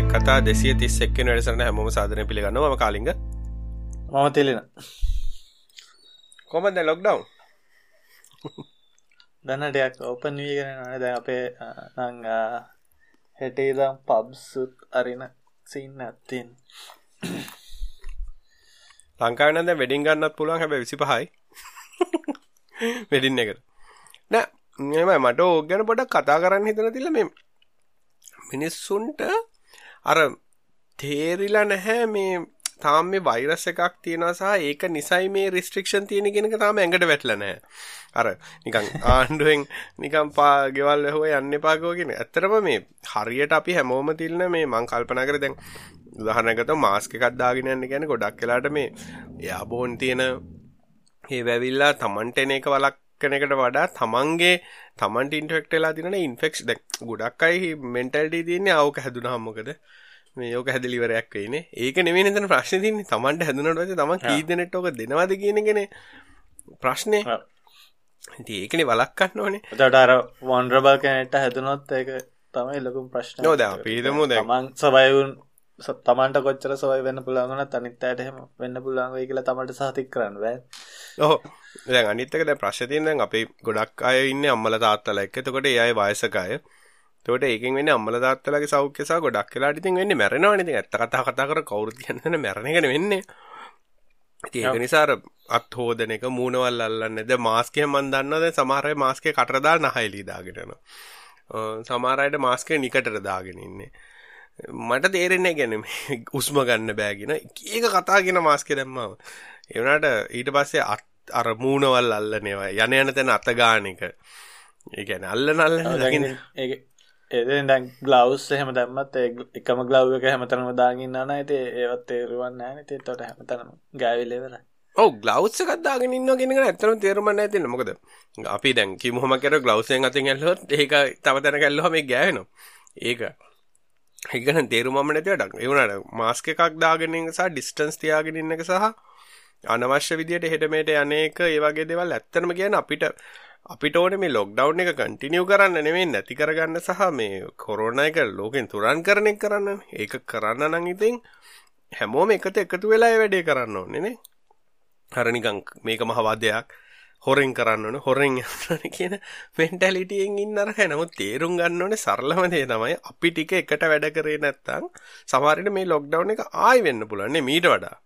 කෙනෙක් කතා 231 වෙනි වැඩසටහන හැමෝම සාදරයෙන් පිළිගන්නවා. මම කාලිංග. මම තෙලින. කොහමද ලොක්ඩවුන්? දැන් ටිකක් ඕපන් වීගෙන යනවා. දැන් අපේ නම් හෙටේ ඉඳන් පබ්ස් අරින සීන් එකක් තියෙන. ලංකාවේ නම් දැන් වෙඩින් ගන්නත් පුළුවන්. හැබැයි 25යි. වෙඩින් එකට. නෑ මේ මට ඕක ගැන පොඩ්ඩක් කතා කරන්න හිතන තියලා මේ මිනිස්සුන්ට අර තේරිලා නැහැ මේ තාම මේ වෛරස් එකක් තියෙනවා සහ ඒක නිසයි මේ රිස්ට්‍රික්ෂන් තියෙන කියන එක තාම ඇඟට වැටලා නැහැ. අර නිකන් ආණ්ඩුවෙන් නිකන් ගෙවල් වැහුවා යන්න එපා කියන. ඇත්තටම මේ හරියට අපි හැමෝම තිල්න මේ මං කල්පනා කරේ දැන් උදාහරණයකට මාස්ක් එකක් දාගෙන යන්න කියන්නේ ගොඩක් වෙලාට මේ එයාබෝන් තියෙන ඒ වැවිලා Tamanට එන එක වලක් කෙනෙකුට වඩා තමන්ට ඉන්ෆෙක්ට් වෙලා දිනන ඉන්ෆෙක්ෂන් දැන් ගොඩක් අය මෙන්ටැලිටි තියෙන්නේ ආවක හැදුනහම මොකද මේ යෝක හැදලි ඉවරයක් වෙන්නේ. ඒක නෙමෙයි නේද ප්‍රශ්නේ තියෙන්නේ. තමන්ට හැදුනට පස්සේ තමන් කී දෙනෙක්ට ඔක දෙනවද කියන එකනේ ප්‍රශ්නේ. ඉතින් ඒකනේ වළක්වන්න ඕනේ. එතකොට අර වන්ඩරබල් කෙනෙක්ට හැදුනොත් ඒක තමයි ලොකුම ප්‍රශ්නේ. නෝ දැන් අපි හිතමු දැන් තමන් සර්වයිව් තමන්ට කොච්චර සර්වයිව් වෙන්න පුළුවන් වුණත් අනිත් අයට එහෙම වෙන්න පුළුවන් වෙයි කියලා තමන්ට සහතික කරන්න බෑ. ඔව්. දැන් අනිත් එක දැන් ප්‍රශ්නේ තියෙන දැන් අපේ ගොඩක් අය ඉන්නේ අම්මලා තාත්තලා එක්ක. එතකොට ඒ අය වයසක අය. එතකොට ඒකෙන් වෙන්නේ අම්මලා තාත්තලාගේ සෞඛ්‍ය සහ ගොඩක් වෙලාට ඉතින් වෙන්නේ මැරෙනවනේ. ඉතින් ඇත්ත කතා කර කවුරුත් කියන්නේ මැරෙන එකනේ වෙන්නේ. ඉතින් ඒක නිසා අර අත් හොදන එක මූණවල් අල්ලන්නේ. දැන් මාස්ක් එක මම දන්නවා දැන් සමහර අය මාස්ක් එක කටට දාලා නහයලී දාගෙන යනවා. සමහර අයට මාස්ක් එක නිකටට දාගෙන ඉන්නේ. මට තේරෙන්නේ නැහැ කියන්නේ උස්ම ගන්න බෑ කියන එක කතා කියන මාස්ක් එක දැම්මම. ඒ වුණාට ඊට පස්සේ අර මූණවල් අල්ලනවා යන තැන අත ගන්න එක. ඒ කියන්නේ අල්ලන දකින්න ඒක දැන් ග්ලව්ස් එහෙම දැම්මත් එකම ග්ලව් එක හැමතැනම දාගෙන ඉන්නවා නේද? ඒවත් තේරුම් නැහැ නේද? ඒකට හැමතැනම ගෑවිලා ඉවරයි. ඔව් ග්ලව්ස් එකක් දාගෙන ඉන්නවා කියන එක ඇත්තටම තේරුම් නැහැ තියෙන. මොකද අපි දැන් කිමුහම කරලා ග්ලව්ස් එකෙන් අතින් ඇල්ලුවොත් ඒක තව තැනක ඇල්ලුවම ඒක ගෑවෙනවා. ඒක නම් තේරුමම නැති වැඩක්. ඒ වුණාට මාස්ක් එකක් දාගෙන ඉන්න සහ ඩිස්ටන්ස් තියාගෙන ඉන්න එක සහ අනවශ්‍ය විදියට හෙට මෙහෙට යන්නේක ඒ වගේ දේවල් ඇත්තටම කියන්නේ අපිට ඕනේ මේ ලොක්ඩවුන් එක කන්ටිනියු කරන්න නෙමෙයි නැති කරගන්න සහ මේ කොරෝනා එක ලෝකෙන් තුරන් කරන එක කරන්න. ඒක කරන්න නම් ඉතින් හැමෝම එකතු වෙලා ඒ වැඩේ කරන්න ඕනේ නේ. අර නිකන් මේක මහ වදයක් හොරෙන් කරන්න ඕනේ හොරෙන් යන්න කියන මෙන්ටැලිටි එකෙන් ඉන්න අර නමුත් තේරුම් ගන්න ඕනේ සරලම දේ තමයි අපි ටික එකට වැඩ කරේ නැත්තම් සමහර විට මේ ලොක්ඩවුන් එක ආයි වෙන්න පුළුවන් නේ මීට වඩා.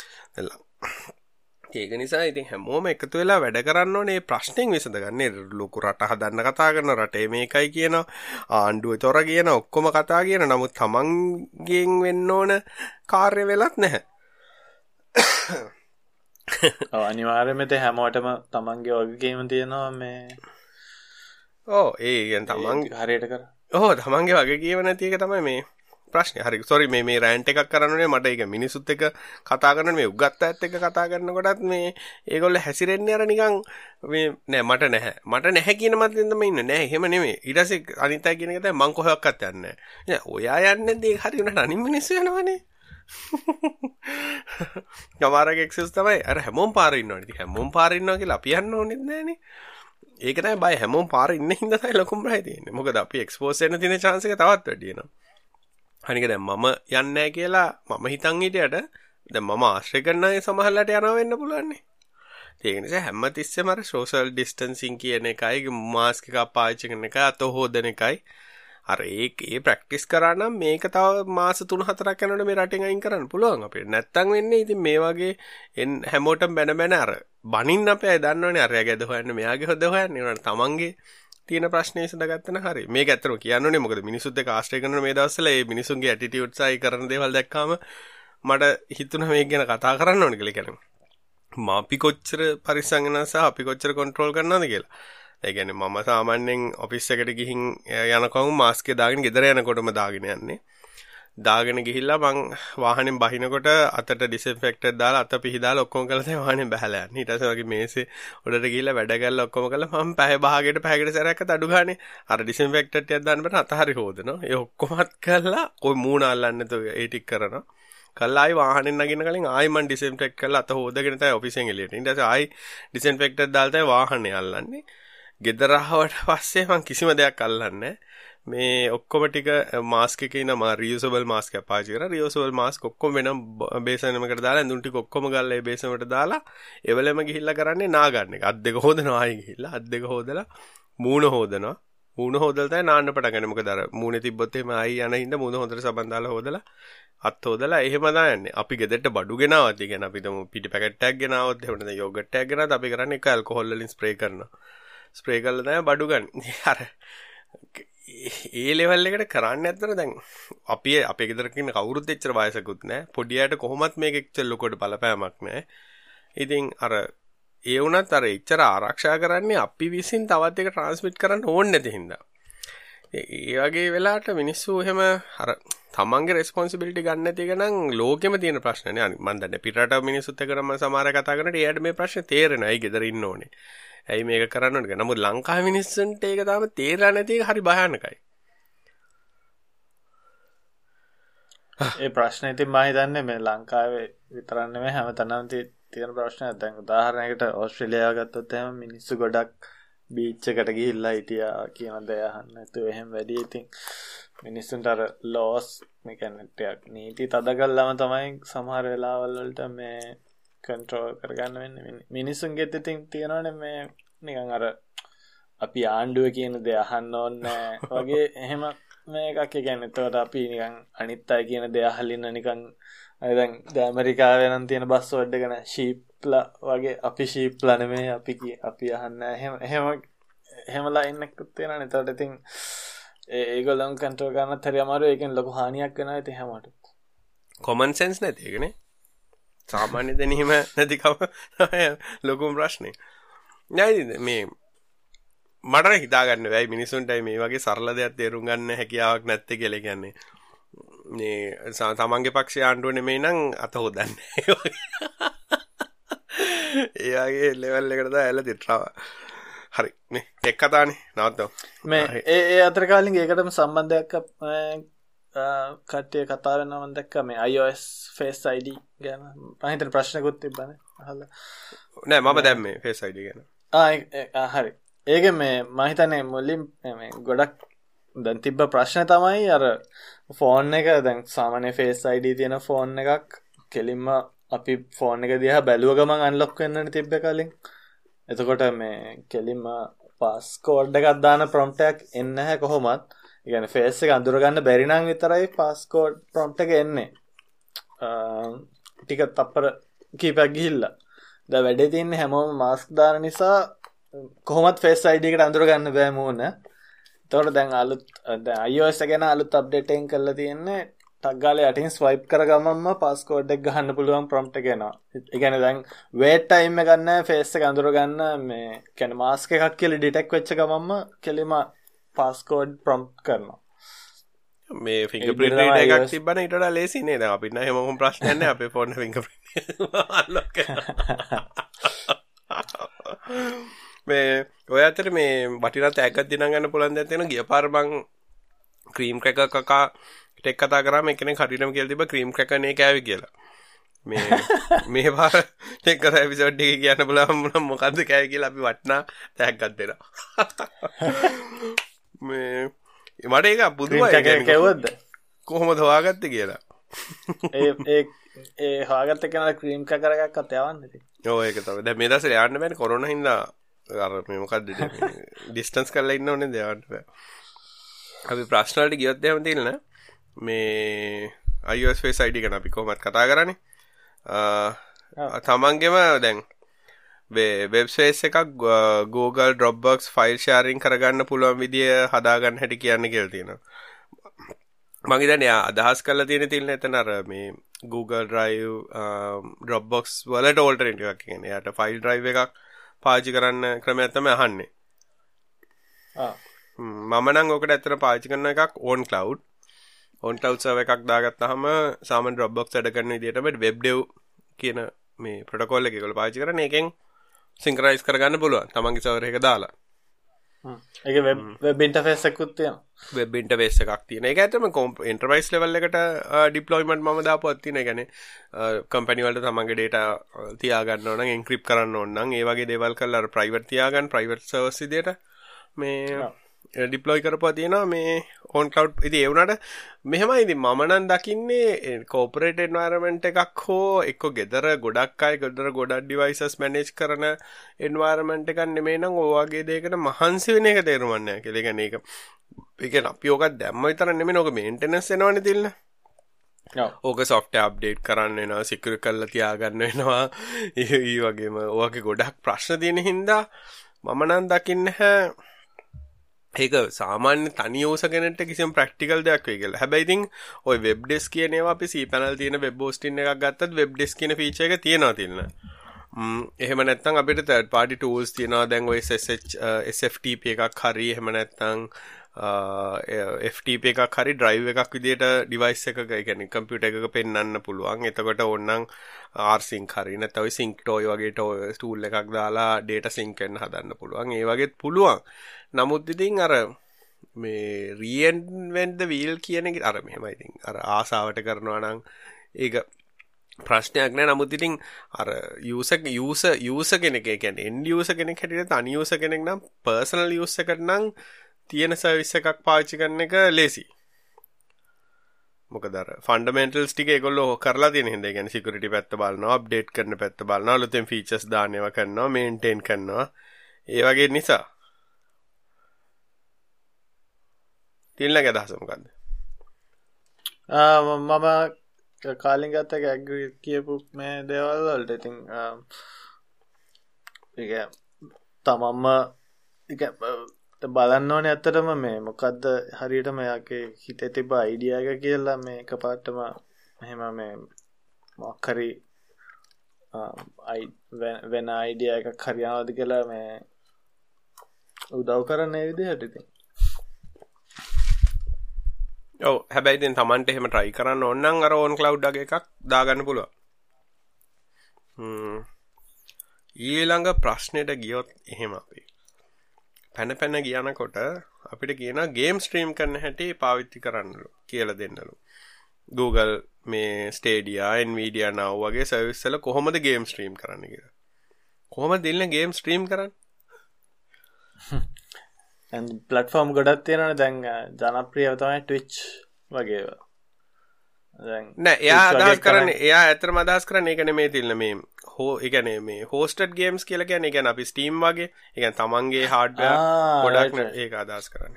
ඒක නිසා ඉතින් හැමෝම එකතු වෙලා වැඩ කරන්න ඕනේ ප්‍රශ්නෙන් විසඳගන්නේ. ලොකු රට හදන්න කතා කරන රටේ මේකයි කියන ආණ්ඩුවේ තොර කියන ඔක්කොම කතා කියන නමුත් තමන්ගෙන් වෙන්න ඕන කාර්ය වෙලත් නැහැ. අනිවාර්යයෙන්ම හැමෝටම තමන්ගේ වගකීම තියෙනවා මේ. ඔව් ඒ කියන්නේ තමන් හරියට කර. ඔව් තමන්ගේ වගකීම නැති එක තමයි මේ ප්‍රශ්නේ. හරි සෝරි මේ රෑන්ට් එකක් කරන්නනේ මට ඒක මිනිසුත් එක්ක කතා කරන්න මේ උගත් අයත් එක්ක කතා කරනකොටත් මේ ඒගොල්ලෝ හැසිරෙන්නේ අර නිකන් මේ නෑ මට නැහැ කියන මතෙන් තමයි ඉන්නේ. නෑ එහෙම නෙමෙයි. ඊට පස්සේ අනිත් අය කියන එක තමයි මං කොහෙවත් යන්නේ නෑ. ඔයා යන්නේ නැද්ද ඒක හරි උනට අනිත් මිනිස්සු යනවනේ. කමාරක එක්සස් තමයි අර හැමෝම පාරේ ඉන්නවනේ. ඉතින් හැමෝම පාරේ ඉන්නවා කියලා අපි යන්න ඕනෙත් නෑනේ. ඒක තමයි බය හැමෝම පාරේ ඉන්න හින්දා තමයි ලොකුම බය තියෙන්නේ. මොකද අපි එක්ස්පෝස් වෙන්න තියෙන chance එක තවත් වැඩි වෙනවා. අනික දැන් මම යන්නේ නැහැ කියලා මම හිතන් හිටියට දැන් මම ආශ්‍රය කරන අය සමහරලාට යනවා වෙන්න පුළුවන් නේ. ඒක නිසා හැමතිස්සෙම අර සෝෂල් ඩිස්ටන්සින් කියන එකයි මාස්ක් එක පාවිච්චි කරන එකයි අත හොදන එකයි අර ඒ ප්‍රැක්ටිස් කරා නම් මේක තව මාස 3-4ක් යනකොට මේ රටෙන් අයින් කරන්න පුළුවන් අපිට. නැත්තම් වෙන්නේ ඉතින් මේ වගේ හැමෝටම බැන අර බනින්න අපේ අය දන්නවනේ අරයාගේ ඇද හොයන්න මෙයාගේ හොද හොයන්න ඒනට තමන්ගේ තියෙන ප්‍රශ්නේ ඉස්සඳගත්තන හරි. මේක ඇත්තටම කියන්නෝනේ මොකද මිනිස්සුත් එක්ක ආශ්‍රය කරන මේ දවස්වල මේ මිනිසුන්ගේ ඇටිටියුඩ්ස් ආයි කරන දේවල් දැක්කාම මට හිතුණා මේක ගැන කතා කරන්න ඕනේ කියලා. කියන්නේ අපි කොච්චර පරිස්සම් වෙනවද සහ අපි කොච්චර කන්ට්‍රෝල් කරනවද කියලා. ඒ කියන්නේ මම සාමාන්‍යයෙන් ඔෆිස් එකට ගිහින් යනකොම මාස්ක් එක දාගෙන ගෙදර යනකොටම දාගෙන යන්නේ. දාගෙන ගිහිල්ලා මං වාහනෙන් බහිනකොට අතට ඩිස්ඉන්ෆෙක්ටර් දාලා අත පිහදාලා ඔක්කොම කරලා තමයි වාහනේ බහලා යන්නේ. ඊට පස්සේ වගේ මේසේ උඩට ගිහිල්ලා වැඩ කරලා ඔක්කොම කරලා මම පැය භාගයකට සැරයක් අඩු ගානේ අර ඩිස්ඉන්ෆෙක්ටර් ටිකක් දාන්න බෑ අතහරි හොදනවා. ඒ ඔක්කොමත් කරලා කොයි මූණ අල්ලන්නේ නැතුව ඒ ටික කරනවා. කල්ලා ආයි වාහනෙන් නගින්න කලින් ආයි මං ඩිස්ඉන්ෆෙක්ට් කරලා අත හොදගෙන තමයි ඔෆිසෙන් එළියට. ඊට පස්සේ ආයි ඩිස්ඉන්ෆෙක්ටර් දාලා තමයි වාහනේ අල්ලන්නේ. ගෙදර ආවට පස්සේ මං කිසිම දෙයක් අල්ලන්නේ නැහැ. මේ ඔක්කොම ටික මාස්ක් එකේ නම රියුසබල් මාස්ක් එකක් පාවිච්චි කරා. රියුසබල් මාස්ක් ඔක්කොම වෙනම බේසන් එකකට දාලා ඇඳුම් ටික ඔක්කොම ගල්ලා ඒ බේසන් වලට දාලා එවලෙම ගිහිල්ලා කරන්නේ නා ගන්න එක. අත් දෙක හොදනවා ආයි ගිහිල්ලා අත් දෙක හොදලා මූණ හොදනවා. මූණ හොදලා තමයි නාන්න පටන් ගන්නේ. මොකද අර මූණේ තිබ්බොත් එහෙම ආයි යන හින්දා මූණ හොදලා සබන් දාලා හොදලා අත් හොදලා එහෙම දාන්නේ. අපි ගෙදරට බඩු ගෙනාවත් ඒ කියන්නේ අපි තමු පිටි පැකට් එකක් ගෙනාවොත් එහෙම නැත්නම් යෝගට් එකක් ගෙනාවත් අපි කරන්නේ එක ඇල්කොහොල් වලින් ස්ප්‍රේ කරනවා. ස්ප්‍රේ කරලා තමයි බඩු ගන්න. අර ඒ ලෙවල් එකට කරන්නේ නැත්නම් දැන් අපි අපේ ගෙදරක ඉන්න කවුරුත් එච්චර වයසකුත් නැහැ. පොඩි අයට කොහොමත් මේක එච්චර ලොකුවට බලපෑමක් නැහැ. ඉතින් අර ඒ වුණත් අර එච්චර ආරක්ෂා කරන්නේ අපි විසින් තවත් එක ට්‍රාන්ස්මිට් කරන්න ඕනේ නැති හින්දා. ඒ වගේ වෙලාවට මිනිස්සු එහෙම අර තමන්ගේ රෙස්පොන්සිබිලිටි ගන්න නැති එක නම් ලෝකෙම තියෙන ප්‍රශ්නනේ. මම දන්නේ පිටරට මිනිස්සුත් එක්ක නම් සමහර අය කතා කරනකොට එයාට මේ ප්‍රශ්නේ තේරෙනවා. ඇයි ගෙදර ඉන්න ඕනේ. ඇයි මේක කරන්න ඕනේ. නමුත් ලංකාවේ මිනිස්සුන්ට ඒක තාම තේරෙන්නේ නැති එක හරි භයානකයි. ඒ ප්‍රශ්නේ ඉතින් මම හිතන්නේ මේ ලංකාවේ විතරක් නෙමෙයි හැමතැනම තියෙන ප්‍රශ්නයක්. දැන් උදාහරණයකට ඕස්ට්‍රේලියාව ගත්තොත් එහෙම මිනිස්සු ගොඩක් බීච් එකට ගිහිල්ලා හිටියා කියන දේ අහන්න නැතුව එහෙම වැඩි. ඉතින් මිනිස්සුන්ට අර ලෝස් මේ කියන්නේ ටිකක් නීති තද කළාම තමයි සමහර වෙලාවල් වලට මේ කන්ට්‍රෝල් කරගන්න වෙන්නේ. මිනිස්සුන්ගෙත් ඉතින් තියෙනවනේ මේ නිකන් අර අපි ආණ්ඩුව කියන දේ අහන්න ඕනේ වගේ එහෙම මේකක් කියන්නේ. එතකොට අපි නිකන් අනිත් අය කියන දේ අහලින්න නිකන් දැන් ඇමරිකාවේ නම් තියෙන බස් වර්ඩ් එක නේ ෂීප්ලා වගේ. අපි ෂීප්ලා නෙමෙයි අපි අහන්නේ එහෙම ලයින් එකක් තියෙනනේ. එතකොට ඉතින් ඒගොල්ලන් කන්ට්‍රෝල් කරන්නත් හරි අමාරුයි. ඒකෙන් ලොකු හානියක් වෙනවා ඉතින් හැමෝටම. කොමන් සෙන්ස් නැති එකනේ. සාමාන්‍ය දැනීම නැතිකම ලොකුම ප්‍රශ්නේ. නෑ මේ මට හිතාගන්න බැයි මිනිසුන්ටයි මේ වගේ සරල දෙයක් තේරුම් ගන්න හැකියාවක් නැත්තේ කියලා කියන්නේ. මේ තමන්ගේ පක්ෂය ආණ්ඩුව නෙමෙයි නම් අත හොදන්නේ. ඒ වගේ ලෙවල් එකට තමයි ඇල දිට්‍රාව. හරි මේ ටෙක් කතානේ නවත්තමු. මේ ඒ අතර කාලින් ඒකටම සම්බන්ධයක් කට්ටිය කතා වෙනවා මම දැක්කා මේ iOS Face ID ගැන. මම හිතන ප්‍රශ්නකුත් තිබ්බනේ අහලා. නෑ මම දැන් මේ Face ID ගැන. හරි. ඒක මේ මම හිතන්නේ මුලින් මේ ගොඩක් දැන් තිබ්බ ප්‍රශ්නේ තමයි අර ෆෝන් එක දැන් සාමාන්‍ය Face ID තියෙන ෆෝන් එකක් කෙලින්ම අපි ෆෝන් එක දිහා බැලුව ගමන් අන්ලොක් වෙන්නනේ තිබ්බ කලින්. එතකොට මේ කෙලින්ම පාස්කෝඩ් එකක් දාන ප්‍රොම්ප්ට් එකක් එන්නේ නැහැ කොහොමත්. ඒ කියන්නේ ෆේස් එක අඳුර ගන්න බැරි නම් විතරයි පාස්කෝඩ් ප්‍රොම්ප්ට් එක එන්නේ. ටික තප්පර කීපයක් ගිහිල්ලා. දැන් වැඩේ තියෙන්නේ හැමෝම මාස්ක් දාන නිසා කොහොමත් ෆේස් ID එකට අඳුර ගන්න බෑ මූණ. එතකොට දැන් දැන් iOS එක ගැන අලුත් අප්ඩේට් එකක් කරලා තියෙන්නේ. ටග් ගාලා යටින් ස්වයිප් කර ගමන්ම පාස්කෝඩ් එක ගහන්න පුළුවන් ප්‍රොම්ප්ට් එක එනවා. ඒ කියන්නේ දැන් වේට් ටයිම් එක ගන්න ෆේස් එක අඳුර ගන්න මේ කියන්නේ මාස්ක් එකක් කියලා ඩිටෙක්ට් වෙච්ච ගමන්ම කෙලිම පාස්කෝඩ් ප්‍රොම්ප්ට් කරනවා. මේ ෆින්ගර්ප්‍රින්ට් රීඩර් එකක් තිබ්බනම් ඊට වඩා ලේසි නේද? අපිට නම් හැමෝම ප්‍රශ්නයක් නැහැ අපේ ෆෝන් එකේ ෆින්ගර්ප්‍රින්ට් අන්ලොක් කරනවා. මේ ඔය අතර මේ වටිනා තෑග්ගක් දිනා ගන්න පුළුවන් දෙයක් තියෙනවා. ගිය පාර මං ක්‍රීම් ක්‍රැකර් කකා ටෙක් කතා කරාම එක්කෙනෙක් හරියටම කියලා තිබ්බා ක්‍රීම් ක්‍රැකර් නේ කෑවි කියලා. මේ පාර ටෙක් කතා එපිසෝඩ් එකේ කියන්න බලන්න මොකද්ද කෑවි කියලා අපි වටිනා තෑග්ගක් දෙනවා. මේ මට ඒක පුදුමයි. කැවුවද? කොහොමද හොයාගත්තේ කියලා. ඒ හොයාගත්ත කෙනා ක්‍රීම් ක්‍රැකර් එකක් අත යවන්නේ ඉතින්. ඔව් ඒක තමයි. දැන් මේ දවස්වල යන්න බෑනේ කොරෝනා හින්දා අර මේ මොකද්ද ඩිස්ටන්ස් කරලා ඉන්න ඕනේ දෙයන්න බෑ. අපි ප්‍රශ්න වලට ගියොත් එහෙම තියෙන මේ iOS Face ID ගැන අපි කොහොමද කතා කරන්නේ? තමන්ගෙම දැන් වෙබ් ස්පේස් එකක් Google Dropbox ෆයිල් ෂෙයාරින් කරගන්න පුළුවන් විදිය හදාගන්න හැටි කියන්න කියලා තියෙනවා. මම හිතන්නේ අදහස් කරලා තියෙන එතන අර මේ Google Drive Dropbox වලට ඕල්ටර්නේටිව් එකක් කියන්නේ. එයාට ෆයිල් ඩ්‍රයිව් එකක් පාවිච්චි කරන්න ක්‍රමයක් තමයි අහන්නේ. මම නම් ඔකට ඇත්තට පාවිච්චි කරන එකක් on cloud සර්වර් එකක් දාගත්තාම සාමාන්‍ය Dropbox වැඩ කරන විදිහටම WebDev කියන මේ ප්‍රොටෝකෝල් එක ඒගොල්ලෝ පාවිච්චි කරන්නේ. ඒකෙන් සින්ක්‍රොනයිස් කරගන්න පුළුවන් තමන්ගේ සර්වර් එක දාලා. ඒක වෙබ් ඉන්ටර්ෆේස් එකකුත් තියෙනවා. වෙබ් ඉන්ටර්ෆේස් එකක් තියෙනවා. ඒක ඇත්තටම එන්ටර්ප්‍රයිස් ලෙවල් එකට ඩිප්ලොයිමන්ට් මම දාපුවත් තියෙනවා. ඒ කියන්නේ කම්පැනි වලට තමන්ගේ data තියාගන්න ඕන නම් එන්ක්‍රිප්ට් කරන්න ඕන නම් ඒ වගේ දේවල් කරලා අර ප්‍රයිවට් තියාගන්න ප්‍රයිවට් සර්වර්ස් විදියට මේ ඩිප්ලොයි කරපුවා තියෙනවා මේ on cloud. ඉතින් ඒ වුණාට මෙහෙමයි ඉතින් මම නම් දකින්නේ corporate environment එකක් හෝ එක්ක ගෙදර ගොඩක් අය ගෙදර ගොඩක් devices manage කරන environment එකක් නෙමෙයි නම් ඔය වගේ දෙයකට මහන්සි වෙන එක තේරුම් නැහැ කියලා. ඒ කියන්නේ ඒ කියන්නේ අපි ඔක දැම්ම විතර නෙමෙයි ඔක maintenance වෙනවනේ තිල්ල. ඕක software update කරන්න වෙනවා, secure කරලා තියාගන්න වෙනවා. ඊ වගේම ඔයගේ ගොඩක් ප්‍රශ්න තියෙන හින්දා මම නම් දකින්නේ ඒක සාමාන්‍ය තනි යූසර් කෙනෙක්ට කිසිම ප්‍රැක්ටිකල් දෙයක් වෙයි කියලා. හැබැයි ඉතින් ওই වෙබ් ඩෙස්ක් කියන ඒවා අපි cPanel තියෙන වෙබ් හොස්ටින් එකක් ගත්තත් වෙබ් ඩෙස්ක් කියන ෆීචර් එක තියෙනවා තියන්න. එහෙම නැත්නම් අපිට third party tools තියෙනවා. දැන් ඔය SFTP එකක් හරි එහෙම නැත්නම් FTP එකක් හරි drive එකක් විදියට device එකක ඒ කියන්නේ computer එකක පෙන්වන්න පුළුවන්. එතකොට ඕනනම් rsync හරි නැත්නම් ඔය sync toy වගේ tool එකක් දාලා data sync වෙන්න හදන්න පුළුවන්. ඒ වගේත් පුළුවන්. නමුත් ඉතින් අර මේ reinvent the wheel කියන එක අර මෙහෙමයි ඉතින් අර ආසාවට කරනවා නම් ඒක ප්‍රශ්නයක් නෑ. නමුත් ඉතින් අර user කෙනෙක් ඒ කියන්නේ end user කෙනෙක් හැටියට තනි user කෙනෙක් නම් personal use එකට නම් තියෙන සර්විස් එකක් පාවිච්චි කරන එක ලේසි. මොකද අර ෆන්ඩමෙන්ටල්ස් ටික ඒගොල්ලෝ කරලා තියෙන හින්දා ඒ කියන්නේ සිකියුරිටි පැත්ත බලනවා, අප්ඩේට් කරන පැත්ත බලනවා, අලුතෙන් ෆීචර්ස් දාන්න ඒවා කරනවා, මේන්ටේන් කරනවා. ඒ වගේ නිසා තිල්ලගේ අදහස මොකද්ද? මම කාලින් ගත්ත එක ඇග්‍රී කියපු මේ දේවල් වලට ඉතින් ඒක තමම්ම ඒක බලන්න ඕනේ ඇත්තටම මේ මොකද්ද හරියටම යාගේ හිතේ තිබ්බ අයිඩියා එක කියලා මේ එකපාරටම එහෙම මේ මොකක් හරි වෙන අයිඩියා එකක් හරියනවද කියලා මේ උදව් කරන ඒ විදිහට ඉතින් ඔව් හැබැයි දැන් Tamanට එහෙම try කරන්න ඕන නම් අර on cloud වගේ එකක් දාගන්න පුළුවන්. ඊළඟ ප්‍රශ්නෙට ගියොත් එහෙම අපි පැන ගියනකොට අපිට කියනවා ගේම් ස්ට්‍රීම් කරන්න හැටි පාවිච්චි කරන්නලු කියලා දෙන්නලු. Google මේ Stadia, Nvidia Now වගේ සර්විස් වල කොහොමද ගේම් ස්ට්‍රීම් කරන්න කියලා. කොහොමද දෙන්න ගේම් ස්ට්‍රීම් කරන්නේ? ප්ලට්ෆෝම් ගොඩක් තියෙනවනේ දැන් ජනප්‍රියව තමයි Twitch වගේ ඒවා. දැන් නෑ එයා අදහස් කරන්නේ එයා ඇත්තටම අදහස් කරන්නේ ඒක නෙමෙයි තිල්න මේ ඒ කියන්නේ මේ hosted games කියලා කියන්නේ ඒ කියන්නේ අපි Steam වගේ ඒ කියන්නේ තමන්ගේ hardware ගොඩක් ඒක අදහස් කරන්නේ.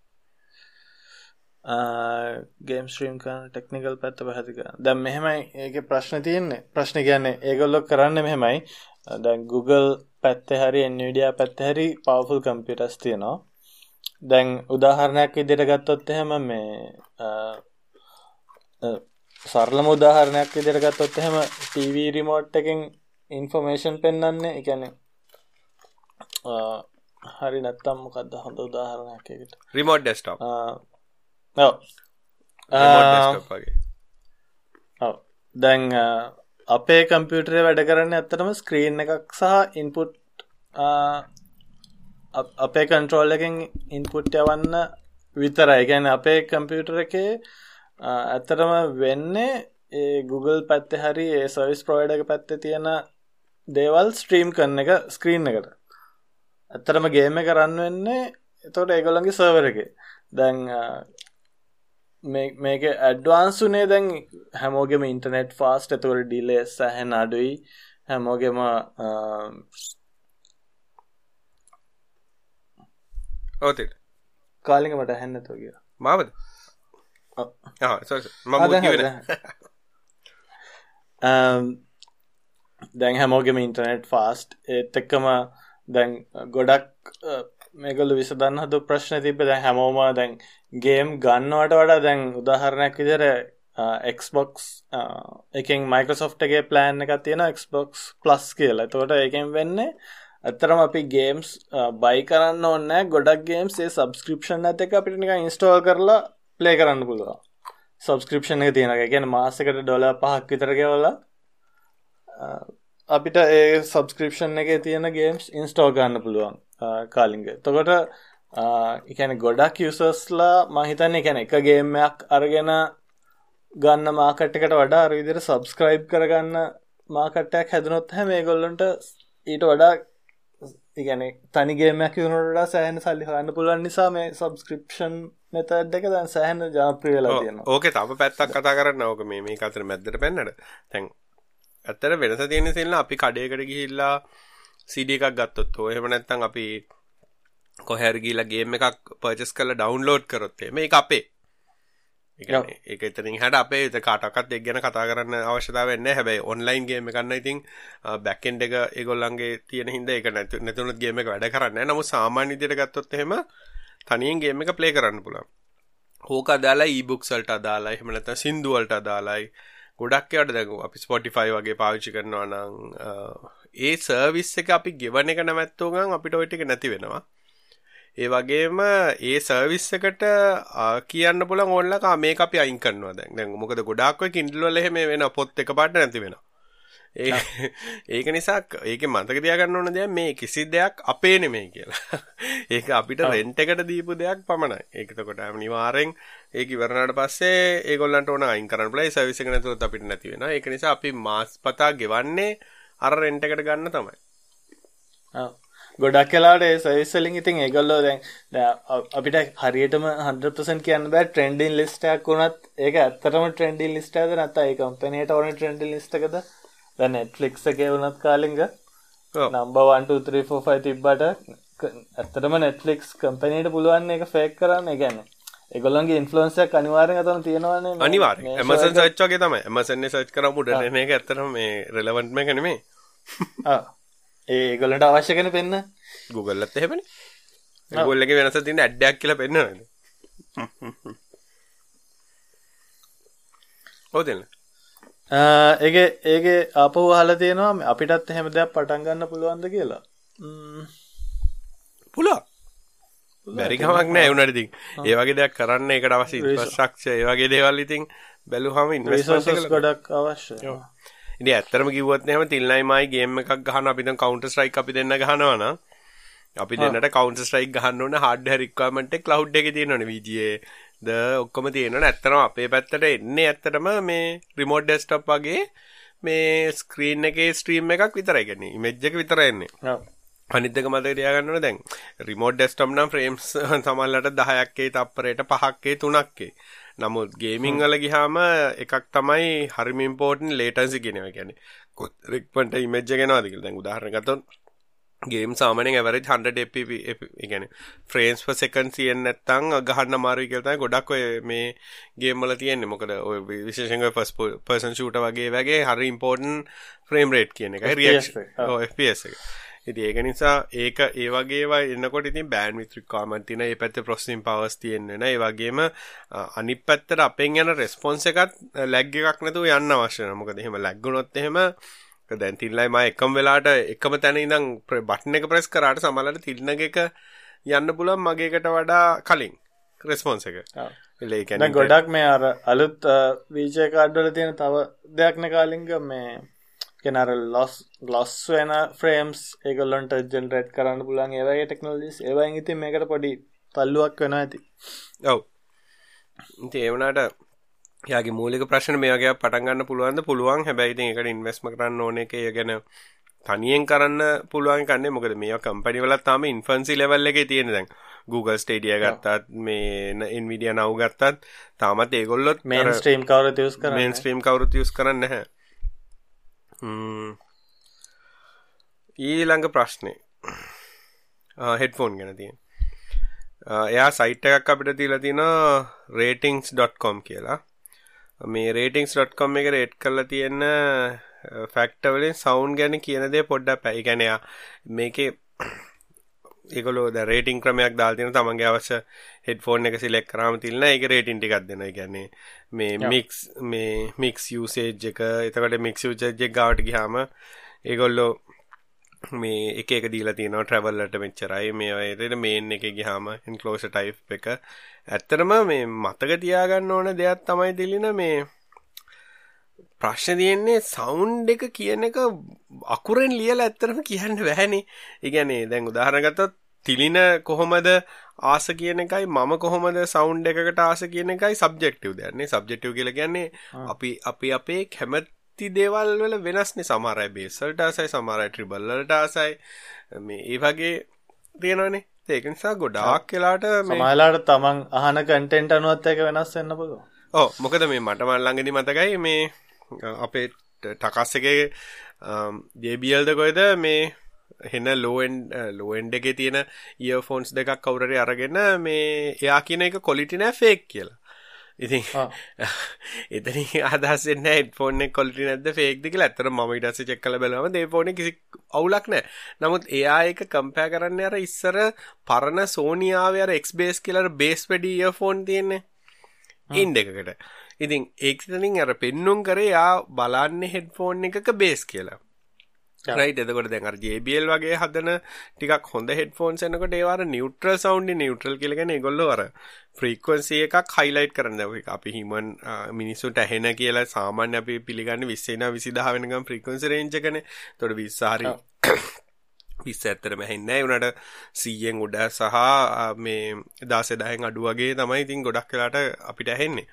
ගේම් ස්ට්‍රීම් කරන ටෙක්නිකල් පැත්ත පැහැදිලි කරන්න. දැන් මෙහෙමයි ඒකේ ප්‍රශ්න තියෙන්නේ. ප්‍රශ්න කියන්නේ ඒගොල්ලෝ කරන්නේ මෙහෙමයි. දැන් Google පැත්තේ හරි Nvidia පැත්තේ හරි powerful computers තියෙනවා. දැන් උදාහරණයක් විදිහට ගත්තොත් එහෙම මේ සරලම උදාහරණයක් විදිහට ගත්තොත් එහෙම TV remote එකෙන් information පෙන්වන්නේ. ඒ කියන්නේ හරි නැත්තම් මොකක්ද හොඳ උදාහරණයක් ඒකට? remote desktop. ඔව්. remote desktop වගේ. ඔව්. දැන් අපේ කම්පියුටරේ වැඩ කරන්නේ ඇත්තටම ස්ක්‍රීන් එකක් සහ ඉන්පුට් අපේ කන්ට්‍රෝල් එකෙන් ඉන්පුට් යවන්න විතරයි. ඒ කියන්නේ අපේ කම්පියුටර් එකේ ඇත්තටම වෙන්නේ ඒ Google පැත්තේ හරි ඒ සර්විස් ප්‍රොවයිඩර් එක පැත්තේ තියෙන දේවල් ස්ට්‍රීම් කරන එක ස්ක්‍රීන් එකට. ඇත්තටම ගේම් එක රන් වෙන්නේ එතකොට ඒගොල්ලන්ගේ සර්වර් එකේ. දැන් මේක ඇඩ්වාන්ස් උනේ දැන් හැමෝගෙම ඉන්ටර්නෙට් ෆාස්ට් එතකොට ඩිලේ සෑහෙන අඩුයි හැමෝගෙම ඔතේ කාලින්ග මට ඇහෙන්නේ නැතෝ කියලා මාවද sorry මම කිව්වේ දැන් හැමෝගෙම ඉන්ටර්නෙට් ෆාස්ට් ඒත් එක්කම දැන් ගොඩක් මේගොල්ලෝ විසඳන්න හදපු ප්‍රශ්න තිබ්බේ දැන් හැමෝම දැන් ගේම් ගන්නවට වඩා දැන් උදාහරණයක් විදිහට Xbox එකෙන් Microsoft එකේ plan එකක් තියෙනවා Xbox Plus කියලා. එතකොට ඒකෙන් වෙන්නේ අතරම අපි games buy කරන්න ඕනේ නැහැ. ගොඩක් games ඒ subscription එකත් එක්ක අපිට නිකන් install කරලා play කරන්න පුළුවන්. subscription එක තියෙනවා. ඒ කියන්නේ මාසෙකට $5ක් විතර ගෙවලා අපිට ඒ subscription එකේ තියෙන games install කරන්න පුළුවන් කාලින්ග. එතකොට ඒ කියන්නේ ගොඩක් users-ලා මම හිතන්නේ ඒ කියන්නේ එක game එකක් අරගෙන ගන්න මාකට් එකට වඩා අර විදිහට subscribe කරගන්න මාකට් එකක් හැදුනොත් හැම මේගොල්ලන්ට ඊට වඩා ඉගැන තනිගේමයක් වුණට සෑහන සල්ලි හන්න පුළුවන් නිසා මේ සබස්ක්‍රපෂන් මෙතත් එක දැන් සෑහන ජාප්‍රියලා තියෙන ඕක තම පැත්තක් කතා කරන්න ඕක මේ අතර මැද්දට පෙන්නට තැන් ඇත්තට වෙනස තියෙන සිල්ලා අපි කඩයකට ගිහිල්ලා CD එකක් ගත්තොත් එහෙම නැත්නම් අපි කොහරි ගිහිල්ලා ගේම් එකක් පර්චේස් කරලා ඩවුන්ලෝඩ් කරොත් මේක අපේ ඒක ඉතින් හැට අපේ කාටවත් ඒක ගැන කතා කරන්න අවශ්‍යතාවයක් නැහැ. හැබැයි ඔන්ලයින් ගේම් එකක් නම් ඉතින් බෑක් එන්ඩ් එක ඒගොල්ලන්ගේ තියෙන හින්දා ඒක නැතුනොත් ගේම් එක වැඩ කරන්නේ නැහැ. නමුත් සාමාන්‍ය විදිහට ගත්තොත් එහෙම තනියෙන් ගේම් එක ප්ලේ කරන්න පුළුවන්. ඕක අදාළයි e-books වලට අදාළයි. එහෙම නැත්නම් සින්දු වලට අදාළයි. ගොඩක් ඒවාට දැන් අපි Spotify වගේ පාවිච්චි කරනවා නම් ඒ සර්විස් එක අපි ගෙවන එක නැවැත්තෝ ගමන් අපිට ওই ටික නැති වෙනවා. ඒ වගේම ඒ සර්විස් එකට කියන්න පුළුවන් ඕන්ලක මේක අපි අයින් කරනවා දැන් මොකද ගොඩාක් ඔය Kindle වල එහෙම වෙන පොත් එකපාරට නැති වෙනවා. ඒක නිසා ඒකේ මතක තියාගන්න ඕන දෙයක් මේ කිසි දෙයක් අපේ නෙමෙයි කියලා. ඒක අපිට රෙන්ට් එකට දීපු දෙයක් පමණයි. ඒක එතකොට අනිවාර්යෙන් ඒක ඉවරනාට පස්සේ ඒගොල්ලන්ට ඕන අයින් කරන්න පුළුවන්. ඒ සර්විස් එක නැතුවත් අපිට නැති වෙනවා. ඒක නිසා අපි මාස්පතා ගෙවන්නේ අර රෙන්ට් එකට ගන්න තමයි. ගොඩක් කලාට ඒ සර්විස් වලින් ඉතින් ඒගොල්ලෝ දැන් අපිට හරියටම 100% කියන්න බෑ ට්‍රෙන්ඩින් ලිස්ට් එකක් වුණත් ඒක ඇත්තටම ට්‍රෙන්ඩින් ලිස්ට් එකද නැත්නම් ඒ කම්පැනිට ඕනේ ට්‍රෙන්ඩින් ලිස්ට් එකද දැන් Netflix එකේ වුණත් කාලින්ග number 1 2 3 4 5 තිබ්බට ඇත්තටම Netflix කම්පැනිට පුළුවන් ඒක ෆේක් කරන්න. ඒ කියන්නේ ඒගොල්ලන්ගේ ඉන්ෆ්ලුවන්ස් එක අනිවාර්යෙන් අතන තියෙනවානේ. අනිවාර්යෙන් Amazon search වගේ තමයි. Amazon එක search කරාම උඩ එන එක ඇත්තටම මේ relevant මේක නෙමෙයි. ඒගොල්ලන්ට අවශ්‍ය කෙන පෙන්න Google එකත් එහෙමනේ. Google එකේ වෙනස තියෙන ඇඩ් එකක් කියලා පෙන්නනවානේ. ඔතන. ඒකේ ආපහු අහලා තියෙනවා අපිටත් එහෙම දෙයක් පටන් ගන්න පුළුවන්ද කියලා. පුළුවන්. බැරි කමක් නැහැ උනාට ඉතින්. ඒ වගේ දෙයක් කරන්න ඒකට අවශ්‍ය ඉන්ෆ්‍රාස්ට්‍රක්චර් ඒ වගේ දේවල් ඉතින් බැලුවාම ඉන්වෙස්ට්මන්ට් එක ගොඩක් අවශ්‍යයි. ඉතින් ඇත්තටම කිව්වොත් එහෙම තිල්නයිමයි ගේම් එකක් ගහන අපි දැන් Counter Strike අපි දෙන්න ගහනවා නම් අපි දෙන්නට Counter Strike ගහන්න ඕන hardware requirement එක cloud එකේ තියෙනවනේ VGA ද ඔක්කොම තියෙනවනේ. ඇත්තටම අපේ පැත්තට එන්නේ ඇත්තටම මේ remote desktop වගේ මේ screen එකේ stream එකක් විතරයි කියන්නේ. image එක විතරයි එන්නේ. අනිත් එක මතක තියාගන්න ඕනේ දැන් remote desktop නම් frames සමහරවිට 10ක් තප්පරයට 5ක් 3ක් නමුත් ගේමිං වල ගියාම එකක් තමයි හරිම ඉම්පෝටන්ට් latency කියන එක. කියන්නේ කොතරම් image එක එනවාද කියලා. දැන් උදාහරණයක් ගත්තොත් ගේම් සාමාන්‍යයෙන් average 100 fps ඒ කියන්නේ frames per second තියෙන්නේ නැත්නම් ගහන්න අමාරුයි කියලා තමයි ගොඩක් ඔය මේ ගේම් වල තියෙන්නේ. මොකද ඔය විශේෂයෙන් ඔය first person shooter වගේ හරි important frame rate කියන එකයි reaction FPS එක. ඉතින් ඒක නිසා ඒක ඒ වගේ ඒවා එනකොට ඉතින් bandwidth requirement තියෙන ඒ පැත්තේ processing powers තියෙන්නේ නැහැ. ඒ වගේම අනිත් පැත්තට අපෙන් යන response එකත් lag එකක් නැතුව යන්න අවශ්‍ය නැහැ. මොකද එහෙම lag වුණොත් එහෙම දැන් තිල්ලයි මම එකම වෙලාවට එකම තැන ඉඳන් බටන් එක press කරාට සමහරවිට තිල්නක එක යන්න පුළුවන් මගේ එකට වඩා කලින් response එක. ඒ කියන්නේ ගොඩක් මේ අර අලුත් VGA card වල තියෙන තව දෙයක් නේ කාලින්ග මේ කෙනාර loss වෙන frames ඒගොල්ලන්ට generate කරන්න පුළුවන් ඒ වගේ technologies ඒ වයින් ඉතින් මේකට පොඩි තල්ලුවක් වෙනවා ඇති. ඔව්. ඉතින් ඒ වුණාට යාගේ මූලික ප්‍රශ්න මේ වගේ පටන් ගන්න පුළුවන්ද? පුළුවන්. හැබැයි ඉතින් ඒකට ඉන්වෙස්ට්මන්ට් කරන්න ඕන එක ඒ ගැන තනියෙන් කරන්න පුළුවන් කන්නේ. මොකද මේවා කම්පැනි වල තාම ඉන්ෆැන්සි ලෙවල් එකේ තියෙන දැන් Google Stadia ගත්තත් මේ Nvidia Now ගත්තත් තාමත් ඒගොල්ලොත් mainstream කවුරුත් use කරන්නේ mainstream කවුරුත් use කරන්නේ නැහැ. ඊළඟ ප්‍රශ්නේ headphone ගැන තියෙන. එයා site එකක් අපිට දීලා තිනවා ratings.com කියලා. මේ ratings.com එක රේට් කරලා තියෙන ෆැක්ටර් වලින් සවුන්ඩ් ගැන කියන දේ පොඩ්ඩක් පැයි. ඒ කියන්නේ මේකේ ඒගොල්ලෝ දැන් රේටින් ක්‍රමයක් දාලා තියෙනවා. තමන්ගේ අවශ්‍ය හෙඩ්ෆෝන් එක සිලෙක්ට් කරාම තියලා ඒකේ රේටින් ටිකක් දෙනවා. ඒ කියන්නේ මේ මික්ස් යූසේජ් එක එතකොට මික්ස් යූසේජ් එක ගාවට ගියාම ඒගොල්ලෝ මේ එක එක දීලා තියෙනවා travel වලට මෙච්චරයි මේ වගේ මේන් එකේ ගියාම enclosure type එක ඇත්තටම මේ මතක තියාගන්න ඕන දෙයක් තමයි දෙලින මේ ප්‍රශ්නේ තියෙන්නේ සවුන්ඩ් එක කියන එක අකුරෙන් ලියලා ඇත්තටම කියන්න බෑනේ. ඒ කියන්නේ දැන් උදාහරණ ගත්තොත් තිලින කොහොමද ආස කියන එකයි මම කොහොමද සවුන්ඩ් එකකට ආස කියන එකයි සබ්ජෙක්ටිව් දෙයක් නේ. සබ්ජෙක්ටිව් කියලා කියන්නේ අපි අපේ අයිති දේවල් වල වෙනස්නේ. සමහර අය බේස් වලට ආසයි, සමහර අය ට්‍රිබල් වලට ආසයි. මේ ඒ වගේ තියෙනවනේ. ඒක නිසා ගොඩාක් වෙලාට මේ සමහරලාට තමන් අහන කන්ටෙන්ට් අනුවත් ඒක වෙනස් වෙන්න පුළුවන්. ඔව් මොකද මේ මට ළඟදී මතකයි මේ අපේ ටකස් එකේ JBL ද කොයිද මේ හෙන ලෝ එන්ඩ් එකේ තියෙන ඉයර්ෆෝන්ස් දෙකක් කවුරු හරි අරගෙන මේ එයා කියන එක ක්වොලිටි නෑ ෆේක් කියලා. ඉතින් එතනින් අදහස් වෙන්නේ නැහැ හෙඩ්ෆෝන් එක ක්වොලිටි නැද්ද ෆේක්ද කියලා. ඇත්තටම මම ඊට පස්සේ චෙක් කරලා බලුවම මේ ෆෝන් එක කිසි අවුලක් නැහැ. නමුත් එයා එක කම්පෙයාර් කරන්නේ අර ඉස්සර පරණ Sony ආවේ අර X-Bass කියලා බේස් වැඩි ඉයර්ෆෝන් තියෙන්නේ. ඉන්ඩ් එකකට. ඉතින් ඒකෙන් අර පෙන්නුම් කරේ යා බලන්නේ හෙඩ්ෆෝන් එකක බේස් කියලා. රයිට්. එතකොට දැන් අර JBL වගේ හදන ටිකක් හොඳ හෙඩ්ෆෝන්ස් එනකොට ඒවා අර නියුට්‍රල් සවුන්ඩ් නියුට්‍රල් කියලා කියන්නේ ඒගොල්ලෝ අර ෆ්‍රීකවන්සි එකක් හයිලයිට් කරන දා අපි හියුමන් මිනිස්සුන්ට ඇහෙන කියලා සාමාන්‍ය අපි පිළිගන්නේ 20 ඉඳන් 20000 වෙනකම් ෆ්‍රීකවන්සි රේන්ජ් එකනේ. එතකොට 20 හරි 20 ඇත්තටම ඇහෙන්නේ නැහැ. උනාට 100න් උඩ සහ මේ 10000න් අඩු වගේ තමයි ඉතින් ගොඩක් වෙලාට අපිට ඇහෙන්නේ.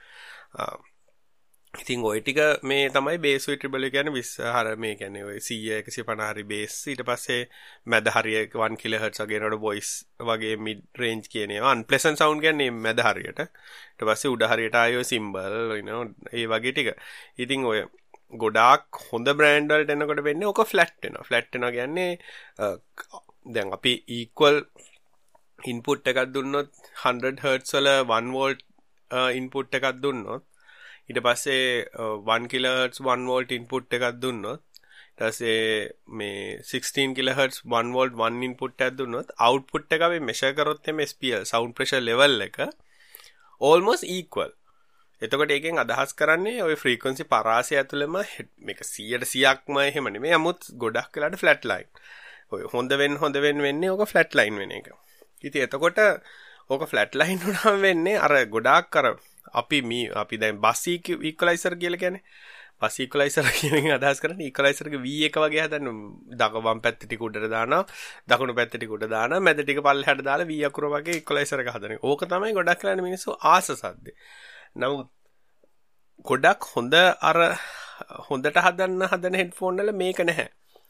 ඉතින් ඔය ටික මේ තමයි බේස් විත් ට්‍රිබල් කියන්නේ 20 හර මේ කියන්නේ ඔය 100 150 හරි බේස් ඊට පස්සේ මැද හරිය 1 kHz වගේ නේද වොයිස් වගේ මිඩ් රේන්ජ් කියන ඒවා අන්ප්ලසන්ට් සවුන්ඩ් කියන්නේ මැද හරියට ඊට පස්සේ උඩ හරියට ආයෝ සිම්බල් ඒ වගේ ටික. ඉතින් ඔය ගොඩාක් හොඳ බ්‍රෑන්ඩ් වලට එනකොට වෙන්නේ ඔක ෆ්ලැට් වෙනවා. ෆ්ලැට් වෙනවා කියන්නේ දැන් අපි ඉක්වල් ඉන්පුට් එකක් දුන්නොත් 100 Hz වල 1 volt ඉන්පුට් එකක් දුන්නොත් ඊට පස්සේ 1 kHz 1 volt input එකක් දුන්නොත් ඊට පස්සේ මේ 16 kHz 1 volt 1 input එකක් දුන්නොත් output එක අපි measure කරොත් එමේ SPL sound pressure level එක almost equal. එතකොට ඒකෙන් අදහස් කරන්නේ ওই frequency පරාසය ඇතුළෙම මේක 100%ක්ම එහෙම නෙමෙයි. 아무ත් ගොඩක් වෙලාට flat line. ඔය හොඳ වෙන්නේ ඕක flat line වෙන එක. ඉතින් එතකොට ඕක flat line වුණාම වෙන්නේ අර ගොඩාක් අර අපි දැන් බස් ඉක්වලයිසර් කියලා කියන්නේ බස් ඉක්වලයිසර් කියන එක අදහස් කරන්නේ ඉක්වලයිසර් එක V එක වගේ හදන්න වම් පැත්ත ටික උඩට දානවා දකුණු පැත්ත ටික උඩ දානවා මැද ටික පල්ලෙහාට දාලා V අකුර වගේ ඉක්වලයිසර් එක හදන එක. ඕක තමයි ගොඩක් වෙලාට මිනිස්සු ආස සද්දේ. නමුත් ගොඩක් හොඳට හදන හෙඩ්ෆෝන් වල මේක නැහැ.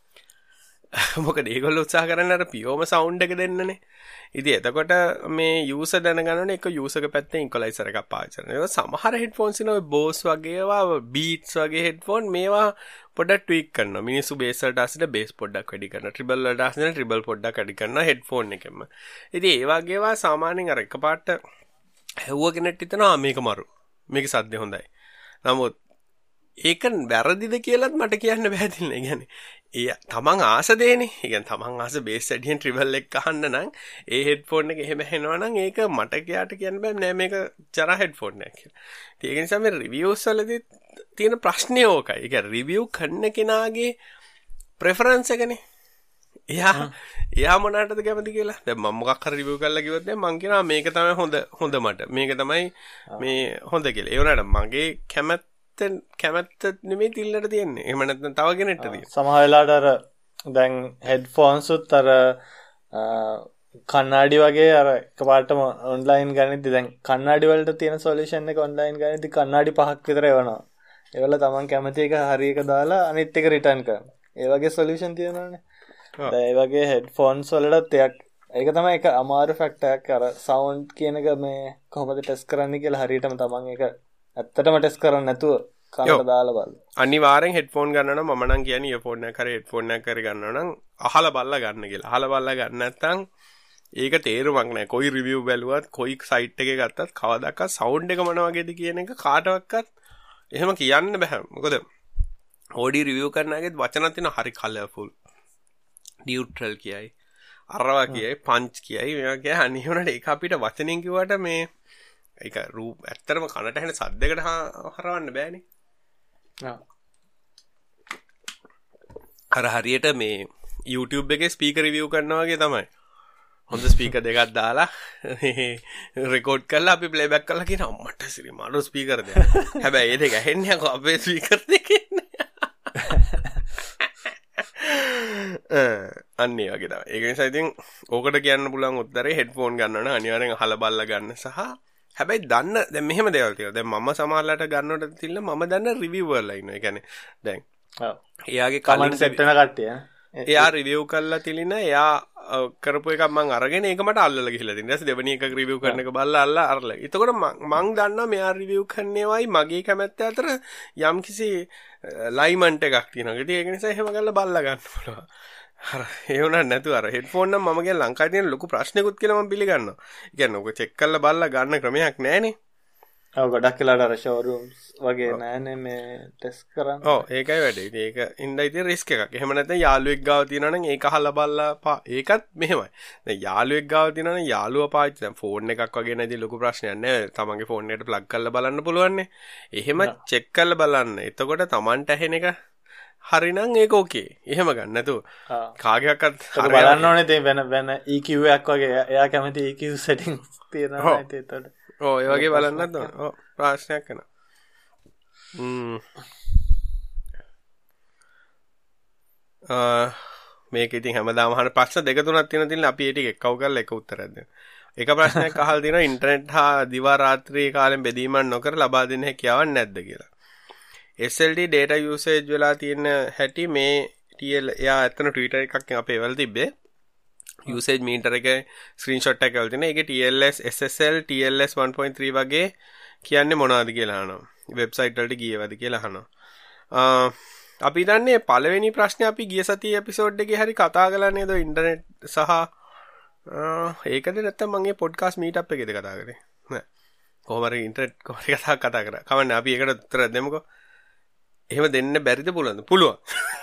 මොකද ඒගොල්ලෝ උත්සාහ කරන්නේ අර පියෝම සවුන්ඩ් එක දෙන්නනේ. ඉතින් එතකොට මේ යූසර් දැනගන්නනේ එක යූසර්ගේ පැත්තෙන් ඉක්වලයිසර් එකක් පාවිච්චි කරනවා. ඒක සමහර හෙඩ්ෆෝන්ස් ඉන්න ඔය බෝස් වගේ ඒවා බීට්ස් වගේ හෙඩ්ෆෝන් මේවා පොඩ්ඩක් ට්වීක් කරනවා. මිනිස්සු බේස් වලට ආසින බේස් පොඩ්ඩක් වැඩි කරනවා. ට්‍රිබල් වලට ආසින ට්‍රිබල් පොඩ්ඩක් වැඩි කරනවා හෙඩ්ෆෝන් එකෙන්ම. ඉතින් ඒ වගේ ඒවා සාමාන්‍යයෙන් අර එකපාරට හැවුව කෙනෙක් හිතනවා මේක මරු. මේක සද්ද හොඳයි. නමුත් ඒක වැරදිද කියලාත් මට කියන්න බැහැ. يعني ඒ තමන් ආස දෙන්නේ. ඒ කියන්නේ තමන් ආස බේස් වැඩියෙන් ට්‍රිබල් එක අහන්න නම් ඒ හෙඩ්ෆෝන් එක එහෙම ඇහෙනවා නම් ඒක මට කියාට කියන්න බෑ නෑ මේක ජරා හෙඩ්ෆෝන් එකක් කියලා. ඒක නිසා මේ රිවිව්ස් වලදී තියෙන ප්‍රශ්නේ ඕකයි. ඒ කියන්නේ රිවිව් කරන කෙනාගේ ප්‍රෙෆරන්ස් එකනේ. එයා මොනකටද කැමති කියලා. දැන් මම මොකක් හරි රිවිව් කරලා කිව්වොත් දැන් මං කියනවා මේක තමයි හොඳ මට. මේක තමයි මේ හොඳ කියලා. ඒ වුණාට මගේ කැමැත්ත නෙමෙයි තිල්ලට තියෙන්නේ. එහෙම නැත්නම් තව කෙනෙක්ට තියෙන්නේ. සමහර වෙලාවට අර දැන් හෙඩ්ෆෝන්ස් උත් අර කණ්ණාඩි වගේ අර එකපාරටම ඔන්ලයින් ගන්නදී දැන් කණ්ණාඩි වලට තියෙන සොලියුෂන් එක ඔන්ලයින් ගන්නදී කණ්ණාඩි 5ක් විතර එවනවා. ඒවල තමන් කැමති එක හරි එක දාලා අනිත් එක රිටර්න් කරනවා. ඒ වගේ සොලියුෂන් තියෙනවනේ. දැන් ඒ වගේ හෙඩ්ෆෝන්ස් වලට ඒක තමයි එක අමාරු ෆැක්ටර් එකක්. අර සවුන්ඩ් කියන එක මේ කොහොමද ටෙස්ට් කරන්නේ කියලා හරියටම තමන් ඒක ඇත්තටම ටෙස්ට් කරන්නේ නැතුව කනට දාලා බලන්න. අනිවාර්යෙන් හෙඩ්ෆෝන් ගන්න නම් මම නම් කියන්නේ ඉයර්ෆෝන් එකක් හරි හෙඩ්ෆෝන් එකක් හරි ගන්නවා නම් අහලා බලලා ගන්න කියලා. අහලා බලලා ගන්න නැත්නම් ඒක තේරුමක් නැහැ. කොයි රිවිව් බැලුවත් කොයි සයිට් එකේ ගත්තත් කවදාකවත් සවුන්ඩ් එක මොන වගේද කියන එක කාටවත් එහෙම කියන්න බෑ. මොකද ඕඩි රිවිව් කරනාගෙත් වචන තියෙන හරි කලර්ෆුල්. නියුට්‍රල් කියයි. අරවා කියයි, පන්ච් කියයි. මේවා කියයි අනිහුණට ඒක අපිට වචනෙන් කිව්වට මේ ඒක රූප ඇත්තටම කනට ඇහෙන සද්දයකට හරවන්න බෑනේ. අර හරියට මේ YouTube එකේ ස්පීකර් රිවිව් කරනවා වගේ තමයි. හොඳ ස්පීකර් දෙකක් දාලා රෙකෝඩ් කරලා අපි ප්ලේබැක් කරලා කියනවා මට සිරි මාළු ස්පීකර් දෙයක්. හැබැයි ඒ දෙක ඇහෙන්නේ කො අපේ ස්පීකර් දෙකේ. අන්නේ වගේ තමයි. ඒක නිසා ඉතින් ඕකට කියන්න පුළුවන් උත්තරේ හෙඩ්ෆෝන් ගන්නවා නම් අනිවාර්යෙන් අහලා බලලා ගන්න සහ හැබැයි දන්න දැන් මෙහෙම දේවල් තියෙනවා. දැන් මම සමහරලාට ගන්නකොට තියලා මම දන්න රිවිවර් ලා ඉන්නවා. ඒ කියන්නේ දැන් එයාගේ කමෙන්ට් සෙට් වෙන කට්ටිය එයා රිවිව් කරලා තිලින එයා කරපු එකක් මං අරගෙන ඒක මට අල්ලලා ගිහලා තියෙනවා. ඊට පස්සේ දෙවෙනි එකක් රිවිව් කරන එක බලලා අරලා. එතකොට මං දන්නවා මෙයා රිවිව් කරන්නේවයි මගේ කැමැත්ත අතර යම්කිසි ලයිමන්ට් එකක් තියෙනවා. ඉතින් ඒක නිසා එහෙම කරලා බලලා ගන්න පුළුවන්. අර ඒ වුණා නැතුව අර හෙඩ්ෆෝන් නම් මම කියන ලංකාවේ තියෙන ලොකු ප්‍රශ්නකුත් කියලා මම පිළිගන්නවා. ඒ කියන්නේ ඔක චෙක් කරලා බලලා ගන්න ක්‍රමයක් නැහනේ. ඔව් ගොඩක් වෙලාවට අර ෂෝරූම්ස් වගේ නැහනේ මේ ටෙස්ට් කරන්න. ඔව් ඒකයි වැඩේ. ඉතින් ඒක ඉඳලා ඉතින් රිස්ක් එකක්. එහෙම නැත්නම් යාළුවෙක් ගාව තියෙනවා නම් ඒක අහලා බලලා ඒකත් මෙහෙමයි. දැන් යාළුවෙක් ගාව තියෙනවා නම් යාළුවා පාවිච්චි දැන් ෆෝන් එකක් වගේ නැති ලොකු ප්‍රශ්නයක් නෑ. තමන්ගේ ෆෝන් එකට ප්ලග් කරලා බලන්න පුළුවන්නේ. එහෙම චෙක් කරලා බලන්න. එතකොට තමන්ට ඇහෙන එක හරිනම් ඒක ඕකේ. එහෙම ගන්න නැතුව කාගේවත් බලන්න ඕනේ තේ වෙන EQ එකක් වගේ එයා කැමති EQ settings තියෙනවා නේද එතකොට. ඔව් ඒ වගේ බලන්නත් ඕන. ඔව් ප්‍රශ්නයක් කරනවා. මේක ඉතින් හැමදාම අහන ප්‍රශ්න දෙක තුනක් තියෙන අපි ඒ ටික එක්කව කරලා එක උත්තරයක් දෙන්න. එක ප්‍රශ්නයක් අහලා තියෙනවා ඉන්ටර්නෙට් හා දිවා රාත්‍රී කාලෙන් බෙදීමක් නොකර ලබා දෙන්න හැකියාවක් නැද්ද කියලා. SLD data usage වෙලා තියෙන හැටි මේ TL එයා ඇත්තන Twitter එකක් අපේ වල තිබ්බේ. usage meter එකේ screenshot එකක් වල තියෙන. ඒකේ TLS SSL TLS 1.3 වගේ කියන්නේ මොනවද කියලා අහනවා. වෙබ්සයිට් වලට ගියේවද කියලා අහනවා. අපි දන්නේ පළවෙනි ප්‍රශ්නේ අපි ගිය සතියේ එපිසෝඩ් එකේ හරි කතා කළා නේද ඉන්ටර්නෙට් සහ ඒකද නැත්තම් මම මේ පොඩ්කාස්ට් මීට් අප් එකේද කතා කරේ. නෑ. කොහොම හරි ඉන්ටර්නෙට් කොහොම හරි කතා කරා. කවන්නේ අපි ඒකට උත්තර දෙමුකෝ. එහෙම දෙන්න බැරිද පුළුවන්ද? පුළුවන්.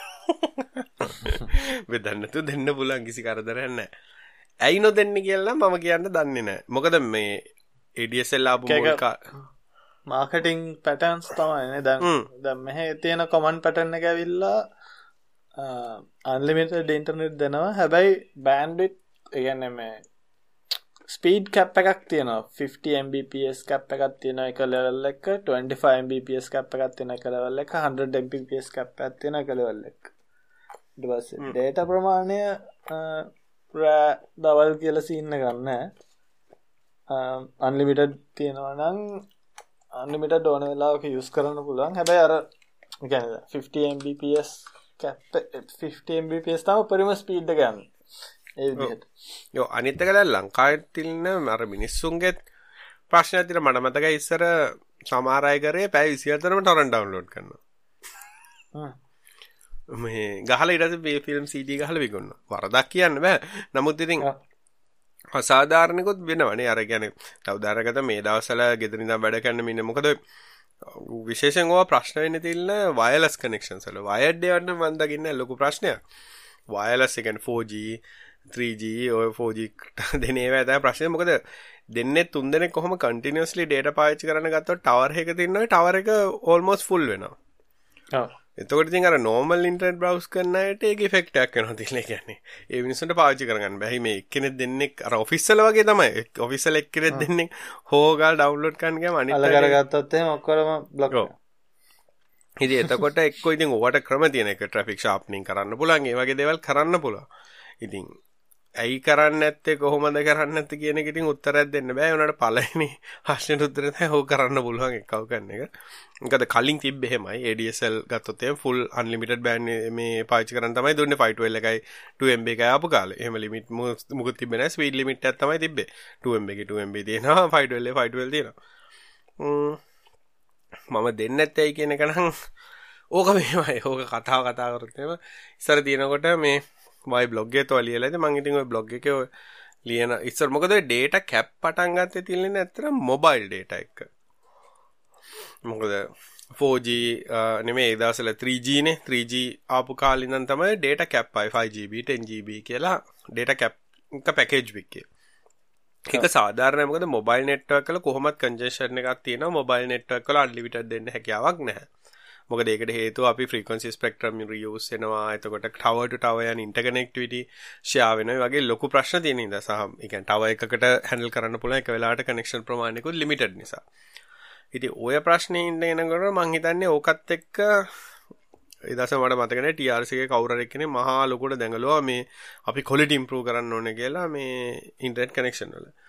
බෙදන්නතු දෙන්න පුළුවන් කිසි කරදරයක් නැහැ. ඇයි නොදෙන්නේ කියලා මම කියන්න දන්නේ නැහැ. මොකද මේ ADSL ආපු මොකක් මාකටිං පැටර්න්ස් තමයි නේ දැන් මෙහෙ තියෙන කොමන් පැටර්න් එක ඇවිල්ලා අන්ලිමිටඩ් ඉන්ටර්නෙට් දෙනවා. හැබැයි බෑන්ඩ්විඩ්ත් ඒ කියන්නේ මේ ස්පීඩ් කැප් එකක් තියෙනවා 50 Mbps කැප් එකක් තියෙනවා එක ලෙවල් එක 25 Mbps කැප් එකක් තියෙන එක ලෙවල් එක 100 Mbps කැප් එකක් තියෙන එක ලෙවල් එක ඊට පස්සේ data ප්‍රමාණය දවල් කියලා සීන් එකක් නැහැ unlimited තියෙනවා නම් unlimited ඕන වෙලාවක use කරන්න පුළුවන් හැබැයි අර කියන්නේ 50 Mbps කැප් 50 Mbps තමයි උපරිම ස්පීඩ් එක ගන්න යෝ අනිත් එක දැන් ලංකාවේ තින්න අර මිනිස්සුන්ගේ ප්‍රශ්නයක් තියෙන මට මතකයි ඉස්සර සමහර අය කරේ පැය 24ම ටොරන්ට් ඩවුන්ලෝඩ් කරනවා. මේ ගහලා ඊට පස්සේ ෆිල්ම් CD ගහලා විකුණනවා. වරදක් කියන්න බෑ. නමුත් ඉතින් අසාධාරණිකුත් වෙනවනේ. අර කියන්නේ උදාහරණයකට මේ දවස්වල ගෙදර ඉඳන් වැඩ කරන මිනිහ මොකද විශේෂයෙන් ඕවා ප්‍රශ්න වෙන්නේ තියෙන වයර්ලස් කනෙක්ෂන්ස් වල. වයර්ඩ් ඒවා නම් මම දකින්නේ ලොකු ප්‍රශ්නයක්. වයර්ලස් ඒ කියන්නේ 4G 3G ඔය 4G දෙන ඒවා තමයි ප්‍රශ්නේ. මොකද දෙන්නේ තුන් දෙනෙක් කොහොම කන්ටිනියස්ලි data පාවිච්චි කරන්න ගත්තොත් ටවර් එක තියෙනවා ටවර් එක ඕල්මෝස්ට් ෆුල් වෙනවා. ඔව්. එතකොට ඉතින් අර normal internet browse කරන අයට ඒක ඉෆෙක්ට් එකක් වෙනවා තියලා කියන්නේ. ඒ මිනිස්සුන්ට පාවිච්චි කරගන්න බෑ. මේ එක්කෙනෙක් දෙන්නෙක් අර ඔෆිස් වල වගේ තමයි. ඔෆිස් වල එක්කෙනෙක් දෙන්නෙක් හොගාල් ඩවුන්ලෝඩ් කරන්න ගියාම අනිත් අල්ල කරගත්තොත් එහෙම ඔක්කොම බ්ලොක් වෙනවා. ඉතින් එතකොට එක්කෝ ඉතින් ඔයාට ක්‍රම තියෙන එක ට්‍රැෆික් ෂාප්නින් කරන්න පුළුවන්. ඒ වගේ දේවල් කරන්න පුළුවන්. ඉතින් ඇයි කරන්නේ නැත්තේ කොහොමද කරන්නේ නැත්තේ කියන එක ඉතින් උත්තරයක් දෙන්න බෑ. උනාට පළවෙනි ප්‍රශ්නෙට උත්තරය තමයි ඕක කරන්න පුළුවන් එක්කව කරන එක. මොකද කලින් තිබ්බ එහෙමයි ADSL ගත්තොත් එහෙම full unlimited band මේ පාවිච්චි කරන් තමයි දුන්නේ 512 එකයි 2MB එකයි ආපු කාලේ. එහෙම limit මොකුත් තිබ්බේ නැහැ. speed limit එකක් තමයි තිබ්බේ. 2MB එකේ 2MB තියෙනවා 512 තියෙනවා. මම දෙන්නේ නැත්තේ කියන එක නම් ඕක මෙහෙමයි. ඕක කතා කරොත් එහෙම ඉස්සර තියෙනකොට මේ මයි බ්ලොග් එකේ තෝ ලියලා ඉතින් මම ඉතින් ওই බ්ලොග් එකේ ඔය ලියන ඉස්සර මොකද data cap පටන් ගත්තේ තියෙන්නේ ඇත්තටම මොබයිල් data එක. මොකද 4G නෙමෙයි ඒ දවස්වල 3G නේ 3G ආපු කාලේ ඉඳන් තමයි data cap ආයි 5GB 10GB කියලා data cap එක පැකේජ් එකේ. ඒක සාධාරණයි මොකද මොබයිල් නෙට්වර්ක් වල කොහොමත් කන්ජෙෂන් එකක් තියෙනවා මොබයිල් නෙට්වර්ක් වල අන්ලිමිටඩ් දෙන්න හැකියාවක් නැහැ. මොකද ඒකට හේතුව අපි ෆ්‍රීකවන්සි ස්පෙක්ට්‍රම් රියුස් වෙනවා. එතකොට ටවර් ටු ටවර් යන ඉන්ටර්කනෙක්ටිවිටි ෂෙයා වෙනවා. වගේ ලොකු ප්‍රශ්න තියෙන ඉඳලා සහ ඒ කියන්නේ ටවර් එකකට හැන්ඩල් කරන්න පුළුවන් එක වෙලාවට කනෙක්ෂන් ප්‍රමාණයකුත් ලිමිටඩ් නිසා. ඉතින් ඔය ප්‍රශ්නේ ඉඳගෙනකොට මම හිතන්නේ ඕකත් එක්ක ඒ දවසේ මට මතක නැහැ TRC එකේ කවුරු හරි කෙනෙක් මහා ලොකුට දැඟලුවා මේ අපි ක්වොලිටි ඉම්ප්‍රූව් කරන්න ඕනේ කියලා මේ ඉන්ටර්නෙට් කනෙක්ෂන් වල.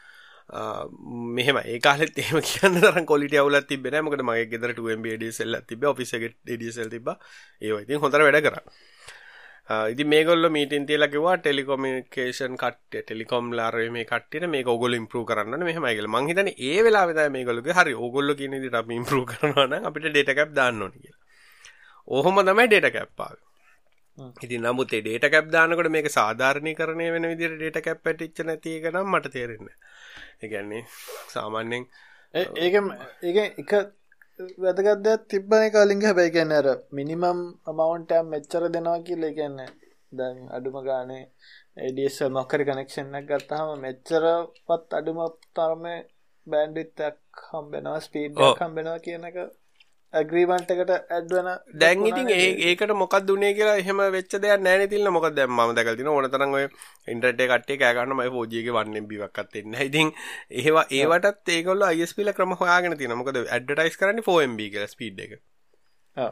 මෙහෙම ඒ කාලෙත් එහෙම කියන්න තරම් ක්වොලිටි අවුලක් තිබ්බේ නැහැ. මොකද මගේ ගෙදර 2MB ADSL එකක් තිබ්බේ. ඔෆිස් එකේ ADSL තිබ්බා. ඒවා ඉතින් හොඳට වැඩ කරා. ඉතින් මේගොල්ලෝ මීටින් තියලා කිව්වා ටෙලිකොමියුනිකේෂන් කට්ටිය ටෙලිකොම්ලා අර මේ කට්ටියට මේක ඕගොල්ලෝ ඉම්ප්‍රූව් කරන්න ඕනේ මෙහෙමයි කියලා. මං හිතන්නේ ඒ වෙලාවේ තමයි මේගොල්ලෝ කිව්වේ හරි ඕගොල්ලෝ කියන විදිහට අපි ඉම්ප්‍රූව් කරනවා නම් අපිට ඩේටා කැප් දාන්න ඕනේ කියලා. ඔහොම තමයි ඩේටා කැප් ආවේ. ඉතින් නමුත් ඒ ඩේටා කැප් දානකොට මේක සාධාරණීකරණය වෙන විදිහට ඩේටා කැප් පැටිච්ච නැති එක නම් මට තේරෙන්නේ නැහැ. ඒ කියන්නේ සාමාන්‍යයෙන් ඒක එක වැදගත් දෙයක් තිබ්බනේ කලින් හැබැයි කියන්නේ අර මිනිමම් amount එක මෙච්චර දෙනවා කියලා කියන්නේ දැන් අඩුම ගානේ ADSL මොකක්ද කනෙක්ෂන් එකක් ගත්තාම මෙච්චරවත් අඩුම තරමේ බෑන්ඩ්විඩ්ත් එකක් හම්බෙනවා ස්පීඩ් එකක් හම්බෙනවා කියන එක ඇග්‍රීමන්ට් එකට ඇඩ් වෙන දැන් ඉතින් ඒකට මොකක්ද උනේ කියලා එහෙම වෙච්ච දෙයක් නැහැ නේ තිල්න. මොකද දැන් මම දැකලා තිනවා ඕන තරම් ඔය ඉන්ටර්නෙට් එක කට්ටිය කෑ ගන්න මම 4G එකේ 1MB එකක්වත් එන්නේ නැහැ. ඉතින් ඒවටත් ඒගොල්ලෝ ISP ලා ක්‍රම හොයාගෙන තියෙනවා. මොකද ඇඩ්වර්ටයිස් කරන්නේ 4MB කියලා ස්පීඩ් එක. ඔව්.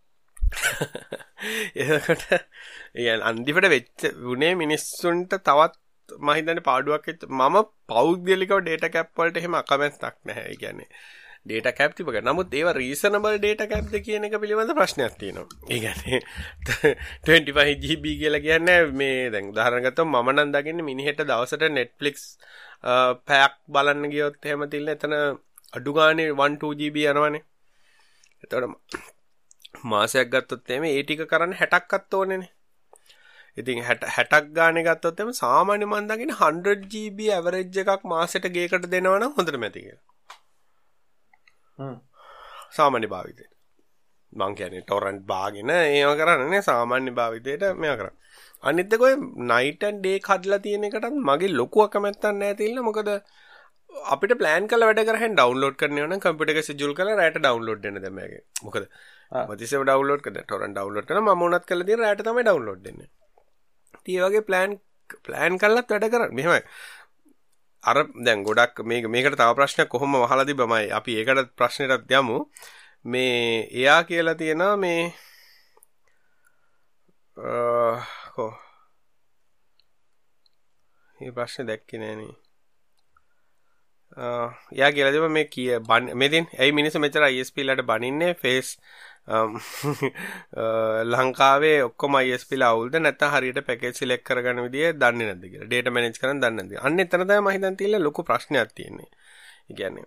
ඒකට අන්තිමට වෙච්ච උනේ මිනිස්සුන්ට තවත් මම හිතන්නේ පාඩුවක් වෙච්ච මම පෞද්ගලිකව ඩේටා කැප් වලට එහෙම අකමැත්තක් නැහැ. ඒ කියන්නේ ඩේටා කැප් තිබක. නමුත් ඒවා රීසනබල් ඩේටා කැප්ද කියන එක පිළිබඳ ප්‍රශ්නයක් තියෙනවා. ඒ කියන්නේ 25GB කියලා කියන්නේ මේ දැන් උදාහරණ ගත්තොත් මම නම් දකින්නේ මිනිහෙට දවසට Netflix පැයක් බලන්න ගියොත් එහෙම තිල්ල එතන අඩු ගානේ 1-2GB යනවනේ. එතකොට මාසයක් ගත්තොත් එහෙම ඒ ටික කරන්න 60ක්වත් ඕනේනේ. ඉතින් 60ක් ගානේ ගත්තොත් එහෙම සාමාන්‍ය මම දකින්නේ 100GB ඇවරේජ් එකක් මාසෙට ගේකට දෙනවා නම් හොඳටම ඇති කියලා. සාමාන්‍ය භාවිතයට මං කියන්නේ ටොරන්ට් බාගෙන ඒව කරන්නේ සාමාන්‍ය භාවිතයට මේව කරා. අනිත් එක ඔය නයිට් ඇන්ඩ් ඩේ කඩලා තියෙන එකටත් මගේ ලොකු අකමැත්තක් නැහැ තිල්ල. මොකද අපිට ප්ලෑන් කරලා වැඩ කරහෙන් ඩවුන්ලෝඩ් කරනවා නම් කම්පියුටර් එකේ ෂෙඩියුල් කරලා රැට ඩවුන්ලෝඩ් වෙන්න දැන් මේකේ. මොකද මතිසෙව ඩවුන්ලෝඩ් කරලා ටොරන්ට් ඩවුන්ලෝඩ් කරනවා මම උනත් කරලා තියෙන රැට තමයි ඩවුන්ලෝඩ් වෙන්නේ. ඉතින් ඒ වගේ ප්ලෑන් කරලත් වැඩ කරන්නේ. මෙහෙමයි. අර දැන් ගොඩක් මේකට තව ප්‍රශ්නයක් කොහොම වහලා තිබ්බමයි අපි ඒකට ප්‍රශ්නෙටත් යමු. මේ එයා කියලා තියෙනවා මේ මේ ප්‍රශ්නේ දැක්කේ නෑනේ. එයා කියලා තිබ්බ මේ මෙදින් ඇයි මිනිස්සු මෙච්චර ISP ලාට බනින්නේ ෆේස් ලංකාවේ ඔක්කොම ISP ලා අවුල්ද නැත්නම් හරියට පැකේජ් සිලෙක්ට් කරගන්න විදිය දන්නේ නැද්ද කියලා. ඩේටා මැනේජ් කරන්න දන්නේ නැද්ද? අන්න එතන තමයි මම හිතන් තියෙන්නේ ලොකු ප්‍රශ්නයක් තියෙන්නේ. ඒ කියන්නේ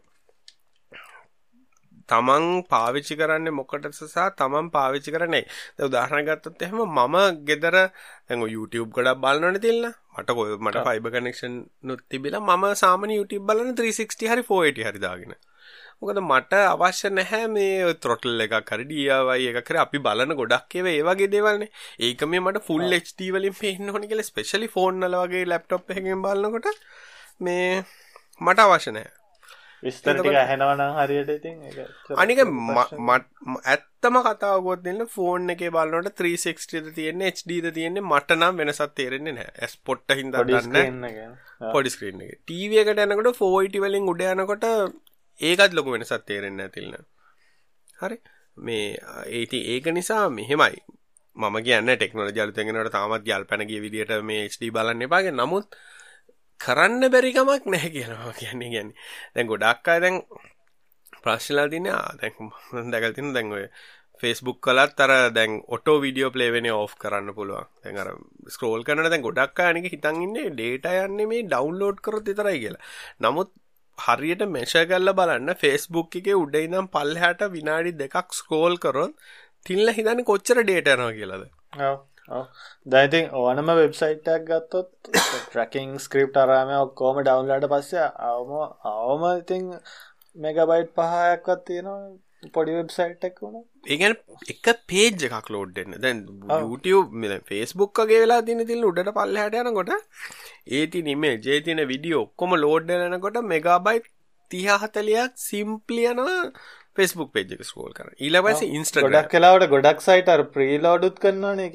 තමන් පාවිච්චි කරන්නේ මොකටද සහ තමන් පාවිච්චි කරන්නේ. දැන් උදාහරණයක් ගත්තොත් එහෙම මම ගෙදර දැන් YouTube ගොඩක් බලනවනේ තියලා. මට ෆයිබර් කනෙක්ෂන් නුත් තිබිලා මම සාමාන්‍ය YouTube බලන 360 හරි 480 හරි දාගෙන. මොකද මට අවශ්‍ය නැහැ මේ throttle එකක් හරි DIY එකක් හරි අපි බලන ගොඩක් ඒවා ඒ වගේ දේවල්නේ. ඒක මේ මට full HD වලින් පේන්න ඕනේ කියලා ස්පෙෂලි ෆෝන් වල වගේ ලැප්ටොප් එකකින් බලනකොට මේ මට අවශ්‍ය නැහැ. විස්තර ටික ඇහෙනවා නම් හරියට ඉතින් ඒක අනික ඇත්තම කතාව ගොඩ දෙන්න ෆෝන් එකේ බලනකොට 360 ද තියෙන්නේ HD ද තියෙන්නේ මට නම් වෙනසක් තේරෙන්නේ නැහැ. ස්පොට් එකකින් දන්නේ පොඩි ස්ක්‍රීන් එකේ. TV එකට යනකොට 480 වලින් උඩ යනකොට ඒකත් ලොකු වෙනසක් තේරෙන්නේ නැතිල. හරි මේ ඒක නිසා මෙහෙමයි මම කියන්නේ ටෙක්නොලොජි අලුතෙන් එනකොට තාමත් යල්පැන ගිය විදියට මේ HD බලන්න එපා කියන. නමුත් කරන්න බැරි කමක් නැහැ කියනවා කියන්නේ. දැන් ගොඩක් අය දැන් ප්‍රශ්නලා තියන්නේ දැන් මම දැකලා තියෙනවා දැන් ඔය Facebook වලත් අර දැන් ඔටෝ වීඩියෝ ප්ලේ වෙන්නේ ඕෆ් කරන්න පුළුවන්. දැන් අර ස්ක්‍රෝල් කරනකොට දැන් ගොඩක් අය අනික හිතන් ඉන්නේ data යන්නේ මේ ඩවුන්ලෝඩ් කරොත් විතරයි කියලා. නමුත් හරියට මෙෂර් කරලා බලන්න Facebook එකේ උඩ ඉඳන් පල්ලෙහාට විනාඩි 2ක් ස්ක්‍රෝල් කරොත් තිල්ල හිතන්නේ කොච්චර data යනවා කියලාද. ඔව්. දැන් ඉතින් ඕනම වෙබ්සයිට් එකක් ගත්තොත් ට්‍රැකින් ස්ක්‍රිප්ට් අරාම ඔක්කොම ඩවුන්ලෝඩ් පස්සේ අවම ඉතින් මෙගාබයිට් 5ක්වත් තියෙනවා පොඩි වෙබ්සයිට් එකක් වුණා. ඒ කියන්නේ එක පේජ් එකක් ලෝඩ් වෙන්න. දැන් YouTube දැන් Facebook වගේ වෙලා තියෙන තිල්ල උඩට පල්ලෙහාට යනකොට ඒ තියෙන ඉමේජ් ඒ තියෙන වීඩියෝ ඔක්කොම ලෝඩ් වෙලා යනකොට මෙගාබයිට් 30 40ක් සිම්ප්ලි යනවා Facebook page එක ස්ක්‍රෝල් කරන. ඊළඟට Instagram ගොඩක් වෙලාවට ගොඩක් සයිට් අර ප්‍රීලෝඩ් උත් කරනවනේ. කියන්නේ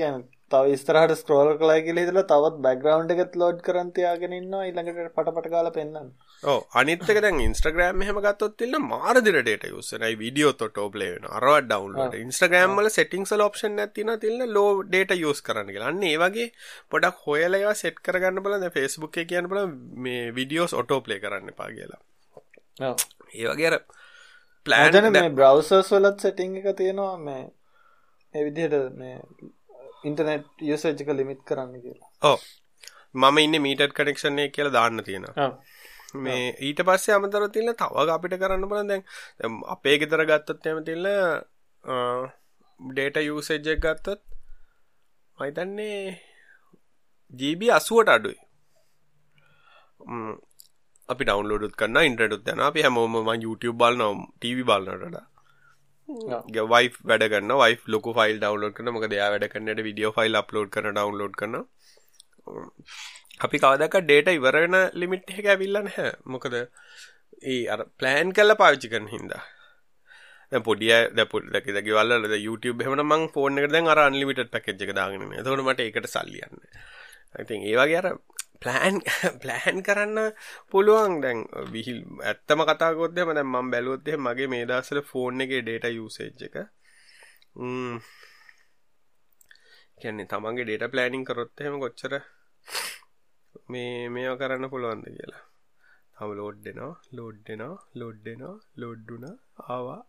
තව ඉස්තරහට ස්ක්‍රෝල් කලා කියලා හිතලා තවත් බෑග්ග්‍රවුන්ඩ් එකත් ලෝඩ් කරන් තියාගෙන ඉන්නවා ඊළඟට පටපට ගාලා පෙන්නන්න. ඔව් අනිත් එක දැන් Instagram එහෙම ගත්තොත් ඉන්න මාර දිර data use වෙනවා. ඒ වීඩියෝ ඔටෝ ප්ලේ වෙනවා. අරවත් ඩවුන්ලෝඩ්. Instagram වල settings වල option එකක් තියෙනවා තියෙන low data use කරන්න කියලා. අන්න ඒ වගේ පොඩක් හොයලා ඒවා set කරගන්න බලන්න. දැන් Facebook එකේ කියන්න බලන්න මේ videos auto play කරන්න එපා කියලා. ඔව්. ඒ වගේ අර plan දැන් මේ browsers වලත් setting එක තියෙනවා මේ ඒ විදිහට මේ ඉන්ටර්නෙට් යූසේජ් එක ලිමිට් කරන්න කියලා. ඔව්. මම ඉන්නේ මීටර් කනෙක්ෂන් එක කියලා දාන්න තියෙනවා. ඔව්. මේ ඊට පස්සේ අමතරව තියෙන තව අපිට කරන්න බලන්න දැන් අපේ ගෙදර ගත්තොත් එහෙම තියෙන data usage එක ගත්තොත් මම හිතන්නේ GB 80ට අඩුයි. අපි ඩවුන්ලෝඩ් උත් කරනවා ඉන්ටර්නෙට් උත් යනවා අපි හැමෝම මම YouTube බලනවා TV බලනවට වඩා. wife වැඩ කරනවා wife ලොකු ෆයිල් ඩවුන්ලෝඩ් කරනවා මොකද එයා වැඩ කරනකොට වීඩියෝ ෆයිල් අප්ලෝඩ් කරන ඩවුන්ලෝඩ් කරනවා. අපි කවදාක data ඉවර වෙන ලිමිට් එක ඇවිල්ලා නැහැ. මොකද ඒ අර ප්ලෑන් කරලා පාවිච්චි කරන හින්දා. දැන් පොඩි අය දැන් ගෙවල් වල YouTube එහෙම නම් මම ෆෝන් එකට දැන් අර අන්ලිමිටඩ් පැකේජ් එක දාගෙන ඉන්නේ. එතකොට මට ඒකට සල්ලි යන්නේ. I think ඒ වගේ අර ප්ලෑන් කරන්න පුළුවන් දැන් ඇත්තම කතා කරද්දී එහෙම දැන් මම බැලුවොත් එහෙම මගේ මේ දවස්වල ෆෝන් එකේ data usage එක කියන්නේ තමන්ගේ data planning කරොත් එහෙම කොච්චර මේවා කරන්න පුළුවන්ද කියලා. තව ලෝඩ් වෙනවා ආවා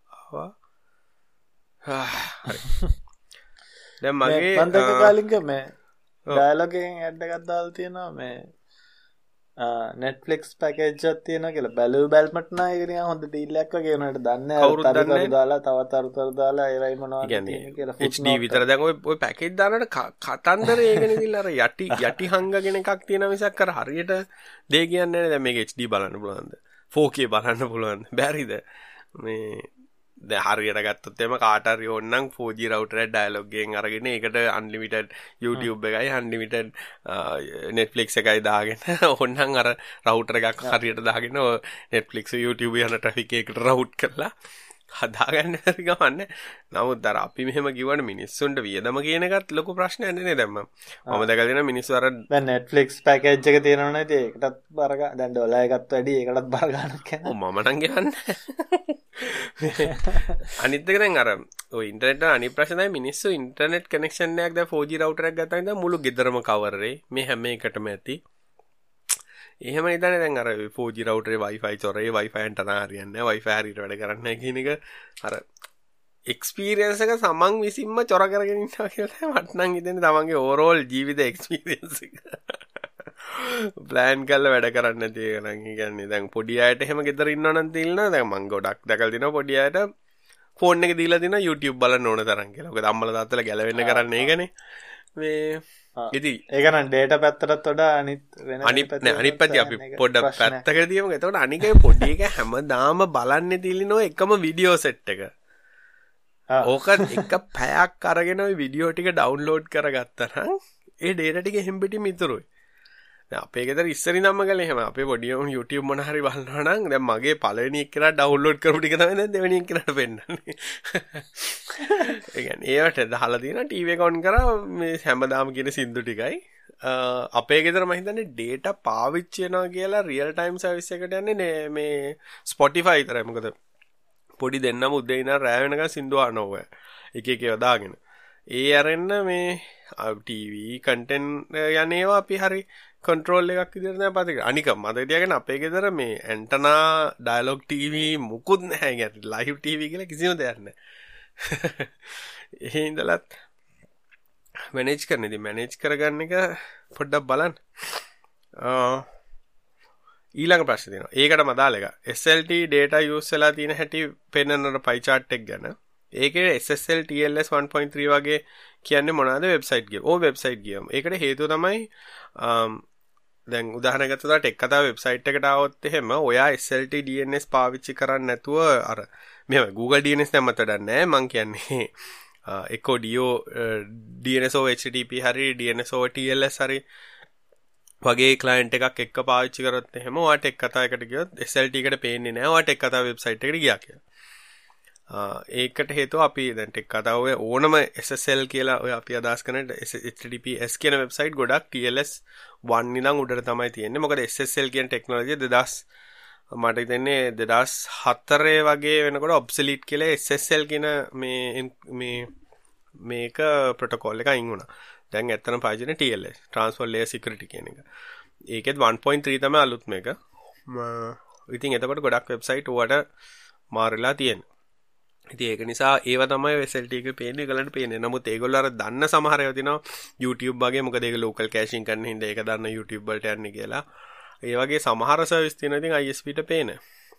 හරි. දැන් මගේ පන්දක කාලින්ක මේ ඩයලොග් එකෙන් ඇඩ් එකක් දාලා තියෙනවා මේ Netflix package එකක් තියෙනවා කියලා බැලුමට නම් ඒක නිකන් හොඳ ඩීල් එකක් වගේ වුණාට දන්නේ නැහැ දාලා තවත් අරුතර දාලා ඒවයි මොනවද කියලා HD විතර දැන් ඔය පැකේජ් දානකොට කතන්දර ඒකනේ ඉතින් අර යටි හංගගෙන එකක් තියෙන මිසක් අර හරියට දෙය කියන්නේ නැහැ. දැන් මේක HD බලන්න පුළුවන්ද 4K බලන්න පුළුවන්ද බැරිද මේ දැන් හරියට ගත්තොත් එම කාට හරි ඕනනම් 4G router එක dialog එකෙන් අරගෙන ඒකට unlimited YouTube එකයි unlimited Netflix එකයි දාගෙන ඕනනම් අර router එකක් හරියට දාගෙන Netflix YouTube යන traffic එකට route කරලා හදාගන්න හරි ගමන්නේ. නමුත් අර අපි මෙහෙම කිව්වනේ මිනිස්සුන්ට වියදම කියන එකත් ලොකු ප්‍රශ්නයක් නේ දැන් මම දැකලා තියෙනවා මිනිස්සු අර දැන් Netflix package එක තියෙනවනේ ඉතින් ඒකටත් බර ගන්න දැන් ඩොලර් එකත් වැඩි ඒකටත් බර ගන්නක් කරනවා. මම නම් ගෙවන්නේ. අනිත් එක දැන් අර ඔය ඉන්ටර්නෙට් වල අනිත් ප්‍රශ්නේ තමයි මිනිස්සු ඉන්ටර්නෙට් කනෙක්ෂන් එකක් දැන් 4G router එකක් ගත්තා ඉතින් මුළු ගෙදරම cover වෙයි. මේ හැම එකටම ඇති. එහෙම නිදානේ දැන් අර 4G router එකේ Wi-Fi චොරේ Wi-Fi antenna හරියන්නේ නැහැ. Wi-Fi හරියට වැඩ කරන්නේ නැහැ කියන එක අර experience එක සමන් විසින්ම චොර කරගෙන ඉන්නවා කියලා තමයි මට නම් හිතෙන්නේ තමන්ගේ overall ජීවිත experience එක. plan කරලා වැඩ කරන්න නැති එක නම් කියන්නේ දැන් පොඩි අයට එහෙම ගෙදර ඉන්නවනම් තියෙනවා දැන් මම ගොඩක් දැකලා තිනවා පොඩි අයට ෆෝන් එක දීලා තිනවා YouTube බලන්න ඕන තරම් කියලා. මොකද අම්මලා තාත්තලා ගැලවෙන්න කරන්නේ ඒකනේ. මේ ඉතින් ඒක නම් data පැත්තටත් වඩා අනිත් පැත්තේ අපි පොඩ්ඩක් පැත්තකට තියමු. එතකොට අනික පොඩි එක හැමදාම බලන්නේ තියෙන එකම වීඩියෝ සෙට් එක. ඕක එක පැයක් අරගෙන ওই වීඩියෝ ටික ඩවුන්ලෝඩ් කරගත්තා නම් ඒ data ටික එහෙම් පිටින් ඉතුරුයි. දැන් අපේ ගෙදර ඉස්සරින්ම ගලේ එහෙම අපේ පොඩි උන් YouTube මොන හරි බලනවා නම් දැන් මගේ පළවෙනි එක්කලා ඩවුන්ලෝඩ් කරපු ටික තමයි දැන් දෙවෙනි එක්කලාට පෙන්නන්නේ. ඒ කියන්නේ ඒවට දාලා තියෙනවා TV එක ඔන් කරා මේ හැමදාම කියන සින්දු ටිකයි. අපේ ගෙදර මම හිතන්නේ data පාවිච්චි වෙනවා කියලා real time service එකට යන්නේ මේ Spotify විතරයි. මොකද පොඩි දෙන්නම උදේ ඉඳන් රෑ වෙනකන් සින්දු අහනවා. එක එක ඒවා දාගෙන. ඒ අරෙන්න මේ TV content යන්නේවා අපි හරි control එකක් විදිහට නෑ පාතේ. අනික මතක තියාගන්න අපේ ගෙදර මේ antenna dialog TV මුකුත් නැහැ. يعني live TV කියලා කිසිම දෙයක් නැහැ. ඒ ඉඳලත් manage කරන්න. ඉතින් manage කරගන්න එක පොඩ්ඩක් බලන්න. ඊළඟ ප්‍රශ්නේ තියෙනවා. ඒකටම අදාළ එක. SLT data use වෙලා තියෙන හැටි පෙන්වන pie chart එක ගැන. ඒකේ SSL TLS 1.3 වගේ කියන්නේ මොනවාද වෙබ්සයිට් ගියම. ඕ වෙබ්සයිට් ගියම. ඒකට හේතුව තමයි දැන් උදාහරණයක් ගත්තොත් ටෙක් කතා වෙබ්සයිට් එකට ආවොත් එහෙම ඔයා SLT DNS පාවිච්චි කරන්නේ නැතුව අර මෙහෙම Google DNS නම් මතක නැහැ මං කියන්නේ Echo Dio DNS over HTTP හරි DNS over TLS හරි වගේ client එකක් එක්ක පාවිච්චි කරොත් එහෙම ඔයා ටෙක් කතා එකට ගියොත් SLT එකට පේන්නේ නැහැ ඔයා ටෙක් කතා වෙබ්සයිට් එකට ගියා කියලා. ඒකට හේතුව අපි දැන් ටෙක් කතාව ඔය ඕනම SSL කියලා ඔය අපි අදහස් කරන HTTPS කියන වෙබ්සයිට් ගොඩක් TLS 1 ඉඳන් උඩට තමයි තියෙන්නේ. මොකද SSL කියන ටෙක්නොලොජිය 2000 මට හිතෙන්නේ 2004 වගේ වෙනකොට ඔබ්සලීට් කියලා SSL කියන මේක ප්‍රොටෝකෝල් එක අයින් වුණා. දැන් ඇත්තටම පාවිච්චි කරන්නේ TLS Transport Layer Security කියන එක. ඒකෙත් 1.3 තමයි අලුත් මේක. ඉතින් එතකොට ගොඩක් වෙබ්සයිට් උවට මාරලා තියෙනවා. ඉතින් ඒක නිසා ඒව තමයි SLT එකේ පේන්නේ ඒගොල්ලන්ට පේන්නේ. නමුත් ඒගොල්ලෝ අර දන්න සමහර ඒවා තියෙනවා YouTube වගේ මොකද ඒක local caching කරන හින්දා ඒක දන්න YouTube වලට යන්නේ කියලා. ඒ වගේ සමහර සර්විස් තියෙනවා ඉතින් ISP ට පේන.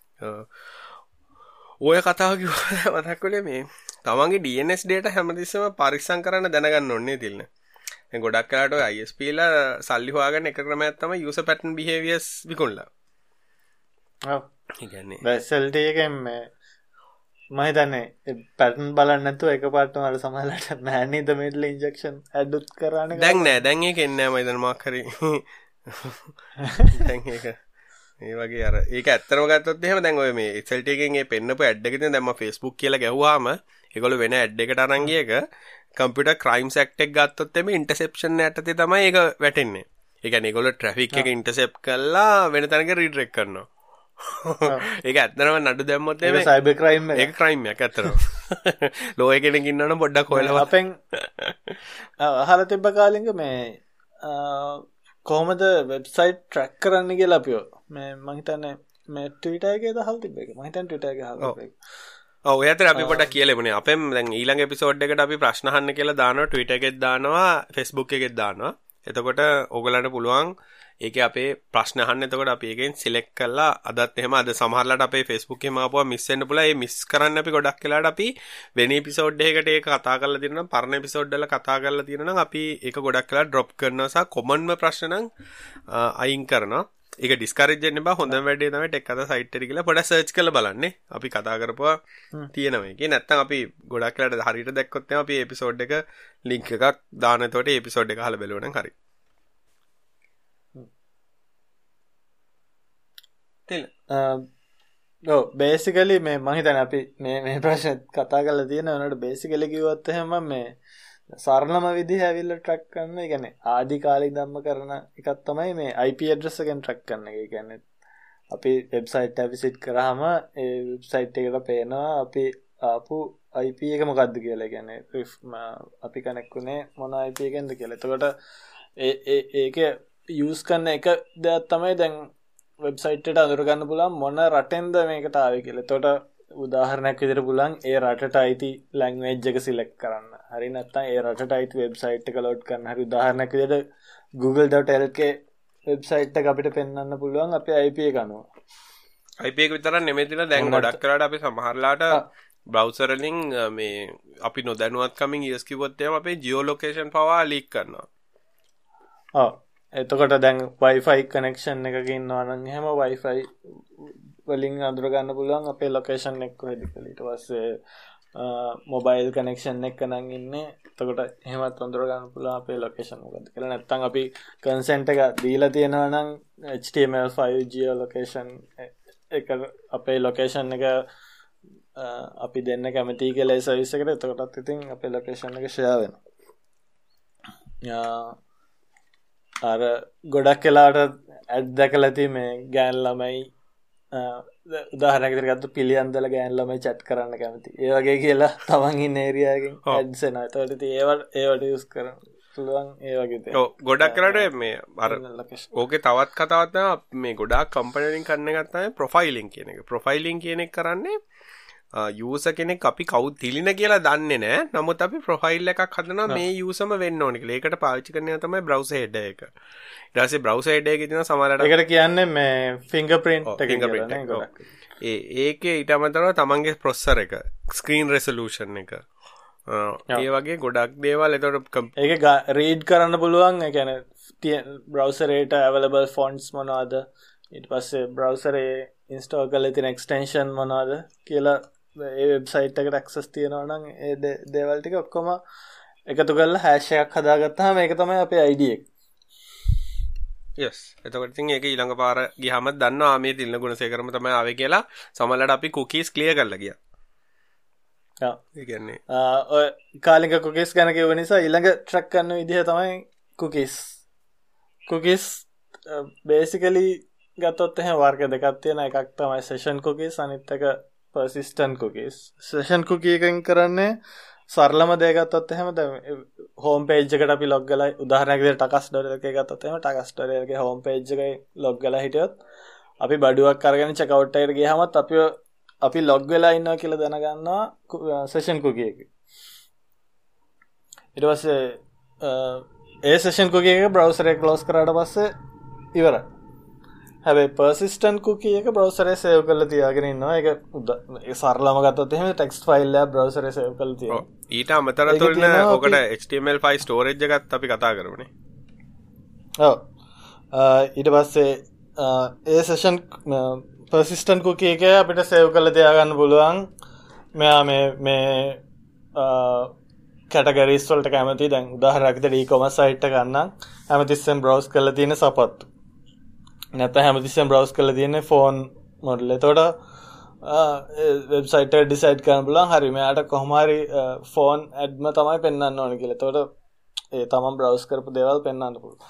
ඔය කතාව කිව්වා මතක් වෙලේ මේ තමන්ගේ DNS data හැමතිස්සෙම පරික්ෂම් කරන්න දැනගන්න ඕනේ තිල්න. දැන් ගොඩක් කාලට ඔය ISP ලා සල්ලි හොයාගන්න එක ක්‍රමයක් තමයි user pattern behaviors විකුණලා. ඔව්. ඒ කියන්නේ SLT එකෙන් මේ මම හිතන්නේ පැටර්න් බලන්න නැතුව එකපාරටම අර සමහරවිට man in the middle injection ඇඩ්ඩුත් කරානේ. දැන් නෑ දැන් ඒක එන්නේ නෑ මම හිතන්නේ මොකක් හරි. දැන් ඒක ඒ වගේ අර ඒක ඇත්තම ගත්තොත් එහෙම දැන් ඔය මේ SLT එකෙන් ඒ පෙන්නපු ඇඩ් එක තියෙන දැන් මම Facebook කියලා ගැහුවාම ඒගොල්ලෝ වෙන ඇඩ් එකට අරන් ගියක කම්පියුටර් ක්‍රයිම්ස් ඇක්ට් එක ගත්තොත් එමේ ඉන්ටර්සෙප්ෂන් යටතේ තමයි ඒක වැටෙන්නේ. ඒ කියන්නේ ඒගොල්ලෝ ට්‍රැෆික් එක ඉන්ටර්සෙප්ට් කරලා වෙන තැනක රීඩිරෙක්ට් කරනවා. ඒක ඇත්තටම නඩු දැම්මොත් ඒක සයිබර් ක්‍රයිම් එක. ඒක ක්‍රයිම් එකක් ඇත්තටම. ලෝය කෙනෙක් ඉන්නවනම් පොඩ්ඩක් හොයලා අපෙන් අහලා තිබ්බ කාලෙක මේ කොහොමද වෙබ්සයිට් ට්‍රැක් කරන්න කියලා අපිව මේ මම හිතන්නේ මේ Twitter එකේ දාලා තිබ්බ එක. මම හිතන්නේ Twitter එකේ අහලා තිබ්බ එක. ඔව් ඔය අතර අපි පොඩ්ඩක් කියලාමුනේ. අපෙන් දැන් ඊළඟ එපිසෝඩ් එකට අපි ප්‍රශ්න අහන්න කියලා දානවා Twitter එකෙත් දානවා Facebook එකෙත් දානවා. එතකොට ඕගලන්ට පුළුවන් ඒකේ අපේ ප්‍රශ්න අහන්න. එතකොට අපි ඒකෙන් සිලෙක්ට් කරලා අදත් එහෙම අද සමහරලාට අපේ Facebook එකේම ආපුවා මිස් වෙන්න පුළුවන්. ඒ මිස් කරන්න අපි ගොඩක් වෙලාවට අපි වෙන එපිසෝඩ් එකකට ඒක කතා කරලා තියෙනවා නම් පරණ එපිසෝඩ් වල කතා කරලා තියෙනවා නම් අපි ඒක ගොඩක් වෙලාවට ඩ්‍රොප් කරනවා සහ කොමන්ම ප්‍රශ්න නම් අයින් කරනවා. ඒක ඩිස්කරේජ් වෙන්න බෑ. හොඳම වැඩේ තමයි ටෙක් කතා සයිට් එකට ගිහලා පොඩ්ඩක් සර්ච් කරලා බලන්නේ. අපි කතා කරපුවා තියෙනවා මේකේ. නැත්තම් අපි ගොඩක් වෙලාවට හරියට දැක්කොත් එහෙනම් අපි එපිසෝඩ් එක ලින්ක් එකක් දාන. එතකොට ඒ එපිසෝඩ් එක අහලා බලුවා නම් හරි. බේසිකලි මේ මම හිතන්නේ අපි මේ ප්‍රශ්න කතා කරලා තියෙන උනට බේසිකලි කිව්වොත් එහෙම මේ සරලම විදිහ ඇවිල්ලා ට්‍රැක් කරන. ඒ කියන්නේ ආදි කාලේ ධම්ම කරන එකක් තමයි මේ IP address එකෙන් ට්‍රැක් කරන එක. ඒ කියන්නේ අපි වෙබ්සයිට් එක විසිට් කරාම ඒ වෙබ්සයිට් එකට පේනවා අපි ආපු IP එක මොකක්ද කියලා. ඒ කියන්නේ අපි කනෙක්ට් උනේ මොන IP එකෙන්ද කියලා. එතකොට ඒක යූස් කරන එක දෙයක් තමයි දැන් වෙබ්සයිට් එකට අඳුර ගන්න පුළුවන් මොන රටෙන්ද මේකට ආවේ කියලා. එතකොට උදාහරණයක් විදිහට පුළුවන් ඒ රටට අයිති ලැන්ග්වේජ් එක සිලෙක්ට් කරන්න. හරි නැත්නම් ඒ රටට අයිති වෙබ්සයිට් එක ලෝඩ් කරන්න. හරි උදාහරණයක් විදිහට google.lk වෙබ්සයිට් එක අපිට පෙන්වන්න පුළුවන් අපේ IP එක අනුව. IP එක විතරක් නෙමෙයි තියෙන දැන් ගොඩක් කරාට අපි සමහරලාට බ්‍රවුසර් වලින් මේ අපි නොදැනුවත්කමින් ES කිව්වොත් එහෙම අපේ ජියෝලොකේෂන් පවා ලීක් කරනවා. ඔව්. එතකොට දැන් Wi-Fi කනෙක්ෂන් එකක ඉන්නවා නම් එහෙම Wi-Fi වලින් අඳුර ගන්න පුළුවන් අපේ ලොකේෂන් එක කොහෙද කියලා. ඊට පස්සේ මොබයිල් කනෙක්ෂන් එක නම් ඉන්නේ. එතකොට එහෙමත් අඳුර ගන්න පුළුවන් අපේ ලොකේෂන් මොකද්ද කියලා. නැත්නම් අපි කන්සෙන්ට් එක දීලා තියෙනවා නම් HTML5 geolocation එක අපේ ලොකේෂන් එක අපි දෙන්න කැමතියි කියලා ඒ සර්විස් එකට. එතකොටත් ඉතින් අපේ ලොකේෂන් එක ෂෙයා වෙනවා. අර ගොඩක් වෙලාවට ඇඩ් දැකලා තියෙ මේ ගෑන් ළමයි උදාහරණයක් විදිහට ගත්තොත් පිළියන්දල ගෑන් ළමයි chat කරන්න කැමති. ඒ වගේ කියලා තමන් ඉන්න ඒරියා එකෙන් ඇඩ්ස් එනවා. ඒකට ඉතින් ඒවට යූස් කරන්න පුළුවන් ඒ වගේ දේ. ඔව් ගොඩක් කරාට මේ අර ඕකේ තවත් කතාවක් තමයි මේ ගොඩාක් කම්පැනි වලින් කරන එකක් තමයි ප්‍රොෆයිලින් කියන එක. ප්‍රොෆයිලින් කියන එක කරන්නේ යූසර් කෙනෙක් අපි කවුද තිලින කියලා දන්නේ නැහැ. නමුත් අපි ප්‍රොෆයිල් එකක් හදනවා මේ යූසර්ම වෙන්න ඕනේ කියලා. ඒකට පාවිච්චි කරන එක තමයි browser header එක. ඊට පස්සේ browser header එකේ තියෙන සමහරවිට ඒකට කියන්නේ මේ fingerprint එක කියලා. ඒකේ ඊට අමතරව තමන්ගේ processor එක, screen resolution එක. ඒ වගේ ගොඩක් දේවල් එතකොට ඒක read කරන්න පුළුවන්. ඒ කියන්නේ browser එකට available fonts මොනවද? ඊට පස්සේ browser එකේ install කරලා තියෙන extension මොනවද කියලා ඒ වෙබ්සයිට් එකට access තියෙනවා නම් ඒ දේවල් ටික ඔක්කොම එකතු කරලා hash එකක් හදාගත්තාම ඒක තමයි අපේ ID එක. yes. එතකොට ඉතින් ඒක ඊළඟ පාර ගියාම දන්නවා මේ තිල්න ගුණසේකරම තමයි ආවේ කියලා. සමහරවිට අපි cookies clear කරලා ගියා. ඒ කියන්නේ කාලික කුකිස් ගැන කිව්ව නිසා ඊළඟ ට්‍රැක් කරන විදිහ තමයි කුකිස් බේසිකලි ගත්තොත් එහෙනම් වර්ග දෙකක් තියෙනවා. එකක් තමයි සෙෂන් කුකිස්, අනිත් එක පර්සිස්ටන්ට් කුකිස්. සෙෂන් කුකී එකෙන් කරන්නේ සරලම දේ ගත්තොත් එහෙම දැන් හෝම් පේජ් එකට අපි ලොග් වෙලා උදාහරණයක් විදිහට ටකස්.lk එකේ ගත්තොත් එහෙම ටකස්.lk එකේ හෝම් පේජ් එකේ ලොග් වෙලා හිටියොත් අපි බඩුවක් අරගෙන චෙක් අවුට් එකට ගියාමත් අපි ලොග් වෙලා ඉන්නවා කියලා දැනගන්නවා සෙෂන් කුකී එකේ. ඊට පස්සේ ඒ සෙෂන් කුකී එක බ්‍රවුසර් එක ක්ලෝස් කරාට පස්සේ ඉවරයි. හැබැයි පර්සිස්ටන්ට් කුකී එක බ්‍රවුසර් එකේ සේව් කරලා තියාගෙන ඉන්නවා. ඒක සරලම ගත්තොත් එහෙම ටෙක්ස්ට් ෆයිල් එකක් බ්‍රවුසර් එකේ සේව් කරලා තියෙනවා. ඊට අමතරව තුන ඔකට HTML5 ස්ටෝරේජ් එකත් අපි කතා කරමුනේ. ඔව්. ඊට පස්සේ ඒ සෙෂන් පර්සිස්ටන්ට් කුකී එක අපිට සේව් කරලා තියාගන්න පුළුවන්. මෙයා මේ කැටගරිස් වලට කැමති. දැන් උදාහරණයක් විදිහට e-commerce site එක ගන්න හැමතිස්සෙම browse කරලා තියෙන සපත්තු. නැත්නම් හැමතිස්සෙම browse කරලා තියෙන ෆෝන් මොඩල්. එතකොට වෙබ්සයිට් එක ඩිසයිඩ් කරන්න පුළුවන්. හරි මෙයාට කොහොම හරි ෆෝන් ඇඩ්ම තමයි පෙන්වන්න ඕනේ කියලා. එතකොට ඒ තමන් browse කරපු දේවල් පෙන්වන්න පුළුවන්.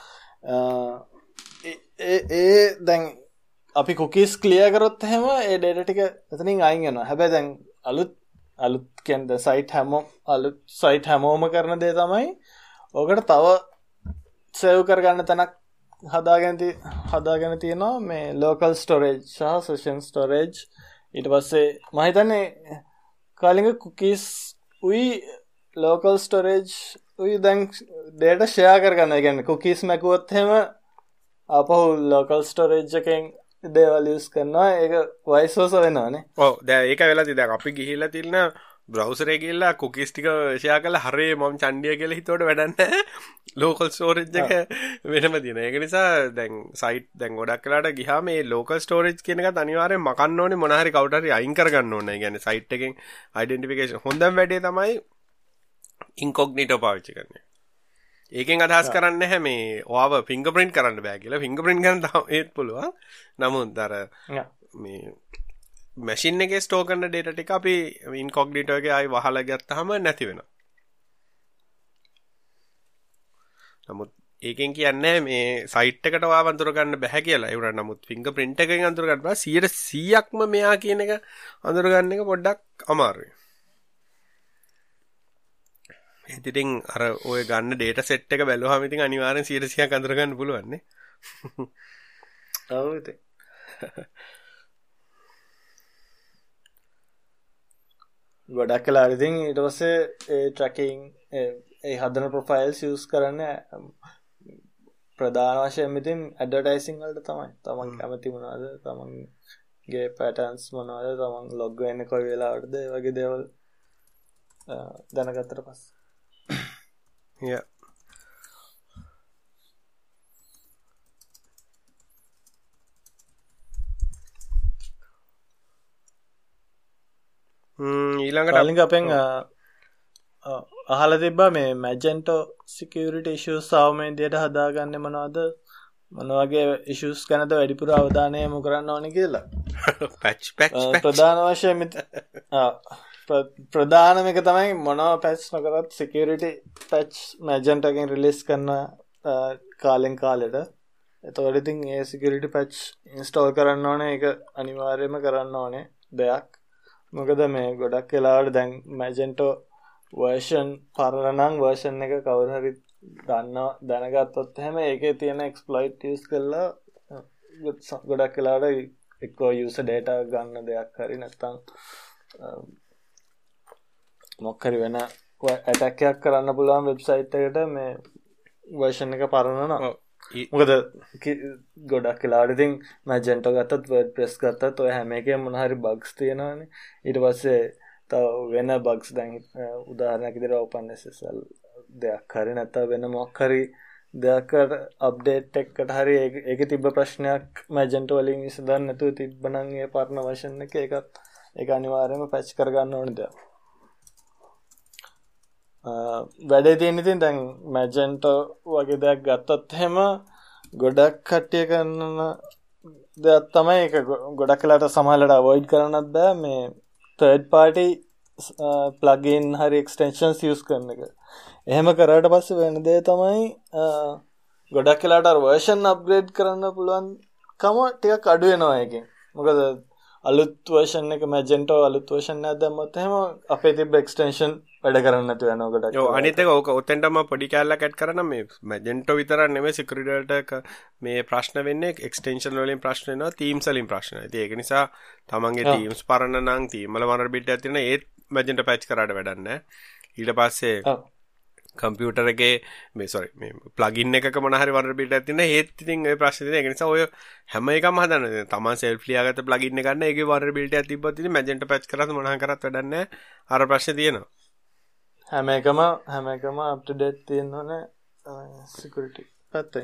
දැන් අපි cookies clear කරොත් එහෙම ඒ data ටික එතනින් අයින් වෙනවා. හැබැයි දැන් අලුත් කියන්නේ අලුත් site හැමෝම කරන දේ තමයි ඔකට තව save කරගන්න තැනක් හදාගෙන තියෙනවා මේ local storage සහ session storage. ඊට පස්සේ මම හිතන්නේ කාලින්ග cookies උයි local storage උයි දැන් data share කරගන්න. ඒ කියන්නේ cookies මැකුවොත් එහෙම අපහු local storage එකෙන් දේවල් යූස් කරනවා. ඒක vice versa වෙනවානේ. ඔව් දැන් ඒක වෙලා තියෙනවා. දැන් අපි ගිහිල්ලා තියෙන බ්‍රවුසර් එකේ ගිහිල්ලා cookies ටික share කරලා හරේ මම චණ්ඩිය කියලා හිතුවට වැඩක් නැහැ. local storage එක වෙනම තියෙනවා. ඒක නිසා දැන් site දැන් ගොඩක් වෙලාට ගියාම මේ local storage කියන එකත් අනිවාර්යෙන් මකන්න ඕනේ. මොන හරි කවුරු හරි අයින් කරගන්න ඕනේ. ඒ කියන්නේ site එකෙන් identification හොඳම වැඩේ තමයි incognito පාවිච්චි කරන්නේ. ඒකෙන් අදහස් කරන්නේ නැහැ මේ ඔයාව ෆින්ගර්ප්‍රින්ට් කරන්න බෑ කියලා. ෆින්ගර්ප්‍රින්ට් ගන්න ඒත් පුළුවන්. නමුත් අර මේ මැෂින් එකේ ස්ටෝර් කරන data ටික අපි ඉන්කොග්නිටෝ එකේ ආයි වහලා ගත්තාම නැති වෙනවා. නමුත් ඒකෙන් කියන්නේ මේ සයිට් එකට ඔයාව අඳුර ගන්න බෑ කියලා. ඒ වුණා නමුත් ෆින්ගර්ප්‍රින්ට් එකෙන් අඳුර ගන්න බෑ. 100%ක්ම මෙයා කියන එක අඳුර ගන්න එක පොඩ්ඩක් අමාරුයි. ඉතින් අර ඔය ගන්න data set එක බැලුවාම ඉතින් අනිවාර්යෙන් 100%ක් අඳුර ගන්න පුළුවන් නේ. ඔව් ඉතින්. ගොඩක් වෙලාවට ඉතින් ඊට පස්සේ ඒ ට්‍රැකින් ඒ හදන ප්‍රොෆයිල්ස් යූස් කරන්නේ ප්‍රධාන වශයෙන් ඉතින් ඇඩ්වර්ටයිසින් වලට තමයි. තමන් කැමති මොනවද? තමන්ගේ පැටර්න්ස් මොනවද? තමන් ලොග් වෙන්නේ කොයි වෙලාවටද? ඒ වගේ දේවල් දැනගත්තට පස්සේ. Yeah. ඊළඟට අපෙන් අහලා තිබ්බා මේ Magento security issues සාමයෙන්දියට හදාගන්නේ මොනවද? මොන වගේ issues ගැනද වැඩිපුර අවධානය යොමු කරන්න ඕනේ කියලා. patch ප්‍රධාන වශයෙන් ප්‍රධානම එක තමයි මොනවා පැච් නොකරත් security patch Magento එකෙන් රිලීස් කරන කාලෙන් කාලෙට. එතකොට ඉතින් ඒ security patch install කරන්න ඕනේ. ඒක අනිවාර්යයෙන්ම කරන්න ඕනේ දෙයක්. මොකද මේ ගොඩක් වෙලාවට දැන් Magento version පරණ නම් version එක කවුරු හරි දැනගත්තොත් එහෙම ඒකේ තියෙන exploit use කරලා ගොඩක් වෙලාවට එක්ක user data ගන්න දෙයක් හරි නැත්නම් මොකක් හරි වෙන attack එකක් කරන්න පුළුවන් website එකට මේ version එක පරණ නම්. මොකද ගොඩක් වෙලාවට ඉතින් Magento ගත්තත් WordPress ගත්තත් ඔය හැම එකේම මොන හරි bugs තියෙනවානේ. ඊට පස්සේ තව වෙන bugs දැන් උදාහරණයක් විදිහට OpenSSL දෙයක් හරි නැත්නම් වෙන මොකක් හරි දෙයකට අප්ඩේට් එකකට හරි ඒකේ තිබ්බ ප්‍රශ්නයක් Magento වලින් විසඳන්න නැතුව තිබ්බනම් ඒ පරණ version එක ඒක අනිවාර්යයෙන්ම patch කරගන්න ඕනේ දෙයක්. වැඩේ තියෙන ඉතින් දැන් Magento වගේ දෙයක් ගත්තොත් එහෙම ගොඩක් කට්ටිය කරන දෙයක් තමයි ඒක. ගොඩක් වෙලාට සමහරවිට avoid කරන්නත් බෑ මේ third party ප්ලගින් හරි එක්ස්ටෙන්ෂන්ස් යස් කරන එක. එහෙම කරට පස්සේ වෙන දේ තමයි ගොඩක් කලාට වර්ෂන් අප්ග්‍රේඩ් කරන්න පුළුවන් කම ටිකක් අඩු වෙනවා එකෙන්. මොකද අලුත් වර්ෂන් එක මැජෙන්ටෝ අලුත් වර්ෂන් එකක් දැම්මොත් එහෙම අපේ තිබ්බ එක්ස්ටෙන්ෂන් වැඩ කරන්නේ නැතුව යනවා ගොඩක්. ඔව් අනිත් එක ඕක ඔතෙන්ටම පොඩි කැලලක් ඇඩ් කරන මේ මැජෙන්ටෝ විතරක් නෙමෙයි සිකියුරිටියට මේ ප්‍රශ්න වෙන්නේ එක්ස්ටෙන්ෂන් වලින් ප්‍රශ්න වෙනවා තීම්ස් වලින් ප්‍රශ්න. ඉතින් ඒක නිසා තමන්ගේ තීම්ස් පරණ නම් තීම් වල වනරබිලිටි එකක් තියෙනවා ඒත් මැජෙන්ටෝ පැච් කරාට වැඩක් නැහැ. ඊට පස්සේ කම්පියුටර් එකේ මේ ප්ලගින් එකක මොන හරි වනරබිලිටි එකක් තියෙනවා ඒත් ඉතින් ඔය ප්‍රශ්නේ තියෙන. ඒක නිසා ඔය හැම එකම හදන්න තමන් සෙල්ෆ් ලියාගත්ත ප්ලගින් එක ගන්න ඒකේ වනරබිලිටි එකක් තිබ්බොත් ඉතින් මැජෙන්ටෝ පැච් කරාද මොනවා කරත් වැඩක් නැහැ. අර ප්‍රශ්නේ තියෙනවා. හැම එකම අප් ටු ඩේට් තියෙන්න ඕනේ සිකියුරිටි පැත්තේ.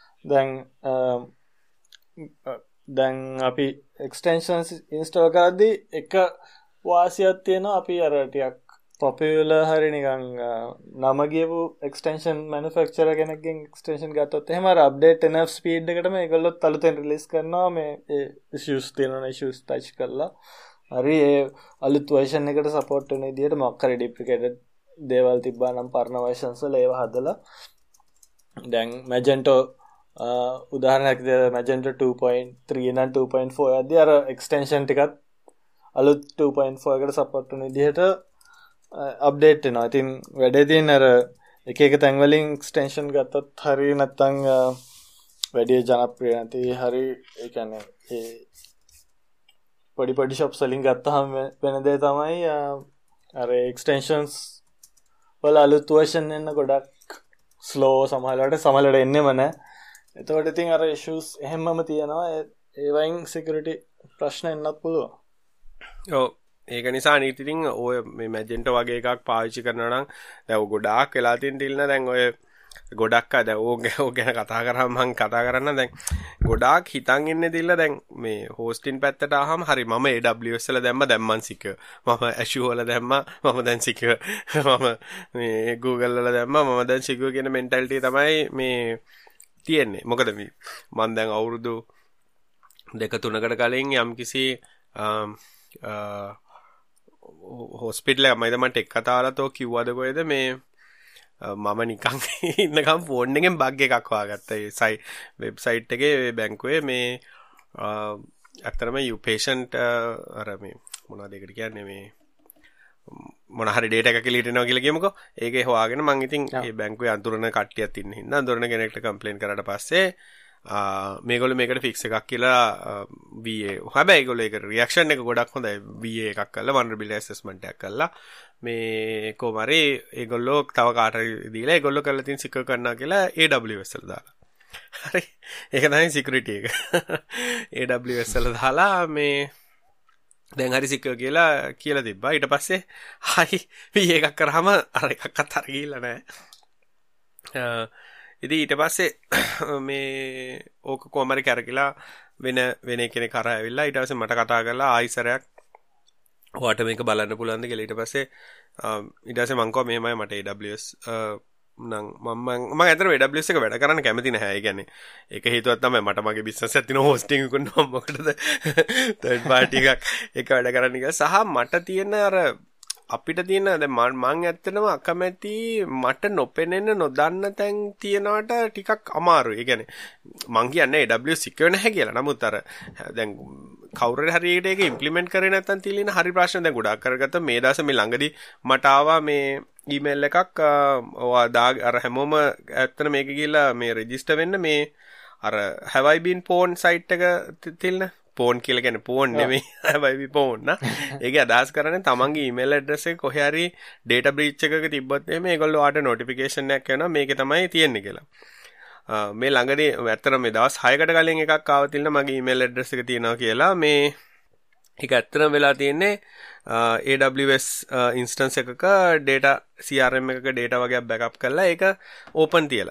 දැන් අපි එක්ස්ටෙන්ෂන්ස් ඉන්ස්ටෝල් කරද්දී එක වාසියක් තියෙනවා. අපි අර ටිකක් පොපියුලර් හරි නිකන් නම ගියපු එක්ස්ටෙන්ෂන් මැනුෆැක්චරර් කෙනෙක්ගෙන් එක්ස්ටෙන්ෂන් ගත්තොත් එහෙම අර අප්ඩේට් එනෆ් ස්පීඩ් එකටම ඒගොල්ලොත් අලුතෙන් රිලීස් කරනවා මේ ඉෂුස් තියෙනවා ඉෂුස් ටච් කරලා හරි ඒ අලුත් වර්ෂන් එකට සපෝට් වෙන විදිහට මොකක් හරි ඩිප්ලිකේටඩ් දේවල් තිබ්බා නම් පරණ වර්ෂන්ස් වල ඒව හදලා දැන් මැජෙන්ටෝ උදාහරණයක් විදිහට මැජෙන්ටෝ 2.3 නම් 2.4 යද්දී අර එක්ස්ටෙන්ෂන් ටිකත් අලුත් 2.4 එකට සපෝට් වෙන විදිහට අප්ඩේට් වෙනවා. ඉතින් වැඩේ තියෙන අර එක තැන් වලින් එක්ස්ටෙන්ෂන් ගත්තත් හරි නැත්නම් වැඩි ජනප්‍රිය නැති හරි ඒ කියන්නේ ඒ පොඩි ෂොප්ස් වලින් ගත්තාම වෙන දේ තමයි අර එක්ස්ටෙන්ෂන්ස් වල අලුත් වර්ෂන් එන්න ගොඩක් ස්ලෝ සමහරවිට එන්නෙම නැහැ. එතකොට ඉතින් අර ඉෂුස් එහෙමම තියෙනවා. ඒ වයින් සිකියුරිටි ප්‍රශ්න එන්නත් පුළුවන්. ඔව් ඒක නිසා අනිත් ඉතින් ඔය මේ මැජෙන්ටෝ වගේ එකක් පාවිච්චි කරනවා නම් දැන් ඔය ගොඩාක් වෙලා තියෙන තිල්න දැන් ඔය ගොඩක් අද ඕක ගැන කතා කරාම මම කතා කරන්න දැන් ගොඩාක් හිතන් ඉන්නේ තිල්ල දැන් මේ හෝස්ටින් පැත්තට ආවම හරි මම AWS වල දැම්ම දැන් මං සික මම Azure වල දැම්මා මම දැන් සික මම මේ Google වල දැම්මා මම දැන් සික කියන මෙන්ටැලිටි තමයි මේ තියෙන්නේ. මොකද මම දැන් අවුරුදු 2-3කට කලින් යම්කිසි හොස්පිටල් එක මම මට එක් කතාවලතෝ කිව්වද කොහෙද මේ මම නිකන් ඉන්නකම් ෆෝන් එකෙන් බග් එකක් හොයාගත්තා. ඒ වෙබ්සයිට් එකේ බැංකුවේ මේ අත්‍තරම යු පේෂන්ට් අර මේ මොනවද ඒකට කියන්නේ මේ මොන හරි ඩේටා එකක් එළියට එනවා කියලා කියමුකෝ. ඒකේ හොයාගෙන මම ඉතින් ඒ බැංකුවේ අඳුරන කට්ටියක් ඉන්න හින්දා අඳුරන කෙනෙක්ට කම්ප්ලේන් කරාට පස්සේ මේගොල්ලෝ මේකට ෆික්ස් එකක් කියලා VA හැබැයි ඒගොල්ලෝ ඒක රියැක්ෂන් එක ගොඩක් හොඳයි. VA එකක් කරලා vulnerability assessment එකක් කරලා මේ කොහමරි ඒගොල්ලෝ තව කාට දීලා ඒගොල්ලෝ කරලා තියෙන සිකියර් කරනවා කියලා AWS වල දාලා. හරි ඒක තමයි සිකියුරිටි එක. AWS වල දාලා මේ දැන් හරි සිකියර් කියලා තිබ්බා. ඊට පස්සේ හරි VA එකක් කරාම අර එකක්වත් අර ගිහිල්ලා නැහැ. ඉතින් ඊට පස්සේ මේ ඕක කොහමරි කරකිලා වෙන කෙනෙක් කරා ඇවිල්ලා ඊට පස්සේ මට කතා කරලා ආයිසරයක් ඔයාට මේක බලන්න පුළුවන්ද කියලා. ඊට පස්සේ මං කිව්වා මෙහෙමයි මට AWS නම් මම ඇත්තටම AWS එක වැඩ කරන්න කැමති නැහැ. ඒ කියන්නේ ඒක හේතුවක් තමයි මට මගේ බිස්නස් එකක් තියෙන හොස්ටිං එක කරනවා මොකටද තර්ඩ් පාර්ටි එකක් වැඩ කරන්න කියලා. සහ මට තියෙන අර අපිට තියෙන දැන් මම ඇත්තටම අකමැති මට නොපෙනෙන නොදන්න තැන් තියනවට ටිකක් අමාරුයි. ඒ කියන්නේ මං කියන්නේ AWS සිකියුර් නැහැ කියලා. නමුත් අර දැන් කවුරු හරි ඒක ඉම්ප්ලිමන්ට් කරේ නැත්නම් තියෙන හරි ප්‍රශ්න දැන් ගොඩක් කරගත්තා. මේ දවස් මේ ළඟදී මට ආවා මේ ඊමේල් එකක් අර හැමෝම ඇත්තට මේක ගිහලා මේ රෙජිස්ටර් වෙන්න මේ අර have I been porn site එක තිල්න පෝන් කියලා කියන්නේ පෝන් නෙමෙයි හැබැයි පෝන් නා. ඒකේ අදහස් කරන්නේ තමන්ගේ ඊමේල් ඇඩ්‍රස් එක කොහේ හරි data breach එකක තිබ්බොත් එහෙම ඒගොල්ලෝ ආට notification එකක් එනවා මේකේ තමයි තියෙන්නේ කියලා. මේ ළඟදී ඇත්තටම මේ දවස් 6කට කලින් එකක් ආව තිල්න මගේ ඊමේල් ඇඩ්‍රස් එක තියෙනවා කියලා මේ ඒක ඇත්තටම වෙලා තියෙන්නේ AWS instance එකක data CRM එකක data වගේ backup කරලා ඒක open තියලා.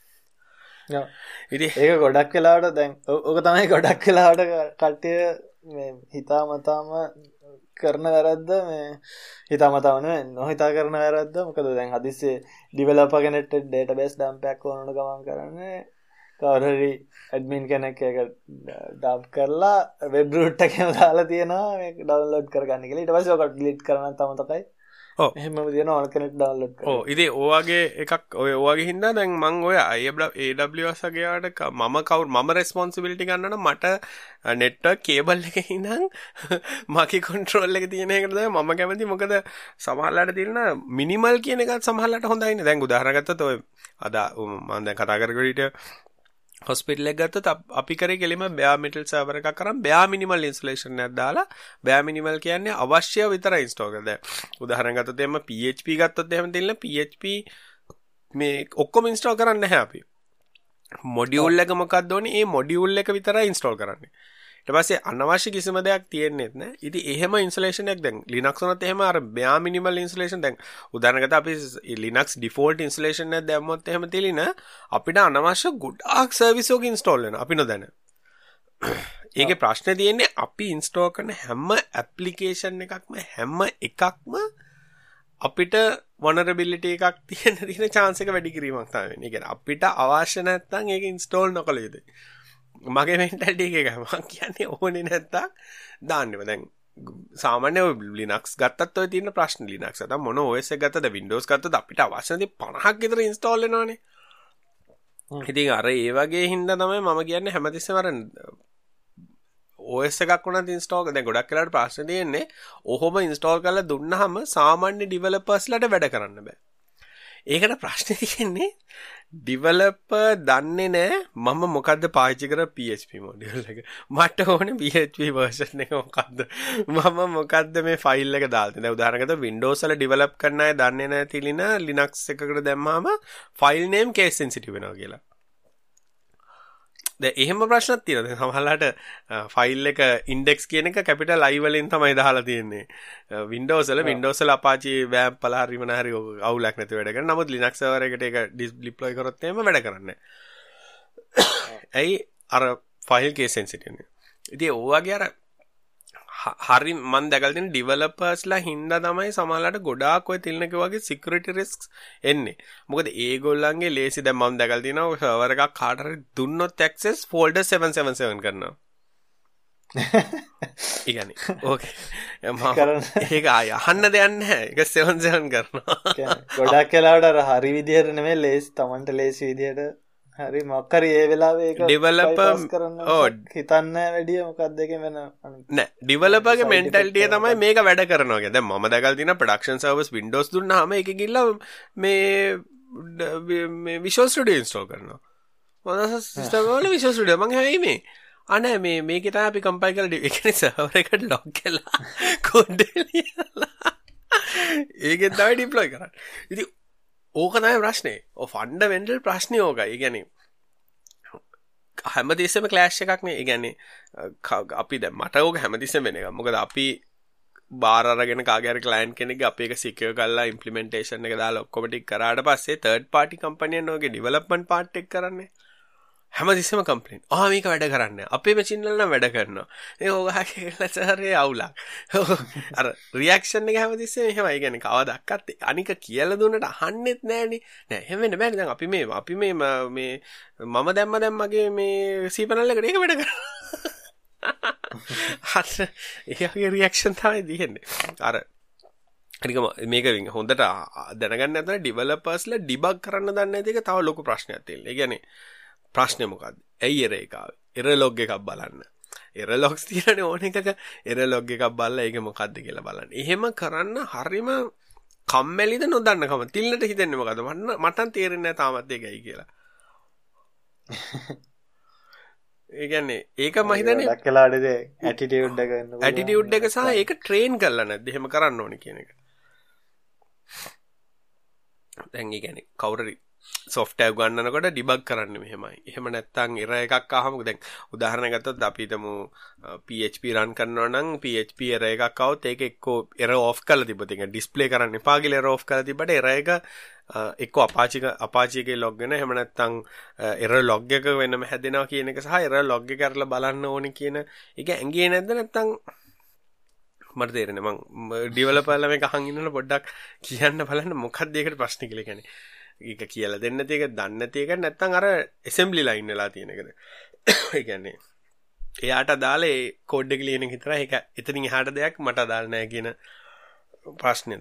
ඉතින් ඒක ගොඩක් වෙලාවට දැන් ඕක තමයි ගොඩක් වෙලාවට කට්ටිය මේ හිතාමතාම කරන වැරද්ද මේ හිතාමතාම නෙවෙයි නොහිතා කරන වැරද්ද. මොකද දැන් හදිස්සියේ ඩිවෙලොපර් කෙනෙක්ට ඩේටාබේස් ඩම්ප් එකක් ඕනන ගමන් කරන්නේ කවුරුහරි ඇඩ්මින් කෙනෙක් එක ඩව් කරලා වෙබ් රූට් එකේම දාලා තියෙනවා මේක ඩවුන්ලෝඩ් කරගන්න කියලා. ඊට පස්සේ ඔක ඩිලීට් කරන්න තමයි එහෙම තියෙන ඕන කෙනෙක් ඩවුන්ලෝඩ් කරනවා. ඔව් ඉතින් ඔයගේ එකක් ඔයගේ හින්දා දැන් මම ඔය AWS වගේට මම රෙස්පොන්සිබිලිටි ගන්න නම් මට නෙට්වර්ක් කේබල් එකේ ඉඳන් මගේ කන්ට්‍රෝල් එක තියෙන එකට තමයි මම කැමති. මොකද සමහරලාට තියෙන මිනිමල් කියන එකත් සමහරලාට හොඳයි නේ. දැන් උදාහරණ ගත්තොත් ඔය අද මම දැන් කතා කරගෙන හොස්පිටල් එක ගත්තොත් අපි කරේ කෙලිම බෑ මෙටල් සර්වර් එකක් කරන් බෑ මිනිමල් ඉන්ස්ටලේෂන් එකක් දාලා බෑ මිනිමල් කියන්නේ අවශ්‍ය විතරයි ඉන්ස්ටෝල් කරලා. දැන් උදාහරණ ගත්තොත් එහම PHP ගත්තොත් එහෙම දෙන්න PHP මේ ඔක්කොම ඉන්ස්ටෝල් කරන්නේ නැහැ අපි. මොඩියුල් එක මොකක්ද ඕනේ? ඒ මොඩියුල් එක විතරයි ඉන්ස්ටෝල් කරන්නේ. ඊට පස්සේ අනවශ්‍ය කිසිම දෙයක් තියෙන්නේ නැහැ. ඉතින් එහෙම ඉන්ස්ටලේෂන් එකක් දැන් Linux උනත් එහෙම අර bare minimal installation දැන් උදාහරණකට අපි Linux default installation එක දැම්මොත් එහෙම තිලින අපිට අනවශ්‍ය ගොඩාක් සර්විස් එක ඉන්ස්ටෝල් වෙනවා අපි නොදැන. ඒකේ ප්‍රශ්නේ තියෙන්නේ අපි ඉන්ස්ටෝල් කරන හැම ඇප්ලිකේෂන් හැම එකක්ම අපිට vulnerability එකක් තියෙන chance එක වැඩි කිරීමක් තමයි වෙන්නේ. ඒ කියන්නේ අපිට අවශ්‍ය නැත්නම් ඒක ඉන්ස්ටෝල් නොකළ යුතුයි. මගේ මෙන්ටැලිටි එක මම කියන්නේ ඕනේ නැත්තම් දාන්නෙම. දැන් සාමාන්‍ය Linux ගත්තත් ඔය තියෙන ප්‍රශ්න Linux නැත්නම් මොන OS එක ගත්තද Windows ගත්තද අපිට අවශ්‍ය නැති 50ක් විතර ඉන්ස්ටෝල් වෙනවනේ. ඉතින් අර ඒ වගේ හින්දා තමයි මම කියන්නේ හැමතිස්සෙම අර OS එකක් වුණත් ඉන්ස්ටෝල් දැන් ගොඩක් වෙලාවට ප්‍රශ්න තියෙන්නේ ඔහොම ඉන්ස්ටෝල් කරලා දුන්නාම සාමාන්‍ය ඩිවෙලොපර්ස්ලාට වැඩ කරන්න බෑ. ඒකට ප්‍රශ්නේ තියෙන්නේ ඩිවෙලොපර් දන්නේ නැහැ මම මොකද්ද පාවිච්චි කර PHP මොඩියුල් එක. මට ඕනේ PHP version එක මොකද්ද? මම මොකද්ද මේ ෆයිල් එක දාලා තියෙන්නේ. දැන් උදාහරණයකට Windows වල ඩිවෙලොප් කරන අය දන්නේ නැහැ තිලින Linux එකකට දැම්මාම ෆයිල් නේම් කේස් සෙන්සිටිව් වෙනවා කියලා. දැන් එහෙම ප්‍රශ්නක් තියෙනවා. දැන් සමහරවිට ෆයිල් එක ඉන්ඩෙක්ස් කියන එක කැපිටල් I වලින් තමයි දාලා තියෙන්නේ. Windows වල Apache WAMP පළ හරි මොන හරි අවුලක් නැති වැඩ කරන. නමුත් Linux server එකට ඒක ඩිප්ලොයි කරොත් එහෙම වැඩ කරන්නේ නැහැ. ඇයි අර ෆයිල් කේස් සෙන්සිටිව් නේ. ඉතින් ඕවාගේ අර හරි මම දැකලා තියෙන ඩිවෙලොපර්ස්ලා හින්දා තමයි සමහරවිට ගොඩාක් ඔය තිලනක වගේ සිකියුරිටි රිස්ක්ස් එන්නේ. මොකද ඒගොල්ලන්ගේ ලේසි දැන් මම දැකලා තියෙනවා ඔය සර්වර් එකක් කාට හරි දුන්නොත් ඇක්සස් ෆෝල්ඩර් 777 කරනවා. ඉගන්නේ. ඕකේ. මම ඒක ආය අහන්න දෙයක් නැහැ. ඒක 77 කරනවා. ගොඩක් වෙලාවට අර හරි විදියට නෙමෙයි ලේසි Tamanට ලේසි විදියට හරි මොකක් හරි ඒ වෙලාවේ ඒක ඩෙවලොපර් හිතන්න වැඩිය මොකක්ද එකේ වෙන නෑ ඩෙවලොපර්ගේ මෙන්ටැලිටි එක තමයි මේක වැඩ කරනවා කියන්නේ. දැන් මම දැකලා තියෙන ප්‍රොඩක්ෂන් සර්වර්ස් Windows දුන්නාම ඒක ගිහලා මේ Visual Studio ඉන්ස්ටෝල් කරනවා. මොනවාද සිස්ටම් වල Visual Studio මම හැයි මේ අනේ මේකේ තමයි අපි කම්පයිල් කරලා ඒ කියන්නේ සර්වර් එකට ලොග් කරලා කෝඩ් ලියලා ඒකෙන් තමයි ඩිප්ලොයි කරන්නේ. ඉතින් ඕක තමයි ප්‍රශ්නේ. ඔය ෆන්ඩමෙන්ටල් ප්‍රශ්නේ ඕකයි. ඒ කියන්නේ හැමදෙස්සෙම ක්ලෑෂ් එකක් නේ. ඒ කියන්නේ අපි දැන් මට ඕක හැමදෙස්සෙම වෙන එකක්. මොකද අපි බාර අරගෙන කාගේ හරි ක්ලයන්ට් කෙනෙක්ගේ අපි එක සිකියුර් කරලා ඉම්ප්ලිමන්ටේෂන් එක දාලා ඔක්කොම ටික කරාට පස්සේ තර්ඩ් පාර්ටි කම්පැනි එක ඔයගේ ඩෙවලොප්මන්ට් පාර්ට් එක කරන්නේ. හැමදෙස්සෙම කම්ප්ලේන්ට්. මේක වැඩ කරන්නේ නැහැ. අපේ මැෂින් වල නම් වැඩ කරනවා. ඒක ඔයගාගේ කියලා සර්ේ අවුලක්. අර රියැක්ෂන් එක හැමදෙස්සෙම එහෙමයි. ඒ කියන්නේ කවදාවත් අනික කියලා දුන්නට අහන්නෙත් නැහනේ. නෑ එහෙම වෙන්න බෑනේ. දැන් අපි මේ මම දැම්මගේ මේ සීපනල් එකට ඒක වැඩ කරනවා. ඒකගේ රියැක්ෂන් තමයි දෙන්නේ. අර අනික මේක හොඳට දැනගන්න නැත්නම් ඩෙවලොපර්ස්ලා ඩිබග් කරන්න දන්නේ නැති එක තව ලොකු ප්‍රශ්නයක් තියෙනවා. ඒ කියන්නේ ප්‍රශ්නේ මොකද්ද? ඇයි එරර් එක ආවේ? එරර් ලොග් එකක් බලන්න. එරර් ලොග්ස් තියෙනනේ ඕන එකක එරර් ලොග් එකක් බලලා ඒක මොකද්ද කියලා බලන්න. එහෙම කරන්න හරිම කම්මැලිද නොදන්නකම. තිල්නට හිතෙන්නේ මොකද්ද? මට තේරෙන්නේ නැහැ තාමත් ඒකයි කියලා. ඒ කියන්නේ ඒක මම හිතන්නේ දැක්කලාටද ඇටිටියුඩ් එක ගන්න. ඇටිටියුඩ් එක සහ ඒක ට්‍රේන් කරලා නැද්ද? එහෙම කරන්න ඕනේ කියන එක. දැන් ඒ කියන්නේ කවුරුරි software ගන්නනකොට ඩිබග් කරන්නේ මෙහෙමයි. එහෙම නැත්නම් error එකක් ආවම දැන් උදාහරණයක් ගත්තොත් අපි හිතමු PHP run කරනවා නම් PHP error එකක් આવොත් ඒක එක්කෝ error off කරලා තිබ්බොත් ඒක display කරන්න එපා කියලා error off කරලා තිබ්බට error එක එක්කෝ Apache එකේ log වෙන එහෙම නැත්නම් error log එක වෙනම හැදෙනවා කියන එක සහ error log එක අරලා බලන්න ඕනේ කියන එක ඇඟේ නැද්ද නැත්නම් මට තේරෙන්නේ මම ඩෙවලොපර්ලා මේක අහන් ඉන්නකොට පොඩ්ඩක් කියන්න බලන්න මොකක්ද ඒකට ප්‍රශ්නේ කියලා කියන්නේ. ඒක කියලා දෙන්න තියෙක දන්නේ නැති එක නැත්නම් අර assembly line වෙලා තියෙන එකද ඒ කියන්නේ එයාට දාලා ඒ කෝඩ් එක ලියන එක විතරයි ඒක එතනින් එහාට දෙයක් මට අදාළ නැහැ කියන ප්‍රශ්නේද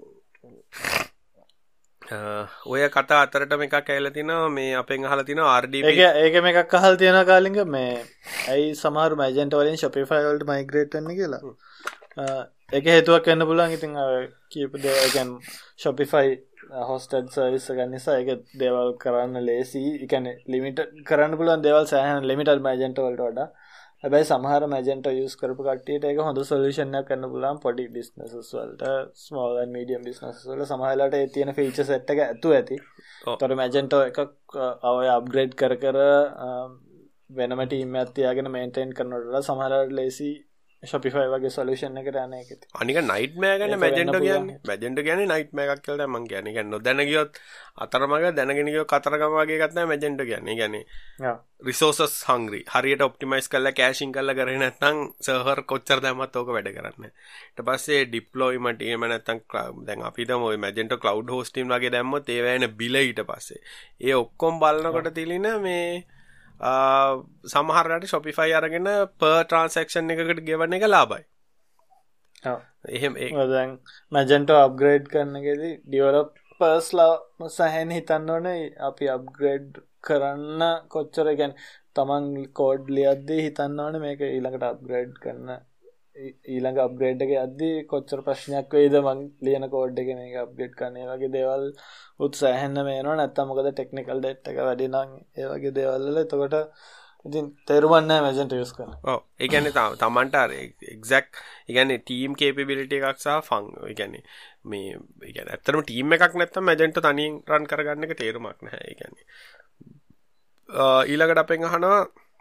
ඔය කතා අතරටම එකක් ඇවිල්ලා තිනවා මේ අපෙන් අහලා තිනවා RDP ඒක මේකක් අහලා තියෙනවා කාලින්ග මේ ඇයි සමහර Magento වලින් Shopify වලට migrate වෙන්න කියලා ඒක හේතුවක් වෙන්න පුළුවන් ඉතින් කියපු දේ කියන්නේ Shopify hosted service එක නිසා ඒක දේවල් කරන්න ලේසි ඒ කියන්නේ limited කරන්න පුළුවන් දේවල් සෑහෙන limited Magento වලට වඩා හැබැයි සමහර Magento use කරපු කට්ටියට ඒක හොඳ solution එකක් කරන්න පුළුවන් පොඩි businesses වලට small and medium businesses වල සමහර වෙලාවට ඒ තියෙන feature set එක ඇතුව ඇති. ඒතර Magento එකක් ඔය upgrade කර වෙනම team එකක් තියාගෙන maintain කරනකොට වඩා සමහර වෙලාවට ලේසි Shopify වගේ solution එකකට යන එකද. අනික nightmare ගන්න Magento කියන්නේ nightmare එකක් කියලා තමයි මම කියන්නේ. ඒ කියන්නේ නොදැන ගියොත් අතරමඟ දැනගෙන ගියොත් කතරගම වගේ එකක් තමයි Magento කියන්නේ. ඒ කියන්නේ resources hungry. හරියට optimize කරලා caching කරලා කරේ නැත්නම් server කොච්චර දැම්මත් ඕක වැඩ කරන්නේ. ඊට පස්සේ deployment එහෙම නැත්නම් දැන් අපි හිතමු ඔය Magento cloud hosting වගේ දැම්මොත් ඒ වෙන බිල ඊට පස්සේ. ඒ ඔක්කොම බලනකොට තිලින මේ සමහරට Shopify අරගෙන per transaction එකකට ගෙවන්න එක ලාභයි. එහෙම දැන් Magento upgrade කරන එකේදී developers ලා සෑහෙන හිතන්න ඕනේ අපි upgrade කරන්න කොච්චර කියන්නේ තමන් code ලියද්දී හිතන්න ඕනේ මේක ඊළඟට upgrade කරන ඊළඟ upgrade එක යද්දී කොච්චර ප්‍රශ්නයක් වෙයිද මං ලියන code එක මේක upgrade කරන්න ඒ වගේ දේවල් උත්සාහෙන්න මේනවා නැත්තම් මොකද technical debt එක වැඩි නම් ඒ වගේ දේවල් වල එතකොට ඉතින් තේරුම් නැහැ Magento use කරන්න. ඔව් ඒ කියන්නේ තමන්ට අර exact ඒ කියන්නේ team capability එකක් සහ fun ඒ කියන්නේ මේ ඒ කියන්නේ ඇත්තටම team එකක් නැත්තම් Magento තනියෙන් run කරගන්න එක තේරුමක් නැහැ. ඒ කියන්නේ ඊළඟට අපෙන් අහනවා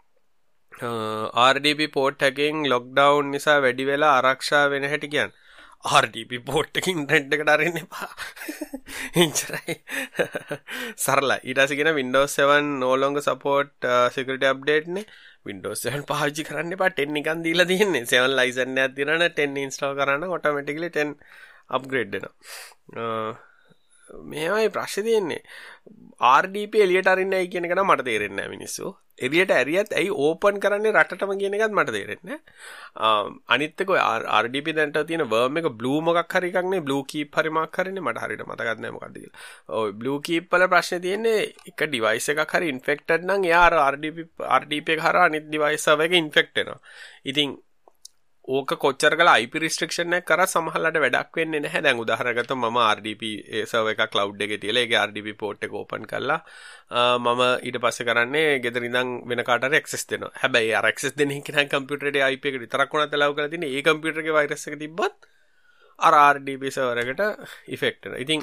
RDP port එකකින් lockdown නිසා වැඩි වෙලා ආරක්ෂා වෙන හැටි කියන්නේ RDP port එකකින් ඉන්ටර්නෙට් එකට අරින්න එපා. එච්චරයි. සරලයි. ඊට පස්සේ කියන Windows 7 no longer support security update නේ. Windows 7 පාවිච්චි කරන්න එපා 10 නිකන් දීලා තියෙන්නේ. 7 license එකක් දිනන 10 install කරන්න automatically 10 upgrade වෙනවා. මේවයි ප්‍රශ්නේ තියෙන්නේ. RDP එළියට අරින්නයි කියන එක නම් මට තේරෙන්නේ නැහැ මිනිස්සු. එළියට ඇරියත් ඇයි ඕපන් කරන්නේ රටටම කියන එකත් මට තේරෙන්නේ නැහැ. අනිත් එක RDP දැන්ට තියෙන worm එක blue මොකක් හරි එකක් නේ blue keep හරි මොකක් හරිනේ මට හරියට මතකත් නැහැ මොකක්ද කියලා. ඔය blue keep වල ප්‍රශ්නේ තියෙන්නේ එක device එකක් හරි infected නම් එයා අර RDP එක හරහා අනිත් device server එක infect වෙනවා. ඉතින් ඕක කොච්චර කළා IP restriction එක කරා සමහරවිට වැඩක් වෙන්නේ නැහැ. දැන් උදාහරණයක් ගත්තොත් මම RDP server එකක් cloud එකේ තියලා ඒකේ RDP port එක open කරලා මම ඊට පස්සේ කරන්නේ ගෙදර ඉඳන් වෙන කාට හරි access දෙනවා. හැබැයි අර access දෙන එක නම් computer එකේ IP එකට විතරක් වුණත් allow කරලා තියෙන්නේ. ඒ computer එකේ virus එක තිබ්බත් අර RDP server එකට effect වෙනවා. ඉතින්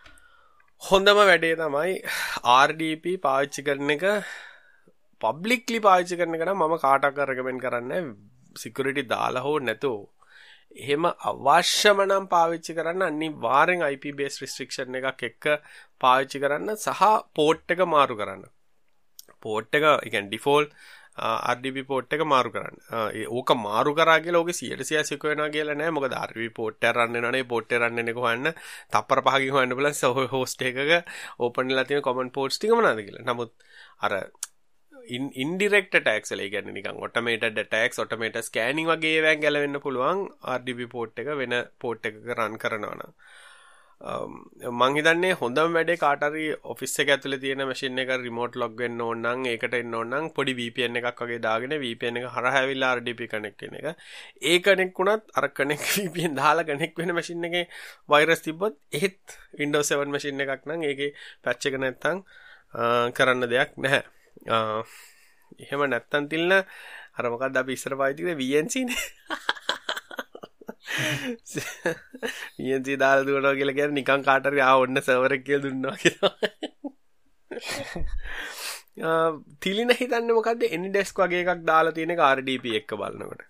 හොඳම වැඩේ තමයි RDP පාවිච්චි කරන එක publicly පාවිච්චි කරන එක නම් මම කාටවත් recommend කරන්නේ නැහැ. security දාලා හෝ නැතෝ එහෙම අවශ්‍යම නම් පාවිච්චි කරන්න අනිවාර්යෙන් IP based restriction එකක් එක්ක පාවිච්චි කරන්න සහ port එක මාරු කරන්න. port එක ඒ කියන්නේ default RDP port එක මාරු කරන්න. ඕක මාරු කරා කියලා ඕකේ 100% secure වෙනවා කියලා නෑ. මොකද RDP port එක run වෙනවනේ port එක run වෙන එක හොයන්න තප්පර පහකින් හොයන්න බලන්න host එකක open වෙලා තියෙන common ports ටික මොනවාද කියලා. නමුත් අර indirect attacks වල කියන්නේ නිකන් automated attacks automated scanning වගේ ඒවායින් ගැලවෙන්න පුළුවන් RDP port එක වෙන port එකක run කරනවා නම් මං හිතන්නේ හොඳම වැඩේ කාට හරි office එක ඇතුලේ තියෙන machine එක remote log වෙන්න ඕන නම් ඒකට එන්න ඕන නම් පොඩි VPN එකක් වගේ දාගෙන VPN එක හරහා ඇවිල්ලා RDP connect වෙන එක. ඒ connect වුණත් අර connect VPN දාලා connect වෙන machine එකේ virus තිබ්බොත් එහෙත් Windows 7 machine එකක් නම් ඒකේ patch එක නැත්තම් කරන්න දෙයක් නැහැ. එහෙම නැත්තම් තිල්න අර මොකක්ද අපි ඉස්සර පාවිච්චි කරේ VNC නේ VNC දාලා දුවනවා කියලා කියන්නේ නිකන් කාට හරි ඔන්න සර්වර් එක කියලා දුන්නා කියලා තිලින හිතන්නේ මොකද්ද AnyDesk වගේ එකක් දාලා තියෙන එක RDP එක්ක බලනකොට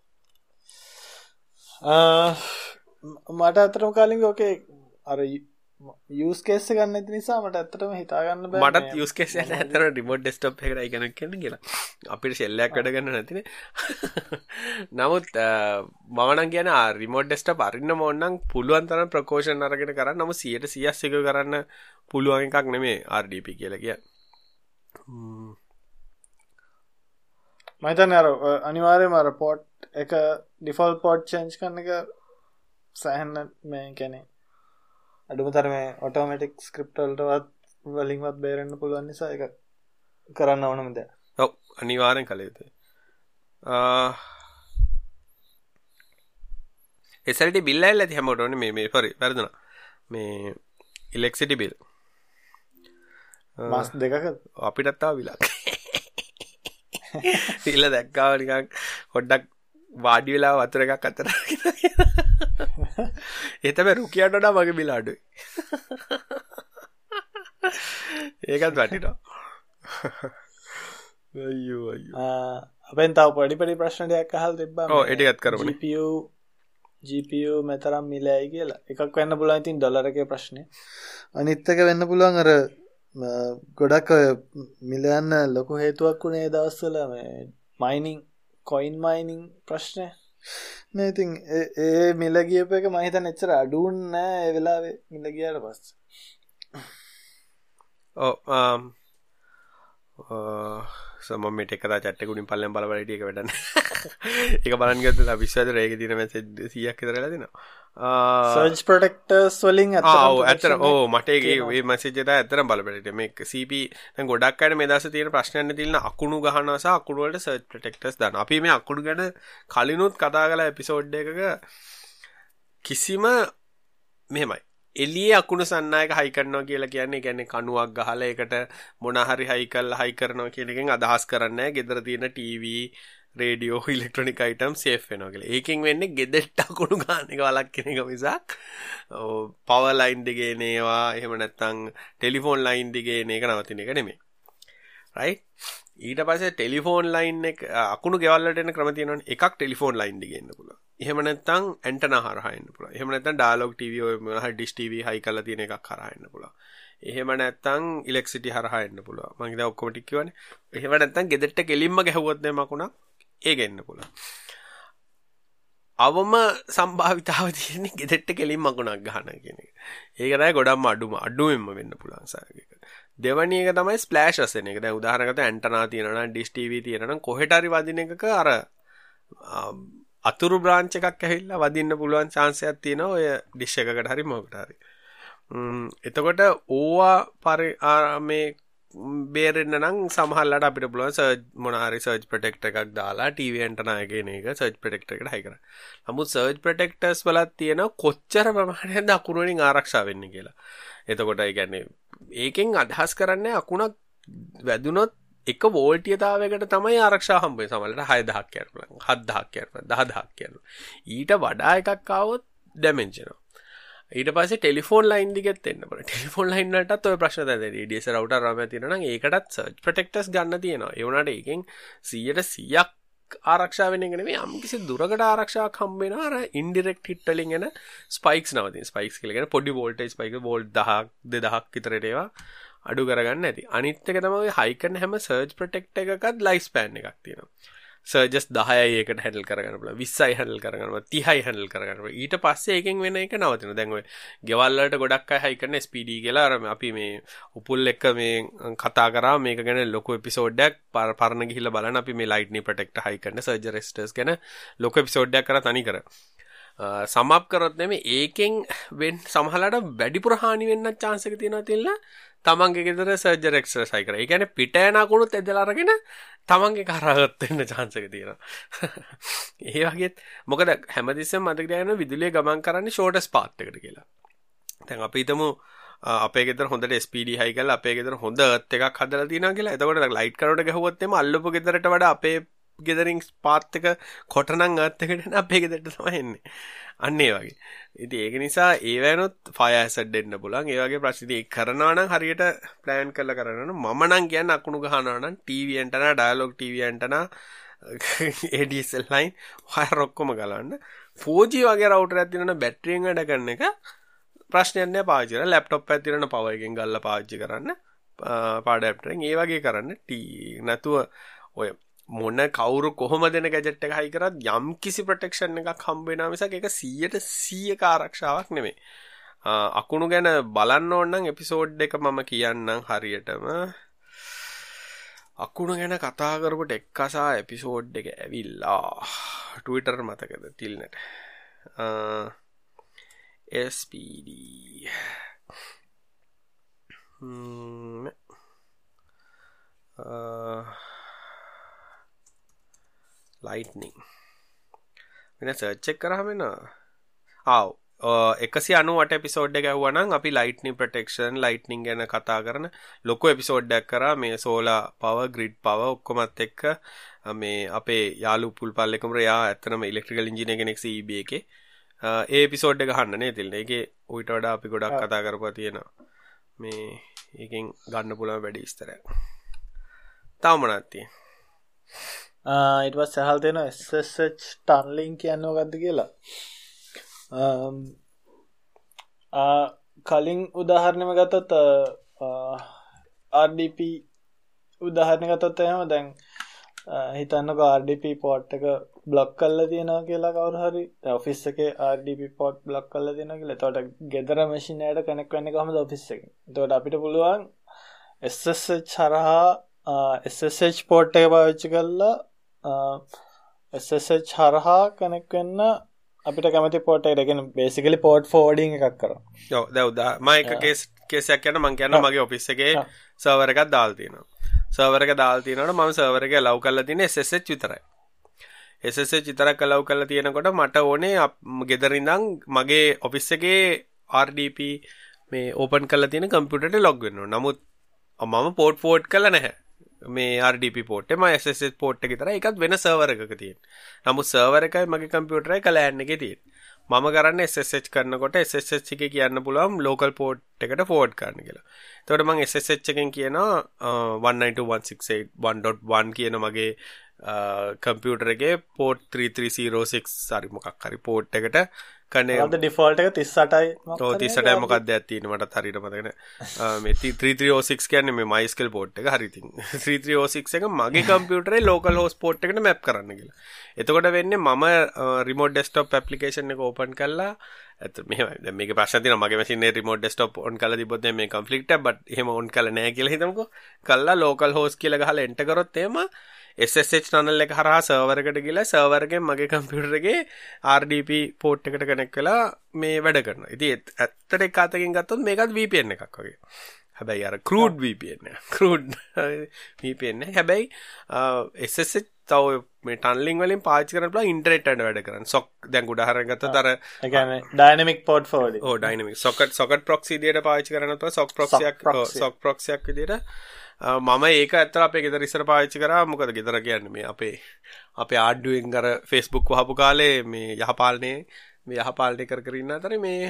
මට අතරම කාලින්ග ඔකේ අර යස් කේස් ගන්න ඇති නිසා මට ඇත්තටම හිතාගන්න බෑ මටත් යස් කේස් එක ඇතර රිමෝට් ඩෙස්ක්ටොප් එකට ඉගෙන ගන්න කියලා අපිට ෂෙල්ලයක් වැඩ ගන්න නැතිනේ නමුත් මම නම් කියන්නේ රිමෝට් ඩෙස්ක්ටොප් අරින්න ඕන නම් පුළුවන් තරම් ප්‍රොකෝෂන් අරගෙන කරන්න නමුත් 100% සිකියුර් කරන්න පුළුවන් එකක් නෙමෙයි RDP කියලා කියන්නේ මම හිතන්නේ අර අනිවාර්යයෙන්ම අර පෝට් එක ඩිෆෝල්ට් පෝට් චේන්ජ් කරන එක සෑහෙන මේ කියන්නේ අඩුම තරමේ ඔටෝමැටික් ස්ක්‍රිප්ට් වලින්වත් බේරෙන්න පුළුවන් නිසා ඒක කරන්න ඕනම දෙයක්. ඔව් අනිවාර්යෙන් කළ යුතුයි. SLT බිල් ඇවිල්ලා ඇති හැමෝටම මේ sorry වැරදුනා. මේ ඉලෙක්ට්‍රිසිටි බිල්. මාස් දෙකක අපිටත් ආව විලක්. ඉල්ල දැක්කාව නිකන් පොඩ්ඩක් වාඩි වෙලා වතුර එකක් අතර ඒ තමයි රුකියට වඩා මගේ බිල අඩුයි ඒකත් වටිනවා අයියෝ අපෙන් තව පොඩි ප්‍රශ්න ටිකක් අහලා තිබ්බා ඔව් ඒ ටිකත් කරමුනේ GPU මෙතරම් මිලයි කියලා එකක් වෙන්න පුළුවන් ඉතින් ඩොලර් එකේ ප්‍රශ්නේ අනිත් එක වෙන්න පුළුවන් අර ගොඩක් මිලයන්න ලොකු හේතුවක් වුණේ ඒ දවස්වල මේ මයිනින් කොයින් මයිනින් ප්‍රශ්නේ නේ ඉතින් ඒ මිල ගියප එක මම හිතන්නේ එච්චර අඩු වුණේ නැහැ ඒ වෙලාවේ මිල ගියාට පස්සේ මම මේ ටෙක් කරා chat එක උඩින් පල්ලෙන් බලවල හිටිය එක වැඩන්නේ ඒක බලන්න ගත්තොත් අපි විශ්වාසද රේගේ තියෙන මැසේජ් 100ක් විතර වෙලා දෙනවා සර්ච් ප්‍රොටෙක්ටර්ස් වලින් ඇත්තටම මට ඒ මැසේජ් එක ඇත්තටම බලපෑට මේ CP දැන් ගොඩක් අය මේ දවස්වල තියෙන ප්‍රශ්නයන් තියෙන අකුණු ගහනවා සහ අකුණු වලට සර්ච් ප්‍රොටෙක්ටර්ස් දානවා අපි මේ අකුණු ගැන කලිනුත් කතා කළා එපිසෝඩ් එකක කිසිම මෙහෙමයි එළියේ අකුණු සන්නායක හයි කරනවා කියලා කියන්නේ කණුවක් ගහලා ඒකට මොන හරි හයි කරනවා කියන එකෙන් අදහස් කරන්නේ නැහැ. ගෙදර තියෙන TV, radio, electronic item safe වෙනවා කියලා. ඒකෙන් වෙන්නේ ගෙදරට අකුණු ගන්න එක වලක්වන එක මිසක් පවර් ලයින් දිගේ නේවා එහෙම නැත්නම් ටෙලිෆෝන් ලයින් දිගේ නේ එක නවතින එක නෙමෙයි. රයිට්? ඊට පස්සේ ටෙලිෆෝන් ලයින් එක අකුණු ගෙවල් වලට එන ක්‍රම තියෙනවනේ. එකක් ටෙලිෆෝන් ලයින් දිගේ එන්න පුළුවන්. එහෙම නැත්නම් ඇන්ටනා හරහා එන්න පුළුවන්. එහෙම නැත්නම් ඩයලොග් ටීවී ඔය මොනවා ඩිෂ් ටීවී හයි කරලා තියෙන එකක් හරහා එන්න පුළුවන්. එහෙම නැත්නම් ඉලෙක්ට්‍රිසිටි හරහා එන්න පුළුවන්. මම ඉතින් ඔක්කොම ටික කියවනේ. එහෙම නැත්නම් ගෙදරට කෙලින්ම ගැහුවොත් නේ මකුණක් ඒක එන්න පුළුවන්. අවම සම්භාවිතාව තියෙන්නේ ගෙදරට කෙලින් මකුණක් ගන්න කියන එක. ඒක තමයි ගොඩක්ම අඩුවෙන්ම වෙන්න පුළුවන් සාරක. දෙවැනි එක තමයි ස්ප්ලෑෂස් එන එක. දැන් උදාහරණයකට ඇන්ටනා තියෙනවා නම් ඩිෂ් ටීවී තියෙනවා නම් කොහෙට හරි වදින එකක අර අතුරු බ්‍රාන්ච් එකක් ඇවිල්ලා වදින්න පුළුවන් chance එකක් තියෙනවා ඔය ඩිෂ් එකකට හරි මොකකට හරි. එතකොට ඕවා මේ බේරෙන්න නම් සමහරවිට අපිට පුළුවන් සර්ච් මොන හරි සර්ච් ප්‍රොටෙක්ටර් එකක් දාලා ටීවී ඇන්ටනා එකේ එක සර්ච් ප්‍රොටෙක්ටර් එකට හයි කරන්න. නමුත් සර්ච් ප්‍රොටෙක්ටර්ස් වලත් තියෙන කොච්චර ප්‍රමාණයක්ද අකුණු වලින් ආරක්ෂා වෙන්නේ කියලා. එතකොට ඒ කියන්නේ ඒකෙන් අදහස් කරන්නේ අකුණක් වැදුනොත් එක වෝල්ටියතාවයකට තමයි ආරක්ෂාව හම්බ වෙන්නේ. සමහරවිට 6000ක් කියනවා. 7000ක් කියනවා. 10000ක් කියනවා. ඊට වඩා එකක් ආවොත් ඩැමේජ් වෙනවා. ඊට පස්සේ ටෙලිෆෝන් ලයින් දිගෙත් එන්න පුළුවන්. ටෙලිෆෝන් ලයින් වලටත් ඔය ප්‍රශ්න දැනෙයි. DSL රවුටර් රාමයක් තියෙනවා නම් ඒකටත් සර්ච් ප්‍රොටෙක්ටර්ස් ගන්න තියෙනවා. ඒ වුණාට ඒකෙන් 100% ආරක්ෂා වෙන එක නෙමෙයි යම්කිසි දුරකට ආරක්ෂාවක් හම්බ වෙනවා. අර ඉන්ඩිරෙක්ට් හිට් වලින් එන ස්පයික්ස් නවතින. ස්පයික්ස් කියලා කියන්නේ පොඩි වෝල්ටේජ් ස්පයික් වෝල්ට් 1000 2000ක් විතරට ඒවා අඩු කරගන්න ඇති. අනිත් එක තමයි හයි කරන හැම සර්ච් ප්‍රොටෙක්ටර් එකකත් ලයිෆ් ස්පෑන් එකක් තියෙනවා. සර්ජස් 10යි ඒකට හැන්ඩල් කරගන්න පුළුවන් 20යි හැන්ඩල් කරගන්න පුළුවන් 30යි හැන්ඩල් කරගන්න පුළුවන්. ඊට පස්සේ ඒකෙන් වෙන එක නවතිනවා. දැන් ඔය ගෙවල් වලට ගොඩක් අය හයි කරන SPD කියලා අර අපි මේ උපුල් එක්ක මේ කතා කරා මේක ගැන ලොකු එපිසෝඩ් එකක් පරණ ගිහිල්ලා බලන්න අපි මේ ලයිට්නින් ප්‍රොටෙක්ටර් හයි කරන සර්ජ් රෙසිස්ටර්ස් ගැන ලොකු එපිසෝඩ් එකක් කරා තනි කර. සමප් කරොත් නෙමෙයි ඒකෙන් සමහරවිට වැඩිපුර හානි වෙන්නත් chance එක තියෙනවා තියලා තමන්ගේ ගෙදර සර්ජර් එක්ස්ට්‍රස් හයි කරා. ඒ කියන්නේ පිට යන අකුණුත් ඇදලා අරගෙන තමන්ගේ කරහගත් වෙන්න chance එක තියෙනවා. ඒ වගේත් මොකද හැමතිස්සෙම මතක තියාගන්න විදුලිය ගමන් කරන්නේ shortest path එකට කියලා. දැන් අපි හිතමු අපේ ගෙදර හොඳට SPD හයි කරලා අපේ ගෙදර හොඳ earth එකක් හදලා තියෙනවා කියලා. එතකොට ලයිට් කරවට ගහුවොත් එimhe අල්ලපු ගෙදරට වඩා අපේ ගෙදරින් පාත් එක කොටනම් earth එකට එන අපේ ගෙදරට තමයි එන්නේ. අන්න ඒ වගේ. ඉතින් ඒක නිසා ඒ වෙනොත් ෆයර් ඇසඩ් දෙන්න පුළුවන්. ඒ වගේ ප්‍රශ්න ඉතින් ඒක කරනවා නම් හරියට ප්ලෑන් කරලා කරනවා නම් මම නම් කියන්නේ අකුණු ගහනවා නම් TV antenna, Dialog TV antenna, ADSL line wire ඔක්කොම ගලවන්න. 4G වගේ රවුටර් එකක් තියෙනවා නම් බැටරියෙන් වැඩ කරන එක ප්‍රශ්නයක් නෑ පාවිච්චි කරන්න. ලැප්ටොප් එකක් තියෙන පවර් එකෙන් ගල්ලා පාවිච්චි කරන්න. පාඩ ඇඩැප්ටරෙන් ඒ වගේ කරන්න. නැතුව ඔය මොන කවුරු කොහොම දෙන ගැජට් එක හයි කරත් යම් කිසි ප්‍රොටෙක්ෂන් එකක් හම්බ වෙනවා මිසක් ඒක 100% ආරක්ෂාවක් නෙමෙයි. අකුණු ගැන බලන්න ඕන නම් එපිසෝඩ් එක මම කියන්නම් හරියටම. අකුණු ගැන කතා කරපු ටෙක්කසා එපිසෝඩ් එක ඇවිල්ලා Twitter මතකද තිල්නට SPD lightning වෙන සර්ච් එක කරාම එනවා 198 එපිසෝඩ් එක ඇහුවනම් අපි lightning protection lightning ගැන කතා කරන ලොකු එපිසෝඩ් එකක් කරා මේ solar power grid power ඔක්කොමත් එක්ක මේ අපේ යාළු පුල්පල් එකම රයා ඇත්තනම ඉලෙක්ට්‍රිකල් ඉන්ජිනියර් කෙනෙක් CEB එකේ ඒ එපිසෝඩ් එක අහන්න නේ තිල්නේ. ඒකේ ඌට වඩා අපි ගොඩක් කතා කරපුවා තියෙනවා. මේ එකෙන් ගන්න පුළුවන් වැඩි විස්තරයක්. තව මොනවද තියෙන්නේ? ඊට පස්සේ අහලා තියෙනවා SSH tunneling කියන්නේ මොකද්ද කියලා. කලින් උදාහරණයක් ගත්තොත් RDP උදාහරණයක් ගත්තොත් එහෙම දැන් හිතන්නකෝ RDP port එක බ්ලොක් කරලා තියෙනවා කියලා කවුරු හරි ඔෆිස් එකේ RDP port බ්ලොක් කරලා තියෙනවා කියලා. එතකොට ගෙදර මැෂින් එකට කනෙක්ට් වෙන්නේ කොහමද ඔෆිස් එකෙන්? එතකොට අපිට පුළුවන් SSH හරහා SSH port එක පාවිච්චි කරලා SSH හරහා කනෙක්ට් වෙන්න අපිට කැමති port එකට. ඒ කියන්නේ basically port forwarding එකක් කරනවා. ඔව් දැන් මම එක කේස් එකක් කියන්න මම කියනවා මගේ ඔෆිස් එකේ සර්වර් එකක් දාලා තියෙනවා. සර්වර් එක දාලා තියෙනකොට මම සර්වර් එක allow කරලා තියෙන්නේ SSH විතරයි. SSH විතරක් allow කරලා තියෙනකොට මට ඕනේ ගෙදර ඉඳන් මගේ ඔෆිස් එකේ RDP මේ open කරලා තියෙන කම්පියුටර් එකට log වෙන්න ඕන. නමුත් මම port forward කරලා නැහැ. මේ RDP port එක මම SSH port එක විතරයි. ඒකත් වෙන සර්වර් එකක තියෙන. නමුත් සර්වර් එකයි මගේ කම්පියුටර් එකයි LAN එකේ තියෙන. මම කරන්නේ SSH කරනකොට SSH එකේ කියන්න පුළුවන් local port එකට forward කරන්න කියලා. එතකොට මම SSH එකෙන් කියනවා 192.168.1.1 කියන මගේ කම්පියුටර් එකේ port 3306 හරි මොකක් හරි port එකට කනේ අද default එක 38යි ඔව් 38යි මොකක්ද ඇත් තියෙන්නේ මටත් හරියට මතක නැහැ මේ 3306 කියන්නේ මේ MySQL port එක හරි ඉතින් 3306 එක මගේ කම්පියුටරේ local host port එකට map කරන්න කියලා. එතකොට වෙන්නේ මම remote desktop application එක open කරලා ඇත්ත මෙහෙමයි දැන් මේකේ ප්‍රශ්න තියෙනවා මගේ machine එකේ remote desktop on කරලා තිබ්බොත් මේ conflict එක but එහෙම on කරලා නැහැ කියලා හිතමුකෝ. කළා local host කියලා ගහලා enter කරොත් එහෙම SSH tunnel එක හරහා server එකට ගිහලා server එකෙන් මගේ computer එකේ RDP port එකට connect වෙලා මේ වැඩ කරනවා. ඉතින් ඇත්තට එක අතකින් ගත්තොත් මේකත් VPN එකක් වගේ. හැබැයි අර crude VPN එක. crude VPN එක. හැබැයි SSH තව මේ tunneling වලින් පාවිච්චි කරන්න පුළුවන් ඉන්ටර්නෙට් වල වැඩ කරන්න. SOC දැන් උදාහරණයක් ගත්තොත් අර ඒ කියන්නේ dynamic port forwarding. ඔව් dynamic socket proxy විදියට පාවිච්චි කරන්න පුළුවන් SOC proxy එකක් විදියට මම ඒක ඇත්තට අපේ ගෙදර ඉස්සර පාවිච්චි කරා. මොකද ගෙදර කියන්නේ මේ අපේ ආඩ්ඩුවෙන් අර Facebook වහපු කාලේ මේ යහපාලනේ කර ඉන්න අතරේ මේ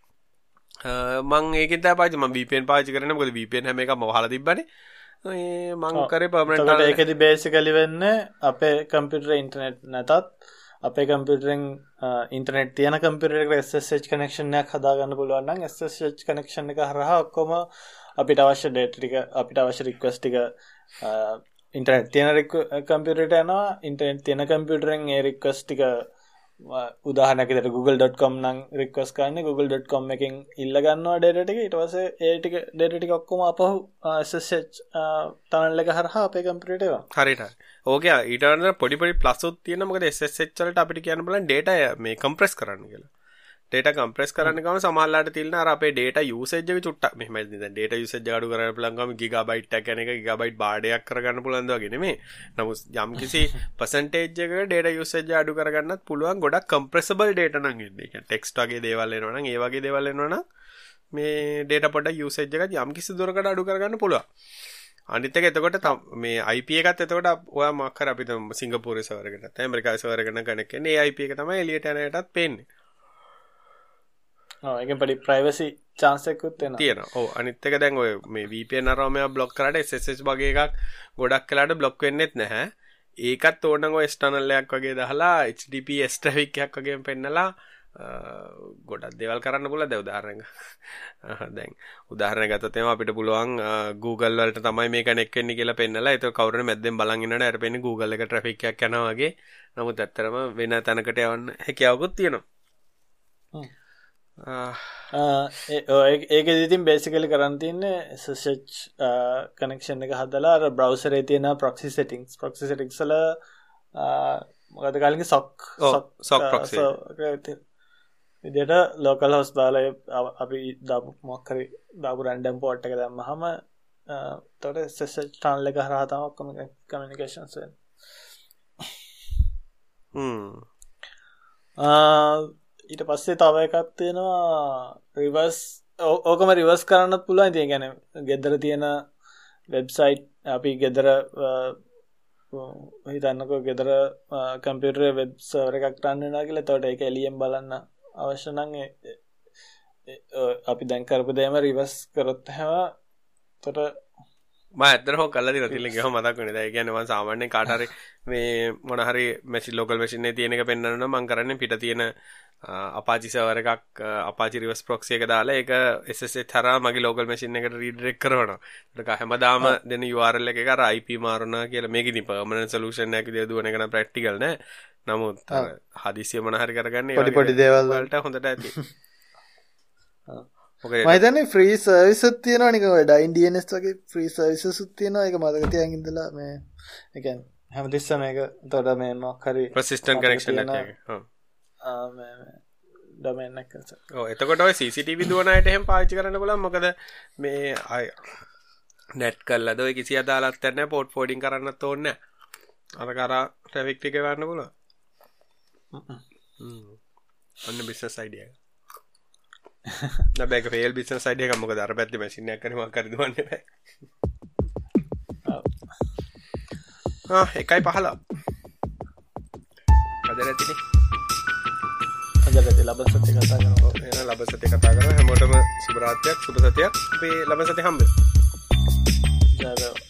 මම ඒකෙන් තමයි පාවිච්චි මම VPN පාවිච්චි කරන්නේ. මොකද VPN හැම එකම වහලා තිබ්බනේ. මේ මම කරේ permanent ඒකට ඒකෙදි basically වෙන්නේ අපේ කම්පියුටරේ ඉන්ටර්නෙට් නැතත් අපේ කම්පියුටරෙන් ඉන්ටර්නෙට් තියෙන කම්පියුටර් එකට SSH connection එකක් හදා ගන්න පුළුවන් නම් SSH connection එක හරහා ඔක්කොම අපිට අවශ්‍ය data ටික අපිට අවශ්‍ය request ටික ඉන්ටර්නෙට් තියෙන කම්පියුටරේට යනවා. ඉන්ටර්නෙට් තියෙන කම්පියුටරෙන් ඒ request ටික උදාහරණයක් විදිහට google.com නම් request කරන්නේ google.com එකෙන් ඉල්ල ගන්නවා data ටික. ඊට පස්සේ ඒ ටික data ටික ඔක්කොම අපහු SSH tunnel එක හරහා අපේ කම්පියුටරේට එනවා. හරියට. ඕකේ ඊට වඩා පොඩි ප්ලස් උත් තියෙනවා. මොකද SSH වලට අපිට කියන්න බලන්න data මේ compress කරන්න කියලා. data compress කරන්න ගම සමහරලාට තියෙන අර අපේ data usage එක චුට්ටක් මෙහෙමයි දැන් data usage එක අඩු කරන්න පුළුවන් ගම gigabyte එකක් යන එක gigabyte බාඩයක් කරගන්න පුළුවන් ද වගේ නෙමෙයි. නමුත් යම්කිසි percentage එකක data usage අඩු කරගන්නත් පුළුවන් ගොඩක් compressible data නම් එන්නේ. ඒ කියන්නේ text වගේ දේවල් එනවා නම් ඒ වගේ දේවල් එනවා නම් මේ data පොඩක් usage එකත් යම්කිසි දුරකට අඩු කරගන්න පුළුවන්. අනිත් එක එතකොට මේ IP එකත් එතකොට ඔයා මොකක් කර අපි සිංගප්පූරේ සර්වර් එකට නැත්නම් ඇමරිකාවේ සර්වර් එකට කනෙක්ට් වෙන්නේ. ඒ IP එක තමයි එළියට යන එකටත් පේන්නේ. ඔව් ඒකෙන් පොඩි ප්‍රයිවසි chance එකකුත් තියෙනවා. ඔව් අනිත් එක දැන් ඔය මේ VPN අරම මේවා බ්ලොක් කරාට SSH වගේ එකක් ගොඩක් වෙලාට බ්ලොක් වෙන්නේත් නැහැ. ඒකත් ඕනනම් ඔය external එකක් වගේ දාලා HTTPS traffic එකක් වගේම පෙන්නලා ගොඩක් දේවල් කරන්න පුළුවන්. දැන් උදාහරණයක් ගත්තොත් එහෙනම් අපිට පුළුවන් Google වලට තමයි මේ කනෙක්ට් වෙන්නේ කියලා පෙන්නලා ඒක කවුරුනේ මැද්දෙන් බලන් ඉන්නවට අර පෙන්නේ Google එක ට්‍රැෆික් එකක් යනවා වගේ. නමුත් ඇත්තටම වෙන තැනකට යවන්න හැකියාවකුත් තියෙනවා. ඒකෙදි ඉතින් බේසිකලි කරන් තියන්නේ SSH කනෙක්ෂන් එක හදලා අර බ්‍රවුසර් එකේ තියෙන ප්‍රොක්සි සෙටින්ග්ස් වල මොකද කලින් SOC ප්‍රොක්සි විදිහට ලෝකල් හොස්ට් දාලා අපි දාපු මොකක් හරි දාපු රැන්ඩම් පෝට් එක දැම්මහම එතකොට SSH channel එක හරහා තමයි කමියුනිකේෂන්ස් වෙන්නේ. ඊට පස්සේ තව එකක් තියෙනවා රිවර්ස්. ඕකම රිවර්ස් කරන්නත් පුළුවන්. ඉතින් يعني ගෙදර තියෙන වෙබ්සයිට් අපි ගෙදර හිතන්නකෝ ගෙදර කම්පියුටරේ වෙබ් සර්වර් එකක් රන් වෙනවා කියලා. එතකොට ඒක එළියෙන් බලන්න අවශ්‍ය නම් අපි දැන් කරපු දේම රිවර්ස් කරොත් එහෙම එතකොට මම ඇත්තටම කළා දින තිලින් ගියාම මතක් වෙන්නේ. දැන් ඒ කියන්නේ මම සාමාන්‍යයෙන් කාට හරි මේ මොන හරි මැෂින් ලෝකල් මැෂින් එකේ තියෙන එක පෙන්වන්න නම් මම කරන්නේ පිට තියෙන Apache server එකක් Apache reverse proxy එක දාලා ඒක SSH හරහා මගේ local machine එකට redirect කරනවා. ඒක හැමදාම දෙන URL එක අර IP මාරනවා කියලා මේක ඉතින් permanent solution එකක් විදියට දුවන එක නම් practical නෑ. නමුත් හදිසිය මොන හරි කරගන්නේ පොඩි දේවල් වලට හොඳට ඇති. මම හිතන්නේ free service එකක් තියෙනවා නිකන් ඔය Dyn DNS වගේ free services උත් තියෙනවා. ඒක මතක තියාගෙන ඉඳලා මේ ඒ කියන්නේ හැමතිස්සම මේක උඩ මේ මොකක් හරි persistent connection එකක්. ඩොමේන් එක. ඔව් එතකොට ඔය CCTV දුවන අයට එහෙම පාවිච්චි කරන්න බලන්න. මොකද මේ net කරලාද ඔය කිසි අදාළක් නැහැ. port forwarding කරන්නත් ඕනේ නැහැ. අර කරා traffic ටික ගන්න පුළුවන්. ඔන්න business idea එක. නැබැයි fail business idea එක මොකද අර පැත්තේ machine එකක් කරේ මොකක් හරි දුවන්නේ නැහැ. 1:15. අදරතිනේ. අදට ලබන සතිය කතා කරනවා. එහෙනම් ලබන සතිය කතා කරනවා. හැමෝටම සුබ රාත්‍රියක්, සුබ සතියක්. අපි ලබන සතිය හම්බෙමු. ජය වේවා.